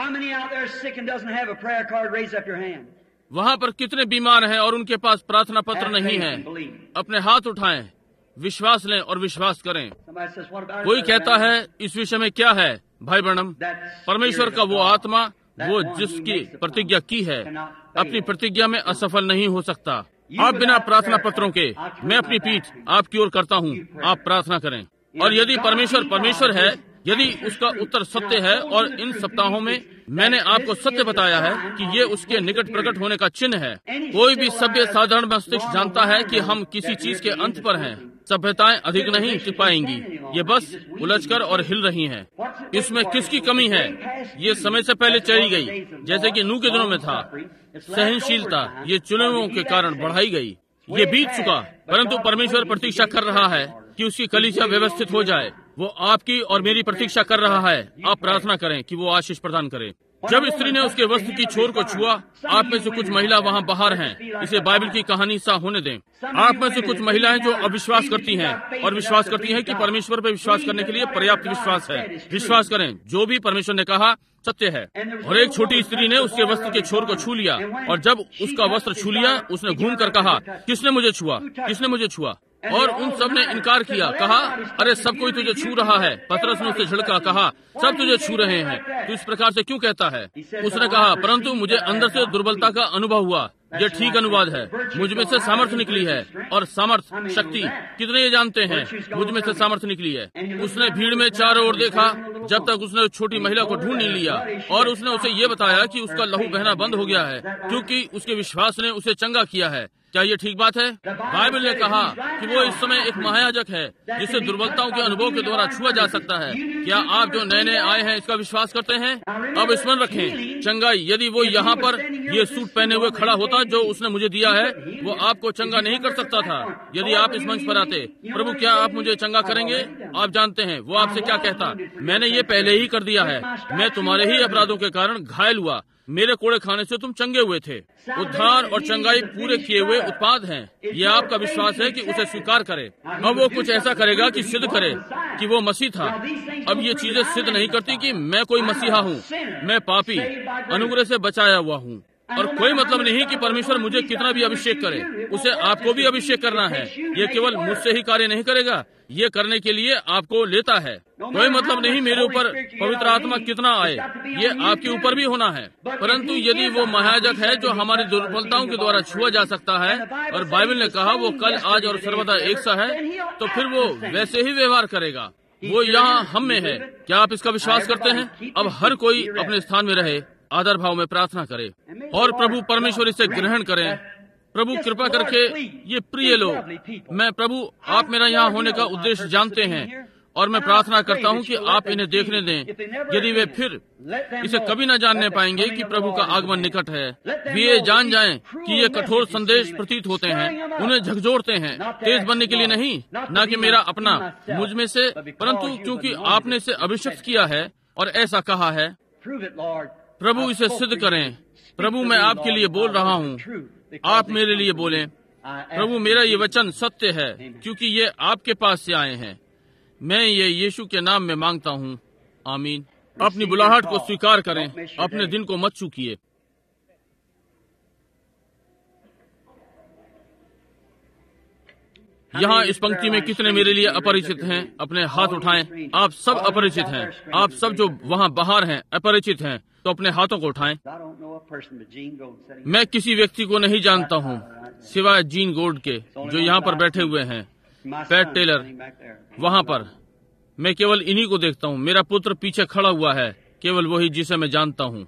वहाँ पर कितने बीमार हैं और उनके पास प्रार्थना पत्र नहीं है? अपने हाथ उठाएं, विश्वास लें और विश्वास करें। कोई कहता है इस विषय में क्या है भाई ब्रनम? परमेश्वर का वो आत्मा, वो जिसकी प्रतिज्ञा की है, अपनी प्रतिज्ञा में असफल नहीं हो सकता। आप बिना प्रार्थना पत्रों के, मैं अपनी पीठ आपकी ओर करता हूँ, आप प्रार्थना करें। और यदि परमेश्वर परमेश्वर है, यदि उसका उत्तर सत्य है, और इन सप्ताहों में मैंने आपको सत्य बताया है कि ये उसके निकट प्रकट होने का चिन्ह है। कोई भी सभ्य साधारण मस्तिष्क जानता है कि हम किसी चीज के अंत पर हैं। सभ्यताएं अधिक नहीं टिक पाएंगी, ये बस उलझकर और हिल रही हैं। इसमें किसकी कमी है? ये समय से पहले चली गई, जैसे कि नूह के दिनों में था। सहनशीलता ये चुनावों के कारण बढ़ाई गई। ये बीत चुका, परंतु परमेश्वर प्रतीक्षा कर रहा है कि उसकी कलीसिया व्यवस्थित हो जाए। वो आपकी और मेरी प्रतीक्षा कर रहा है। आप प्रार्थना करें कि वो आशीष प्रदान करे। जब स्त्री ने उसके वस्त्र की छोर को छुआ, आप में से कुछ महिला वहाँ बाहर हैं, इसे बाइबल की कहानी सा होने दें। आप में से कुछ महिलाएं जो अविश्वास करती हैं और विश्वास करती हैं कि परमेश्वर पर विश्वास करने के लिए पर्याप्त विश्वास है। विश्वास करें, जो भी परमेश्वर ने कहा सत्य है। और एक छोटी स्त्री ने उसके वस्त्र के छोर को छू लिया, और जब उसका वस्त्र छू लिया, उसने घूम कर कहा, किसने मुझे छुआ, किसने मुझे छुआ? और उन सब ने इनकार किया, कहा, अरे सब कोई तुझे छू रहा है। पतरस ने उससे झिड़का, कहा, सब तुझे छू रहे हैं, तू इस प्रकार से क्यों कहता है? उसने कहा, परंतु मुझे अंदर से दुर्बलता का अनुभव हुआ। यह ठीक अनुवाद है। मुझ में से सामर्थ्य निकली है, और सामर्थ्य, शक्ति, कितने ये जानते हैं, मुझ में से सामर्थ्य निकली है। उसने भीड़ में चारों ओर देखा जब तक उसने छोटी महिला को ढूंढ नहीं लिया, और उसने उसे ये बताया कि उसका लहू बहना बंद हो गया है, क्योंकि उसके विश्वास ने उसे चंगा किया है। क्या ये ठीक बात है? बाइबल ने कहा कि वो इस समय एक महायाजक है जिसे दुर्बलताओं के अनुभव के द्वारा छुआ जा सकता है। क्या आप जो नए नए आए हैं इसका विश्वास करते हैं? अब स्मरण रखें, चंगाई, यदि वो यहाँ पर ये सूट पहने हुए खड़ा होता जो उसने मुझे दिया है, वो आपको चंगा नहीं कर सकता था यदि आप इस मंच पर आते। प्रभु, क्या आप मुझे चंगा करेंगे? आप जानते हैं वो आपसे क्या कहता, मैंने ये पहले ही कर दिया है, मैं तुम्हारे ही अपराधों के कारण घायल हुआ, मेरे कोड़े खाने से तुम चंगे हुए थे। उद्धार और चंगाई पूरे किए हुए उत्पाद हैं। ये आपका विश्वास है कि उसे स्वीकार करे। अब वो कुछ ऐसा करेगा कि सिद्ध करे कि वो मसीह था। अब ये चीजें सिद्ध नहीं करती कि मैं कोई मसीहा हूँ, मैं पापी, अनुग्रह से बचाया हुआ हूँ। और कोई मतलब नहीं कि परमेश्वर मुझे कितना भी अभिषेक करे, उसे आपको भी अभिषेक करना है। ये केवल मुझसे ही कार्य नहीं करेगा, ये करने के लिए आपको लेता है। कोई मतलब नहीं मेरे ऊपर पवित्र आत्मा कितना आए, ये आपके ऊपर भी होना है। परंतु यदि वो महायाजक है जो हमारी दुर्बलताओं के द्वारा छुआ जा सकता है, और बाइबल ने कहा वो कल, आज और सर्वदा एक सा है, तो फिर वो वैसे ही व्यवहार करेगा। वो यहाँ हम में है। क्या आप इसका विश्वास करते हैं? अब हर कोई अपने स्थान में रहे, आदर भाव में प्रार्थना करे, और प्रभु परमेश्वर इसे ग्रहण करें। प्रभु कृपा करके ये प्रिय लोग, मैं प्रभु आप मेरा यहाँ होने का उद्देश्य जानते हैं, और मैं प्रार्थना करता हूँ कि आप इन्हें देखने दें। यदि वे फिर इसे कभी न जानने पाएंगे कि प्रभु का आगमन निकट है, वे ये जान जाएं कि ये कठोर संदेश प्रतीत होते हैं, उन्हें झकझोरते हैं, तेज बनने के लिए नहीं, न कि मेरा अपना मुझ में से, परंतु क्योंकि आपने इसे अभिषिक्त किया है और ऐसा कहा है। प्रभु इसे सिद्ध करें। प्रभु मैं आपके लिए बोल रहा हूँ, आप मेरे लिए बोलें। प्रभु मेरा ये वचन सत्य है, क्योंकि ये आपके पास से आए हैं। मैं ये यीशु के नाम में मांगता हूँ, आमीन। अपनी बुलाहट को स्वीकार करें, अपने दिन को मत चूकिए। यहाँ इस पंक्ति में कितने मेरे लिए अपरिचित हैं? अपने हाथ उठाएं। आप सब अपरिचित हैं। आप सब जो वहाँ बाहर हैं अपरिचित हैं, तो अपने हाथों को उठाएं। मैं किसी व्यक्ति को नहीं जानता हूँ सिवाय जीन गोल्ड के, जो यहाँ पर बैठे हुए हैं। पैट टेलर वहाँ पर, मैं केवल इन्हीं को देखता हूँ। मेरा पुत्र पीछे खड़ा हुआ है, केवल वही जिसे मैं जानता हूँ।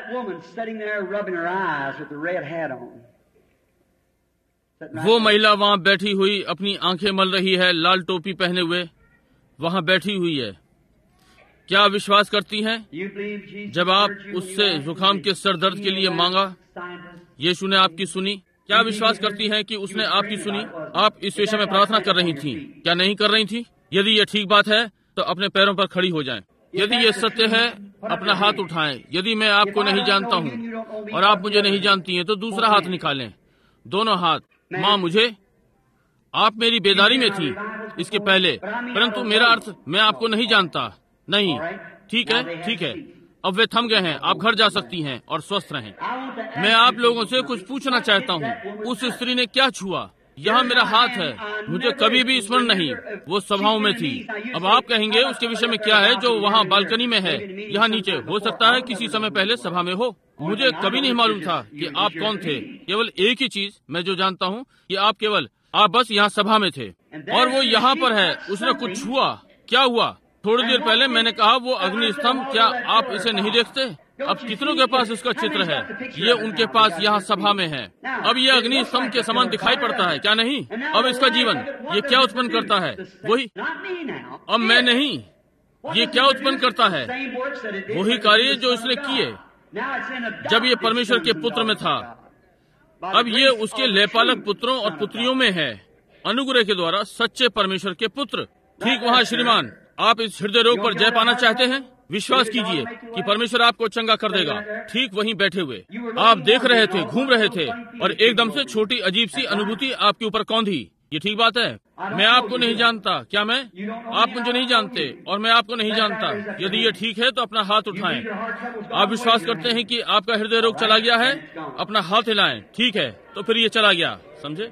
वो महिला वहाँ बैठी हुई अपनी आंखें मल रही है, लाल टोपी पहने हुए वहाँ बैठी हुई है। क्या विश्वास करती हैं? जब आप उससे जुकाम के सर दर्द के लिए मांगा, यीशु ने आपकी सुनी। क्या विश्वास करती हैं कि उसने आपकी सुनी? आप इस विषय में प्रार्थना कर रही थी, क्या नहीं कर रही थी? यदि ये ठीक बात है तो अपने पैरों पर खड़ी हो जाएं। यदि ये सत्य है, अपना हाथ उठाएं। यदि मैं आपको नहीं जानता हूँ और आप मुझे नहीं जानती हैं, तो दूसरा हाथ निकालें, दोनों हाथ। माँ मुझे, आप मेरी बेदारी में थी इसके पहले, परंतु मेरा अर्थ मैं आपको नहीं जानता। नहीं, ठीक है, ठीक है, अब वे थम गए हैं। आप घर जा सकती हैं और स्वस्थ रहें। मैं आप लोगों से कुछ पूछना चाहता हूँ। उस स्त्री ने क्या छुआ? यहाँ मेरा हाथ है, मुझे कभी भी स्मरण नहीं, वो सभाओं में थी। अब आप कहेंगे उसके विषय में क्या है जो वहाँ बालकनी में है, यहाँ नीचे। हो सकता है किसी समय पहले सभा में हो। मुझे कभी नहीं मालूम था कि आप कौन थे। केवल एक ही चीज मैं जो जानता हूँ कि आप केवल आप बस यहाँ सभा में थे, और वो यहाँ पर है। उसने कुछ छुआ। क्या हुआ? थोड़ी देर पहले मैंने कहा वो अग्नि स्तंभ, क्या आप इसे नहीं देखते? अब कितनों के पास इसका चित्र है? ये उनके पास यहाँ सभा में है। अब ये अग्नि स्तंभ के समान दिखाई पड़ता है, क्या नहीं? अब इसका जीवन ये क्या उत्पन्न करता है? वही। अब मैं नहीं, ये क्या उत्पन्न करता है? वही कार्य जो इसने किए जब ये परमेश्वर के पुत्र में था। अब ये उसके लेपालक पुत्रों और पुत्रियों में है, अनुग्रह के द्वारा सच्चे परमेश्वर के पुत्र। ठीक वहाँ श्रीमान, आप इस हृदय रोग पर जय पाना चाहते हैं? विश्वास कीजिए कि परमेश्वर आपको चंगा कर देगा। ठीक वहीं बैठे हुए आप देख रहे थे, घूम रहे थे, और एकदम से छोटी अजीब सी अनुभूति आपके ऊपर कौंधी। ये ठीक बात है। मैं आपको नहीं जानता। क्या मैं? आप मुझे नहीं जानते और मैं आपको नहीं जानता। यदि ये ठीक है तो अपना हाथ उठाएं। आप विश्वास करते हैं कि आपका हृदय रोग चला गया है? अपना हाथ हिलाएं। ठीक है, तो फिर ये चला गया। समझे?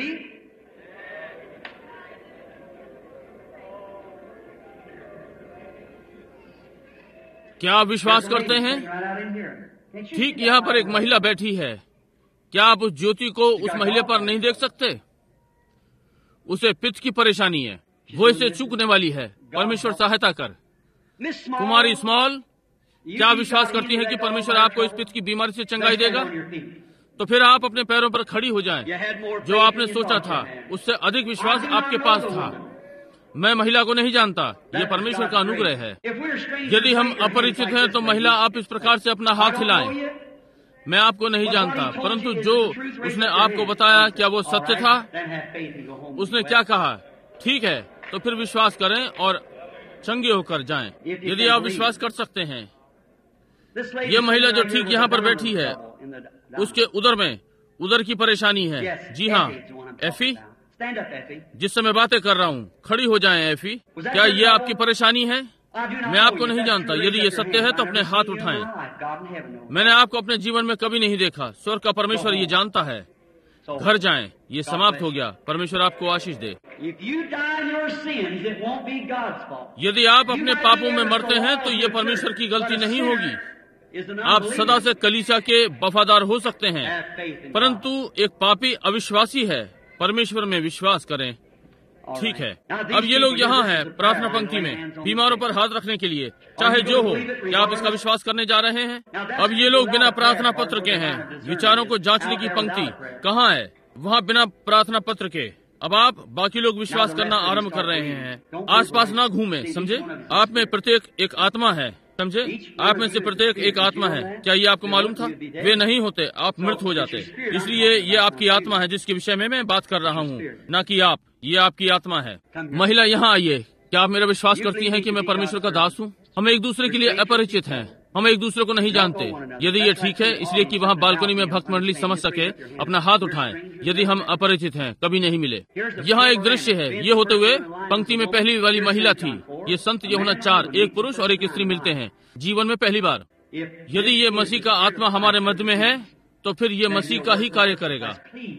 क्या आप विश्वास करते हैं? ठीक यहाँ पर एक महिला बैठी है। क्या आप उस ज्योति को उस महिला पर नहीं देख सकते? उसे पित्त की परेशानी है, वो इसे चूकने वाली है। परमेश्वर सहायता कर। कुमारी स्मॉल, क्या विश्वास करती है कि परमेश्वर आपको इस पित्त की बीमारी से चंगाई देगा? तो फिर आप अपने पैरों पर खड़ी हो जाएं। जो आपने सोचा था उससे अधिक विश्वास आपके पास था। मैं महिला को नहीं जानता, ये परमेश्वर का अनुग्रह है। यदि हम अपरिचित हैं तो महिला, आप इस प्रकार से अपना हाथ हिलाएं। मैं आपको नहीं जानता, परंतु जो उसने आपको बताया, क्या वो सत्य था? उसने क्या कहा? ठीक है, तो फिर विश्वास करें और चंगे होकर जाएं। यदि आप विश्वास कर सकते हैं। ये महिला जो ठीक यहाँ पर बैठी है, उसके उदर में उदर की परेशानी है। जी हाँ, एफी, जिससे मैं बातें कर रहा हूँ, खड़ी हो जाएं एफी। क्या ये आपकी परेशानी है? मैं आपको नहीं जानता। यदि ये सत्य है तो अपने हाथ उठाएं। मैंने आपको अपने जीवन में कभी नहीं देखा। स्वर्ग का परमेश्वर ये जानता है। घर जाएं, ये समाप्त हो गया। परमेश्वर आपको आशीष दे। यदि आप अपने पापों में मरते हैं तो ये परमेश्वर की गलती नहीं होगी। आप सदा से कलीसिया के वफादार हो सकते हैं, परंतु एक पापी अविश्वासी है। परमेश्वर में विश्वास करें। ठीक है। अब ये लोग यहाँ हैं प्रार्थना पंक्ति में, बीमारों पर हाथ रखने के लिए, चाहे जो हो। क्या आप इसका विश्वास करने जा रहे हैं? अब ये लोग बिना प्रार्थना पत्र के हैं। विचारों को जांचने की पंक्ति कहाँ है? वहाँ बिना प्रार्थना पत्र के। अब आप बाकी लोग विश्वास करना आरंभ कर रहे हैं। आसपास ना घूमे। समझे? आप में प्रत्येक एक आत्मा है। समझे? आप में से प्रत्येक एक आत्मा है। क्या ये आपको मालूम था? वे नहीं होते, आप मृत हो जाते। इसलिए ये आपकी आत्मा है जिसके विषय में मैं बात कर रहा हूँ, न कि आप। ये आपकी आत्मा है। महिला, यहाँ आइए। क्या आप मेरा विश्वास करती हैं कि मैं परमेश्वर का दास हूँ? हम एक दूसरे के लिए अपरिचित हैं। हम एक दूसरे को नहीं जानते। यदि ये ठीक है, इसलिए कि वहाँ बालकनी में भक्त मंडली समझ सके, अपना हाथ उठाएं। यदि हम अपरिचित हैं, कभी नहीं मिले। यहाँ एक दृश्य है। ये होते हुए पंक्ति में पहली वाली महिला थी। ये संत यूहन्ना चार, एक पुरुष और एक स्त्री मिलते हैं जीवन में पहली बार। यदि ये मसीह का आत्मा हमारे मध्य में है तो फिर ये मसीह का ही कार्य करेगा।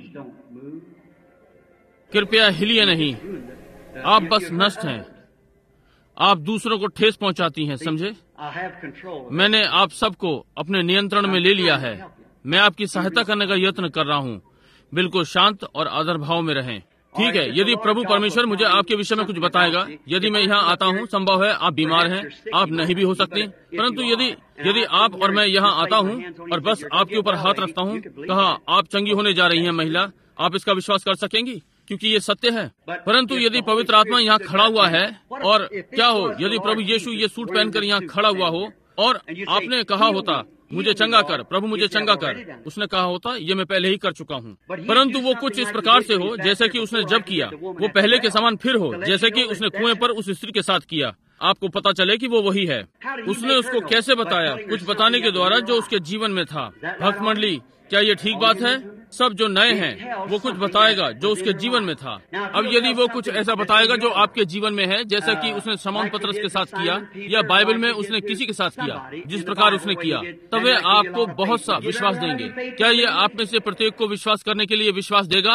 कृपया हिलिए नहीं। आप बस नष्ट हैं। आप दूसरों को ठेस पहुंचाती हैं। समझे? मैंने आप सबको अपने नियंत्रण में ले लिया है। मैं आपकी सहायता करने का यत्न कर रहा हूँ। बिल्कुल शांत और आदर भाव में रहें। ठीक है। यदि प्रभु परमेश्वर मुझे आपके विषय में कुछ बताएगा, यदि मैं यहाँ आता हूँ, संभव है आप बीमार हैं, आप नहीं भी हो सकते, परंतु यदि यदि आप और मैं यहाँ आता हूँ और बस आपके ऊपर हाथ रखता हूँ, कहा आप चंगी होने जा रही हैं महिला, आप इसका विश्वास कर सकेंगी क्योंकि ये सत्य है। परंतु यदि पवित्र आत्मा यहाँ खड़ा हुआ है, और क्या हो यदि प्रभु यीशु ये सूट पहनकर यहाँ खड़ा हुआ हो और आपने कहा होता मुझे चंगा कर, प्रभु मुझे चंगा कर, उसने कहा होता ये मैं पहले ही कर चुका हूँ। परंतु वो कुछ इस प्रकार से हो जैसे कि उसने जब किया, वो पहले के समान फिर हो जैसे कि उसने कुएं पर उस स्त्री के साथ किया। आपको पता चले कि वो वही है। उसने उसको कैसे बताया? कुछ बताने के द्वारा जो उसके जीवन में था। भक्त मंडली, क्या ये ठीक बात है? सब जो नए हैं वो कुछ बताएगा जो उसके जीवन में था। अब यदि वो कुछ ऐसा बताएगा जो आपके जीवन में है, जैसा कि उसने शमौन पतरस के साथ किया या बाइबल में उसने किसी के साथ किया, जिस प्रकार उसने किया, तब वे आपको बहुत सा विश्वास देंगे। क्या ये आप में से प्रत्येक को विश्वास करने के लिए विश्वास देगा?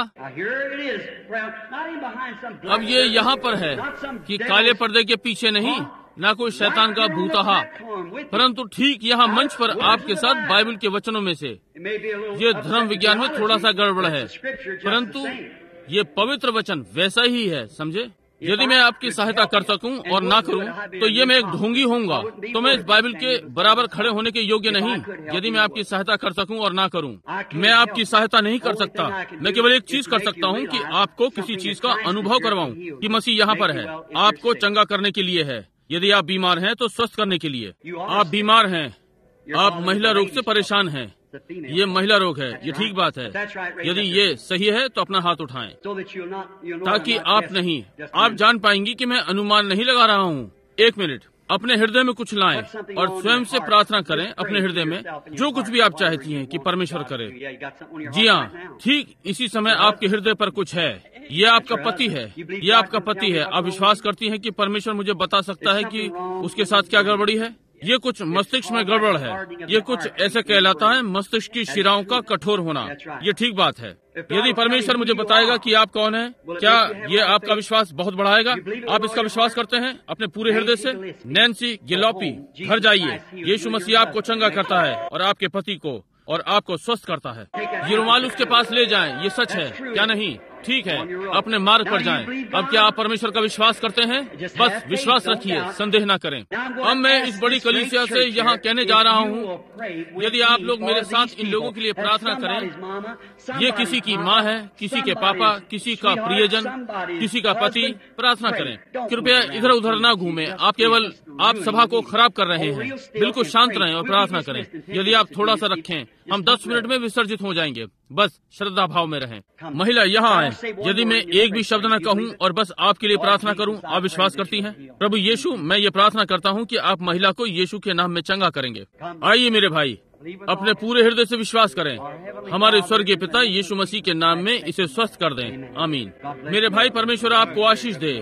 अब ये यहाँ पर है कि काले पर्दे के पीछे नहीं, न कोई शैतान का भूतहा, परंतु ठीक यहाँ मंच पर आपके साथ बाइबल के वचनों में से। ये धर्म विज्ञान में थोड़ा सा गड़बड़ है, परंतु ये पवित्र वचन वैसा ही है। समझे? यदि मैं आपकी सहायता कर सकूं और ना करूं तो ये मैं एक ढोंगी होऊंगा, तो मैं इस बाइबल के बराबर खड़े होने के योग्य नहीं। यदि मैं आपकी सहायता कर सकूं और ना करूं, मैं आपकी सहायता नहीं कर सकता। मैं केवल एक चीज कर सकता हूं कि आपको किसी चीज का अनुभव करवाऊं कि मसीह यहाँ पर है, आपको चंगा करने के लिए है। यदि आप बीमार हैं तो स्वस्थ करने के लिए। आप बीमार हैं, आप महिला रोग से परेशान हैं, ये महिला रोग है, ये ठीक बात है। यदि ये सही है तो अपना हाथ उठाएं, ताकि आप नहीं, आप जान पाएंगी कि मैं अनुमान नहीं लगा रहा हूँ, एक मिनट, अपने हृदय में कुछ लाएं और स्वयं से प्रार्थना करें अपने हृदय में जो कुछ भी आप चाहती हैं कि परमेश्वर करे। जी हाँ, ठीक इसी समय आपके हृदय पर कुछ है। ये आपका पति है, ये आपका पति है। आप विश्वास करती हैं कि परमेश्वर मुझे बता सकता है कि उसके साथ क्या गड़बड़ी है? ये कुछ मस्तिष्क में गड़बड़ है। ये कुछ ऐसे कहलाता है मस्तिष्क की शिराओं का कठोर होना। ये ठीक बात है। यदि परमेश्वर मुझे बताएगा कि आप कौन हैं, क्या ये आपका विश्वास बहुत बढ़ाएगा? आप इसका विश्वास करते हैं अपने पूरे हृदय से? नैन्सी गिलोपी, घर जाइए। यीशु मसीह आपको चंगा करता है और आपके पति को, और आपको स्वस्थ करता है। ये रुमाल उसके पास ले जाएं। ये सच है क्या नहीं? ठीक है, अपने मार्ग पर जाएं। अब क्या आप परमेश्वर का विश्वास करते हैं? बस विश्वास रखिए, संदेह न करें। अब मैं इस बड़ी कलीसिया से यहाँ कहने जा रहा हूँ, यदि आप लोग मेरे साथ इन लोगों के लिए प्रार्थना करें, ये किसी की माँ है, किसी के पापा, किसी का प्रियजन, किसी का पति, प्रार्थना करें। कृपया इधर उधर ना घूमें। आप केवल आप सभा को खराब कर रहे हैं। बिल्कुल शांत रहें और प्रार्थना करें। यदि आप थोड़ा सा रखें, हम दस मिनट में विसर्जित हो जाएंगे। बस श्रद्धा भाव में रहें। महिला यहाँ आए। यदि मैं एक भी शब्द न कहूँ और बस आपके लिए प्रार्थना करूँ, आप विश्वास करती हैं? प्रभु यीशु, मैं ये प्रार्थना करता हूँ कि आप महिला को यीशु के नाम में चंगा करेंगे। आइए मेरे भाई, अपने पूरे हृदय से विश्वास करें। हमारे स्वर्गीय पिता यीशु मसीह के नाम में इसे स्वस्थ कर दें। आमीन। मेरे भाई, परमेश्वर आपको आशीष दे।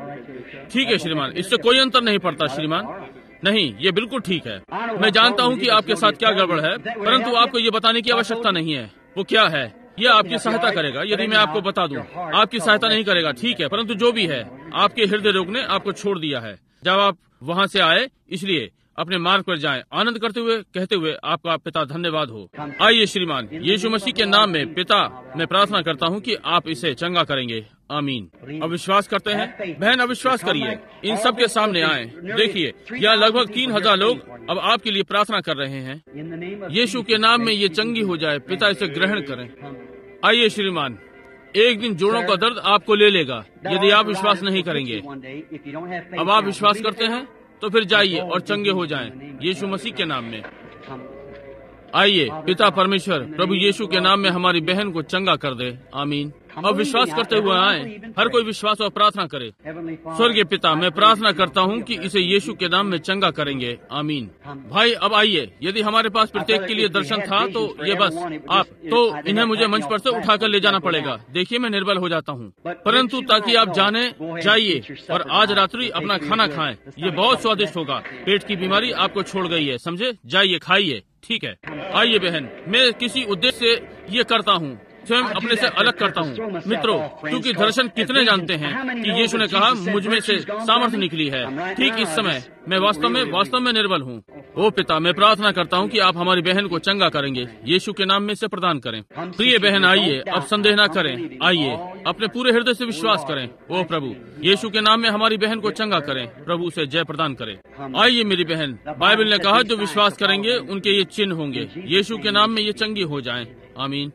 ठीक है श्रीमान, इससे कोई अंतर नहीं पड़ता श्रीमान। नहीं, ये बिल्कुल ठीक है। मैं जानता हूँ कि आपके साथ क्या गड़बड़ है, परंतु आपको ये बताने की आवश्यकता नहीं है। वो क्या है, ये आपकी सहायता करेगा। यदि मैं आपको बता दूं, आपकी सहायता नहीं करेगा, ठीक है, परंतु जो भी है, आपके हृदय रोग ने आपको छोड़ दिया है जब आप वहाँ से आए। इसलिए अपने मार्ग पर जाएं, आनंद करते हुए, कहते हुए, आपका पिता धन्यवाद हो। आइए श्रीमान, यीशु मसीह के नाम में पिता, मैं प्रार्थना करता हूँ कि आप इसे चंगा करेंगे। आमीन। अविश्वास करते हैं? बहन, अविश्वास करिए। इन सब के सामने आए। देखिए, यहाँ लगभग तीन हजार लोग अब आपके लिए प्रार्थना कर रहे हैं। यीशु के नाम में ये चंगी हो जाए। पिता, इसे ग्रहण करें। आइए श्रीमान, एक दिन जोड़ों का दर्द आपको ले लेगा यदि आप विश्वास नहीं करेंगे। अब आप विश्वास करते हैं तो फिर जाइए और चंगे हो जाएं यीशु मसीह के नाम में। आइए पिता परमेश्वर, प्रभु यीशु के नाम में हमारी बहन को चंगा कर दे। आमीन। अब विश्वास करते हुए आए। हर कोई विश्वास और प्रार्थना करे। स्वर्गीय पिता, मैं प्रार्थना करता हूँ कि इसे यीशु के नाम में चंगा करेंगे। आमीन। भाई, अब आइए। यदि हमारे पास प्रत्येक के लिए दर्शन था तो ये बस आप, तो इन्हें मुझे मंच पर से उठाकर ले जाना पड़ेगा। देखिए, मैं निर्बल हो जाता हूँ, परंतु ताकि आप जाने, जाइए और आज रात्रि अपना खाना खाएं। ये बहुत स्वादिष्ट होगा। पेट की बीमारी आपको छोड़ गई है, समझे? जाइए, खाइए। ठीक है। आइए बहन, मैं किसी उद्देश्य से ये करता हूँ, स्वयं अपने से अलग करता हूँ। मित्रों, क्योंकि दर्शन कितने जानते हैं कि यीशु ने कहा, मुझ में से सामर्थ्य निकली है। ठीक इस समय मैं वास्तव में वास्तव में निर्बल हूँ। ओ पिता, मैं प्रार्थना करता हूँ कि आप हमारी बहन को चंगा करेंगे। यीशु के नाम में से प्रदान करें। प्रिय बहन, आइए, अब संदेह न करें। आइए, अपने पूरे हृदय से विश्वास करें। ओ प्रभु, यीशु के नाम में हमारी बहन को चंगा करें। प्रभु से जय प्रदान करें। आइए मेरी बहन, बाइबल ने कहा, जो विश्वास करेंगे उनके ये चिन्ह होंगे। यीशु के नाम में ये चंगी हो जाएं। आमीन।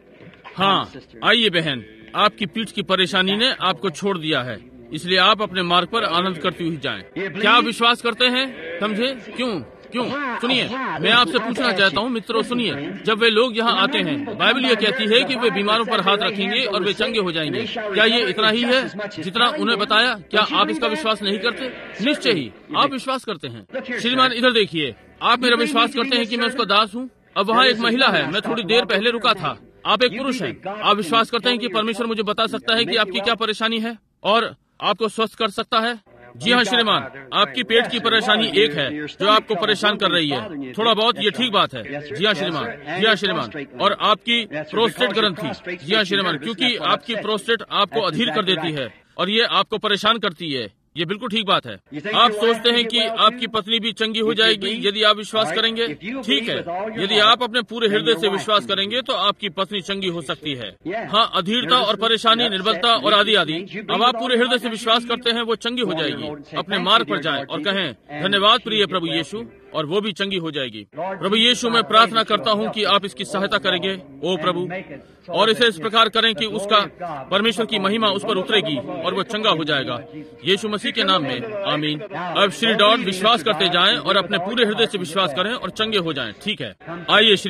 हाँ, आइए बहन, आपकी पीठ की परेशानी ने आपको छोड़ दिया है, इसलिए आप अपने मार्ग पर आनंद करती हुई जाएं। क्या आप विश्वास करते हैं? समझे? क्यों क्यों सुनिए, मैं आपसे पूछना चाहता हूँ मित्रों, सुनिए। जब वे लोग यहाँ आते हैं, बाइबल ये कहती है कि वे बीमारों पर हाथ रखेंगे और वे चंगे हो जाएंगे। क्या ये इतना ही है जितना उन्हें बताया? क्या आप इसका विश्वास नहीं करते? निश्चय ही आप विश्वास करते हैं। श्रीमान, इधर देखिए, आप मेरा विश्वास करते हैं कि मैं उसका दास हूँ। अब वहाँ एक महिला है, मैं थोड़ी देर पहले रुका था। आप एक पुरुष हैं। आप विश्वास करते हैं कि परमेश्वर मुझे बता सकता है कि आपकी क्या परेशानी है और आपको स्वस्थ कर सकता है? जी हाँ श्रीमान, आपकी पेट की परेशानी एक है जो आपको परेशान कर रही है। थोड़ा बहुत, ये ठीक बात है। जी हाँ श्रीमान, जी हाँ श्रीमान। और आपकी प्रोस्टेट ग्रंथि, जी हाँ श्रीमान, क्योंकि आपकी प्रोस्टेट आपको अधीर कर देती है और ये आपको परेशान करती है। ये बिल्कुल ठीक बात है। आप सोचते हैं कि आपकी पत्नी भी चंगी हो जाएगी यदि आप विश्वास करेंगे? ठीक है, यदि आप अपने पूरे हृदय से विश्वास करेंगे तो आपकी पत्नी चंगी हो सकती है। हाँ, अधीरता और परेशानी, निर्बलता और आदि आदि, अब आप पूरे हृदय से विश्वास करते हैं, वो चंगी हो जाएगी। अपने मार्ग पर जाएं और कहें, धन्यवाद प्रिय प्रभु यीशु, और वो भी चंगी हो जाएगी। प्रभु यीशु, मैं प्रार्थना करता हूँ कि आप इसकी सहायता करेंगे ओ प्रभु, और इसे इस प्रकार करें कि उसका परमेश्वर की महिमा उस पर उतरेगी और वो चंगा हो जाएगा यीशु मसीह के नाम में। आमीन। अब श्री डॉट विश्वास करते जाएं और अपने पूरे हृदय से विश्वास करें और चंगे हो जाएं। ठीक है, आइए श्रीमान,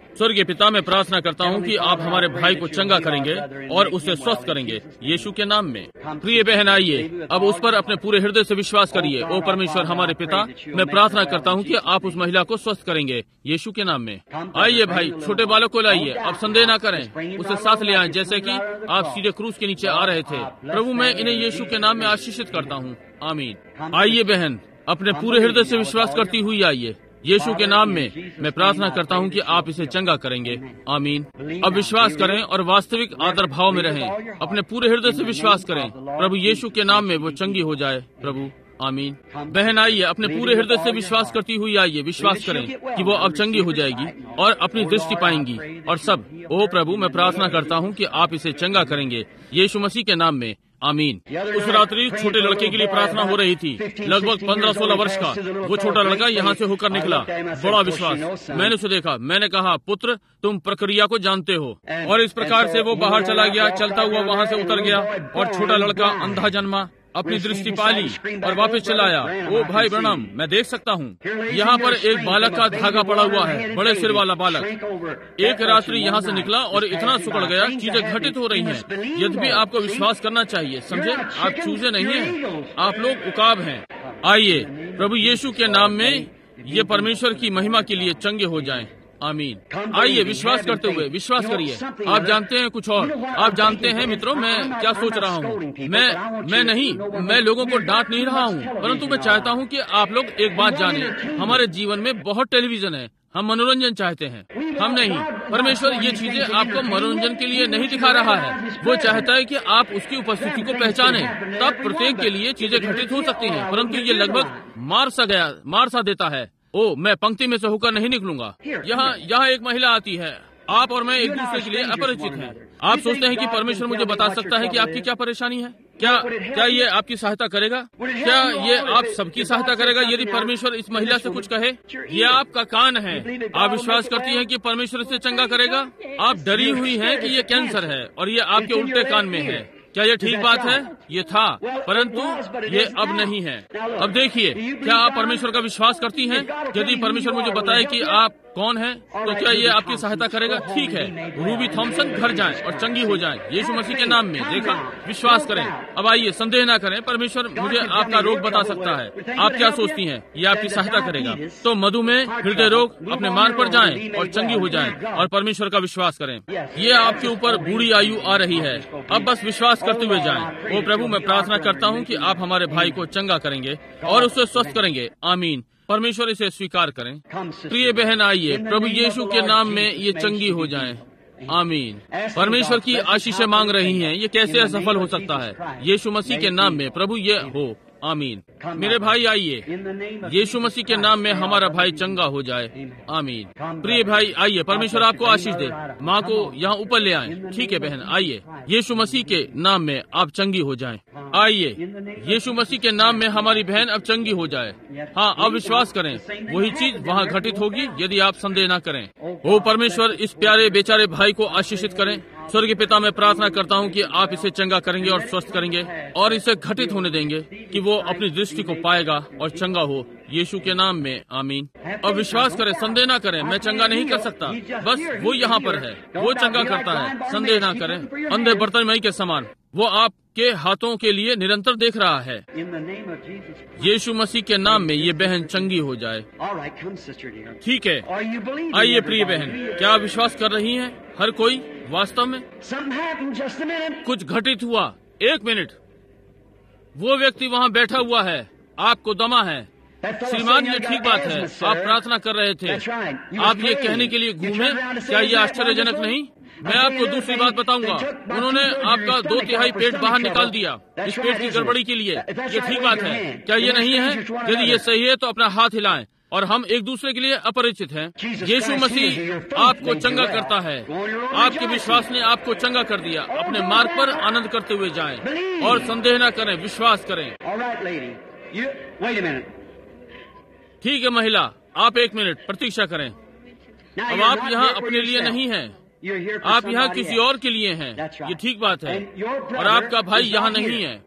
स्वर्गीय पिता, मैं प्रार्थना करता हूँ कि आप हमारे भाई को चंगा करेंगे और उसे स्वस्थ करेंगे यीशु के नाम में। प्रिय बहन, आइए अब उस पर अपने पूरे हृदय से विश्वास करिए। ओ परमेश्वर हमारे पिता, मैं प्रार्थना करता हूँ कि आप उस महिला को स्वस्थ करेंगे यीशु के नाम में। आइए भाई, छोटे बालक को लाइए, अब संदेह न करें, उसे साथ ले आएं जैसे कि आप सीधे क्रूस के नीचे आ रहे थे। प्रभु, मैं इन्हें यीशु के नाम में आशीषित करता हूँ, आमीन। आइए बहन, अपने पूरे हृदय से विश्वास करती हुई आइए यीशु के नाम में। मैं प्रार्थना करता हूँ कि आप इसे चंगा करेंगे, आमीन। अब विश्वास करें और वास्तविक आदर भाव में रहें। अपने पूरे हृदय से विश्वास करें, प्रभु यीशु के नाम में वो चंगी हो जाए, प्रभु, आमीन। बहन आइए, अपने पूरे हृदय से विश्वास करती हुई आइए, विश्वास करें कि वो अब चंगी हो जाएगी और अपनी दृष्टि पाएंगी और सब। ओ प्रभु, मैं प्रार्थना करता हूँ कि आप इसे चंगा करेंगे यीशु मसीह के नाम में, आमीन। उस रात्रि छोटे लड़के के लिए प्रार्थना हो रही थी, लगभग पंद्रह सोलह वर्ष का। वो छोटा लड़का यहाँ से होकर निकला, बड़ा विश्वास। मैंने उसे देखा, मैंने कहा, पुत्र, तुम प्रक्रिया को जानते हो। और इस प्रकार से वो बाहर चला गया, चलता हुआ वहाँ से उतर गया और छोटा लड़का अंधा जन्मा, अपनी दृष्टि पा ली और वापस चला आया। ओ भाई ब्रनम, मैं देख सकता हूँ यहाँ पर एक बालक का धागा पड़ा हुआ है, बड़े सिर वाला बालक। एक रात्रि यहाँ से निकला और इतना सुकड़ गया, चीजें घटित हो रही हैं। यद्यपि आपको विश्वास करना चाहिए, समझे, आप चूजे नहीं हैं, आप लोग उकाब हैं। आइए प्रभु यीशु के नाम में ये परमेश्वर की महिमा के लिए चंगे हो जाएं, आमीन। आइए विश्वास करते हुए, विश्वास करिए। आप जानते हैं कुछ और, आप जानते हैं मित्रों, मैं क्या सोच रहा हूँ। मैं मैं नहीं, मैं लोगों को डांट नहीं रहा हूँ, परंतु मैं चाहता हूँ कि आप लोग एक बात जानें। हमारे जीवन में बहुत टेलीविजन है, हम मनोरंजन चाहते हैं, हम नहीं। परमेश्वर ये चीजें आपको मनोरंजन के लिए नहीं दिखा रहा है, वो चाहता है कि आप उसकी उपस्थिति को पहचानें। तब प्रत्येक के लिए चीजें घटित हो सकती हैं, परंतु ये लगभग मार सा गया मार सा देता है। ओ, मैं पंक्ति में से होकर नहीं निकलूंगा। यहाँ यहाँ एक महिला आती है, आप और मैं एक दूसरे के लिए अपरिचित हैं। आप सोचते हैं कि परमेश्वर मुझे बता सकता है कि आपकी क्या परेशानी है? क्या क्या ये आपकी सहायता करेगा? क्या ये आप सबकी सहायता करेगा यदि परमेश्वर इस महिला से कुछ कहे? ये आपका कान है। आप विश्वास करती हैं कि परमेश्वर इसे चंगा करेगा? आप डरी हुई हैं कि ये कैंसर है और ये आपके उल्टे कान में है। क्या ये ठीक बात है? ये था, परंतु ये अब नहीं है। अब देखिए, क्या आप परमेश्वर का विश्वास करती हैं? यदि परमेश्वर मुझे बताए कि आप कौन है, तो क्या ये आपकी सहायता करेगा? ठीक है, रूबी थॉमसन घर जाएं और चंगी हो जाएं यीशु मसीह के नाम में। देखा, विश्वास करें। अब आइए, संदेह ना करें, परमेश्वर मुझे आपका रोग बता सकता है। आप क्या सोचती हैं? ये आपकी सहायता करेगा? तो मधुमेह, हृदय रोग, अपने मार्ग पर जाएं और चंगी हो जाएं और परमेश्वर का विश्वास करें। ये आपके ऊपर बूढ़ी आयु आ रही है, अब बस विश्वास करते हुए जाएं। ओ प्रभु, मैं प्रार्थना करता हूँ कि आप हमारे भाई को चंगा करेंगे और उसे स्वस्थ करेंगे, आमीन। परमेश्वर इसे स्वीकार करें। प्रिय बहन आइए, प्रभु यीशु के नाम में ये चंगी हो जाएं, आमीन। परमेश्वर की आशीषें मांग रही हैं, ये कैसे असफल हो सकता है? यीशु मसीह के नाम में प्रभु ये हो, आमीन। मेरे भाई आइए, यीशु मसीह के नाम में हमारा भाई चंगा हो जाए, आमीन। प्रिय भाई आइए, परमेश्वर आपको आशीष दे। माँ को यहाँ ऊपर ले आए। ठीक है बहन, आइए, यीशु मसीह के नाम में आप चंगी हो जाएं। आइए, यीशु मसीह के नाम में हमारी बहन अब चंगी हो जाए। हाँ, अब विश्वास करें, वही चीज वहाँ घटित होगी यदि आप संदेह न करें। वो परमेश्वर इस प्यारे बेचारे भाई को आशीषित करें। स्वर्गीय पिता, मैं प्रार्थना करता हूँ कि आप इसे चंगा करेंगे और स्वस्थ करेंगे और इसे घटित होने देंगे कि वो अपनी दृष्टि को पाएगा और चंगा हो यीशु के नाम में, आमीन। अब विश्वास करें, संदेह ना करें। मैं चंगा नहीं कर सकता, बस वो यहाँ पर है, वो चंगा करता है। संदेह ना करें, अंधे बर्तनमई के समान वो आपके हाथों के लिए निरंतर देख रहा है। यीशु मसीह के नाम में ये बहन चंगी हो जाए। ठीक है, आइए प्रिय बहन, क्या आप विश्वास कर रही हैं? हर कोई वास्तव में कुछ घटित हुआ। एक मिनट, वो व्यक्ति वहाँ बैठा हुआ है, आपको दमा है। श्रीमान, ये ठीक बात है, आप प्रार्थना कर रहे थे, आप ये कहने के लिए घूमे। क्या ये आश्चर्यजनक नहीं? मैं आपको दूसरी बात बताऊंगा, उन्होंने आपका दो तिहाई पेट बाहर निकाल दिया इस पेट की गड़बड़ी के लिए। ये ठीक बात है, क्या ये नहीं है? यदि ये सही है तो अपना हाथ हिलाएं। और हम एक दूसरे के लिए अपरिचित हैं। यीशु मसीह आपको चंगा करता है, आपके विश्वास ने आपको चंगा कर दिया। अपने मार्ग पर आनंद करते हुए जाएं और संदेह न करें, विश्वास करें। ठीक है महिला, आप एक मिनट प्रतीक्षा करें। अब आप यहाँ अपने लिए नहीं हैं, आप यहाँ किसी और के लिए हैं। ये ठीक बात है। और आपका भाई यहाँ नहीं है,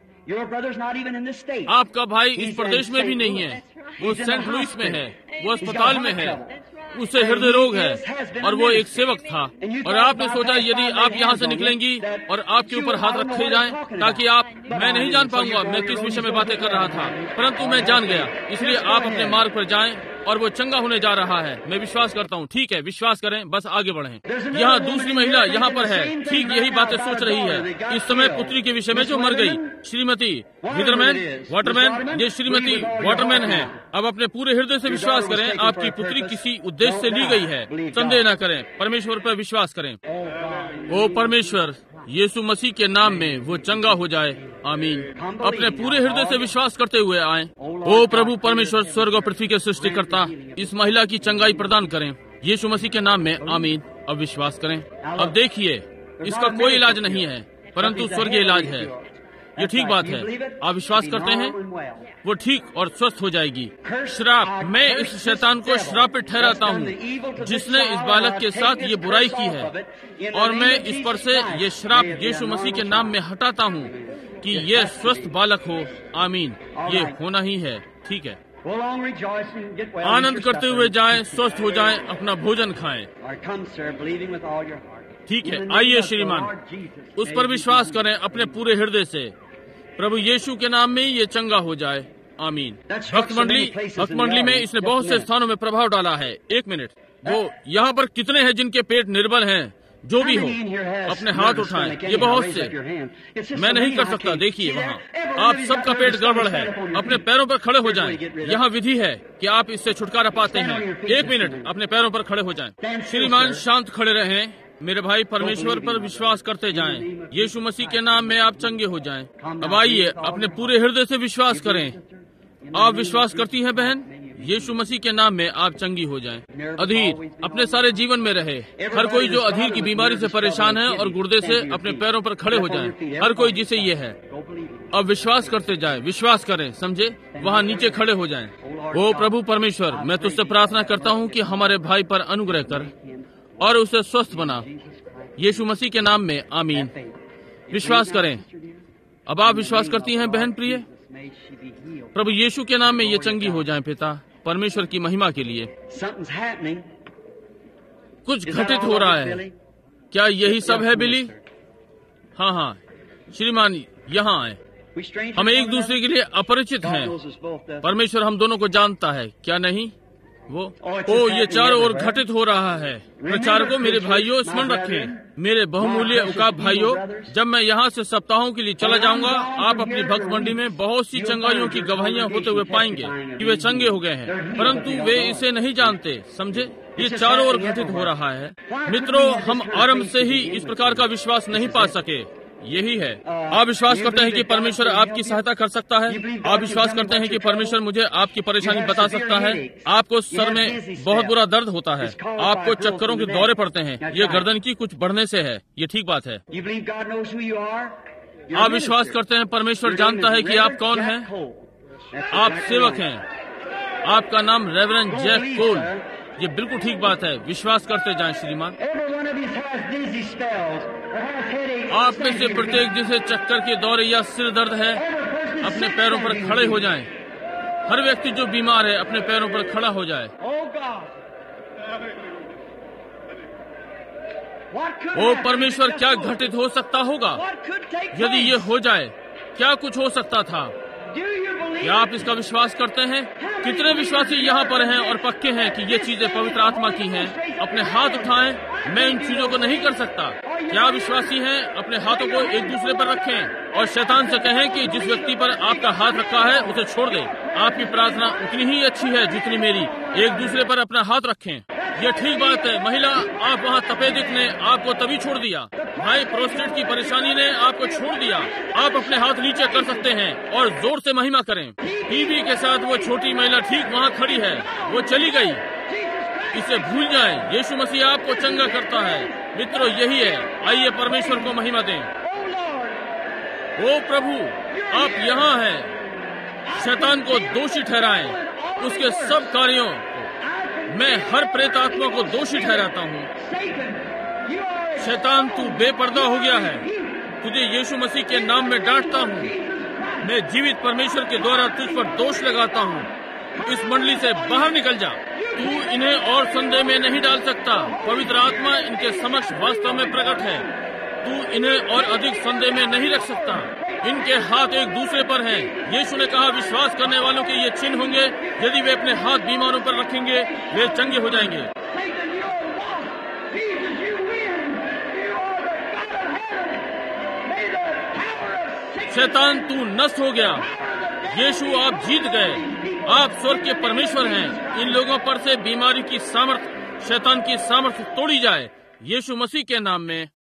आपका भाई इस प्रदेश में भी नहीं है, वो सेंट लुइस में है, वो अस्पताल में है। उसे हृदय रोग है और वो एक सेवक था। और आपने सोचा यदि आप यहाँ से निकलेंगी और आपके ऊपर हाथ रखे जाएं ताकि आप, मैं नहीं जान पाऊंगा मैं किस विषय में बातें कर रहा था, परंतु मैं जान गया, इसलिए आप अपने मार्ग पर जाएं और वो चंगा होने जा रहा है। मैं विश्वास करता हूँ। ठीक है, विश्वास करें, बस आगे बढ़ें। यहाँ दूसरी महिला यहाँ पर है, ठीक यही बातें सोच रही है इस समय पुत्री के विषय में जो मर गई। श्रीमती हिदरमैन वाटरमैन, ये श्रीमती वाटरमैन है। अब अपने पूरे हृदय से विश्वास करें, आपकी पुत्री किसी उद्देश्य से ली गई है। संदेह न करें, परमेश्वर पर विश्वास करें। ओ परमेश्वर, यीशु मसीह के नाम में वो चंगा हो जाए। आमीन। अपने पूरे हृदय से विश्वास करते हुए आए। ओ प्रभु परमेश्वर, स्वर्ग और पृथ्वी के सृष्टिकर्ता, इस महिला की चंगाई प्रदान करें यीशु मसीह के नाम में। आमीन। अब विश्वास करें। अब देखिए, इसका कोई इलाज नहीं है परंतु स्वर्गीय इलाज है। ये ठीक बात है। आप विश्वास करते हैं, वो ठीक और स्वस्थ हो जाएगी। श्राप, मैं इस शैतान को श्रापित ठहराता हूँ जिसने इस बालक के साथ ये बुराई की है, और मैं इस पर से ये श्राप यीशु मसीह के नाम में हटाता हूँ कि ये स्वस्थ बालक हो। आमीन। ये होना ही है। ठीक है, आनंद करते हुए जाएं, स्वस्थ हो जाएं, अपना भोजन खाएं। ठीक है, आइए श्रीमान, उस पर विश्वास करें अपने पूरे हृदय से। प्रभु यीशु के नाम में ये चंगा हो जाए। आमीन। भक्त मंडली, भक्त मंडली में इसने बहुत से स्थानों में प्रभाव डाला है। एक मिनट, वो यहाँ पर कितने हैं जिनके पेट निर्बल हैं? जो भी हो, अपने हाथ उठाएं। ये बहुत से, मैं नहीं कर सकता। देखिए वहाँ, आप सबका पेट गड़बड़ है। अपने पैरों पर खड़े हो जाएं। यहाँ विधि है कि आप इससे छुटकारा पाते हैं। एक मिनट, अपने पैरों पर खड़े हो जाएं। श्रीमान शांत खड़े रहें। मेरे भाई, परमेश्वर पर विश्वास करते जाएं। यीशु मसीह के नाम में आप चंगे हो जाएं। अब आइए, अपने पूरे हृदय से विश्वास करें। आप विश्वास करती हैं बहन? यीशु मसीह के नाम में आप चंगी हो जाएं। अधीर अपने सारे जीवन में रहे। हर कोई जो अधीर की बीमारी से परेशान है और गुर्दे से, अपने पैरों पर खड़े हो जाएं। हर कोई जिसे ये है, अब विश्वास करते जाएं। विश्वास करें, समझे? वहाँ नीचे खड़े हो जाएं। ओ प्रभु परमेश्वर, मैं तुझसे प्रार्थना करता हूँ कि हमारे भाई पर अनुग्रह कर और उसे स्वस्थ बना यीशु मसीह के नाम में। आमीन। विश्वास करें। अब आप विश्वास करती हैं बहन प्रिय? प्रभु यीशु के नाम में ये चंगी हो जाएं पिता, परमेश्वर की महिमा के लिए। कुछ घटित हो रहा है। क्या यही सब है बिली? हाँ हाँ श्रीमान, यहाँ आए। हम एक दूसरे के लिए अपरिचित हैं। परमेश्वर हम दोनों को जानता है, क्या नहीं? वो ओ ये चारों ओर घटित हो रहा है। प्रचारकों, मेरे भाइयों, स्मरण रखें, मेरे बहुमूल्य उकाब भाइयों, जब मैं यहाँ से सप्ताहों के लिए चला जाऊंगा, आप अपनी भक्त मंडी में बहुत सी चंगाइयों की गवाहियाँ होते हुए पाएंगे कि वे चंगे हो गए हैं, परंतु वे इसे नहीं जानते। समझे? ये चारों ओर घटित हो रहा है। मित्रों, हम आरंभ से ही इस प्रकार का विश्वास नहीं पा सके। यही है। आप विश्वास करते हैं कि परमेश्वर आपकी सहायता कर सकता है? आप विश्वास करते हैं कि परमेश्वर मुझे आपकी परेशानी बता सकता है? आपको सर में बहुत बुरा दर्द होता है, आपको चक्करों के दौरे पड़ते हैं, ये गर्दन की कुछ बढ़ने से है। ये ठीक बात है। आप विश्वास करते हैं परमेश्वर जानता है कि आप कौन हैं? आप सेवक हैं। आपका नाम रेवरेंड जैक कोल। ये बिल्कुल ठीक बात है। विश्वास करते जाएं श्रीमान। आप में से प्रत्येक जिसे चक्कर के दौरे या सिर दर्द है, अपने पैरों पर खड़े हो जाएं। हर व्यक्ति जो बीमार है अपने पैरों पर खड़ा हो जाए। ओ परमेश्वर, क्या घटित हो सकता होगा? यदि ये हो जाए, क्या कुछ हो सकता था? क्या आप इसका विश्वास करते हैं? कितने विश्वासी यहाँ पर हैं और पक्के हैं कि ये चीजें पवित्र आत्मा की हैं? अपने हाथ उठाएं। मैं इन चीजों को नहीं कर सकता। क्या विश्वासी हैं? अपने हाथों को एक दूसरे पर रखें और शैतान से कहें कि जिस व्यक्ति पर आपका हाथ रखा है उसे छोड़ दे। आपकी प्रार्थना उतनी ही अच्छी है जितनी मेरी। एक दूसरे पर अपना हाथ रखें। ये ठीक बात है। महिला, आप वहाँ तपेदिक ने आपको तभी छोड़ दिया। भाई, प्रोस्टेट की परेशानी ने आपको छोड़ दिया। आप अपने हाथ नीचे कर सकते हैं और जोर से महिमा करें। टीवी के साथ वो छोटी महिला ठीक वहाँ खड़ी है, वो चली गई। इसे भूल जाएं। यीशु मसीह आपको चंगा करता है। मित्रों, यही है। आइए परमेश्वर को महिमा दें। ओ प्रभु, आप यहाँ हैं। शैतान को दोषी ठहराएं, उसके सब कार्यों। मैं हर प्रेत आत्मा को दोषी ठहराता हूँ। शैतान, तू बेपर्दा हो गया है। तुझे यीशु मसीह के नाम में डांटता हूँ। मैं जीवित परमेश्वर के द्वारा तुझ पर दोष लगाता हूँ। इस मंडली से बाहर निकल जा। तू इन्हें और संदेह में नहीं डाल सकता। पवित्र आत्मा इनके समक्ष वास्तव में प्रकट है। तू इन्हें और अधिक संदेह में नहीं रख सकता। इनके हाथ एक दूसरे पर हैं। यीशु ने कहा, विश्वास करने वालों के ये चिन्ह होंगे, यदि वे अपने हाथ बीमारों पर रखेंगे वे चंगे हो जाएंगे। शैतान तू नष्ट हो गया। यीशु आप जीत गए। आप स्वर्ग के परमेश्वर हैं। इन लोगों पर से बीमारी की सामर्थ, शैतान की सामर्थ तोड़ी जाए यीशु मसीह के नाम में।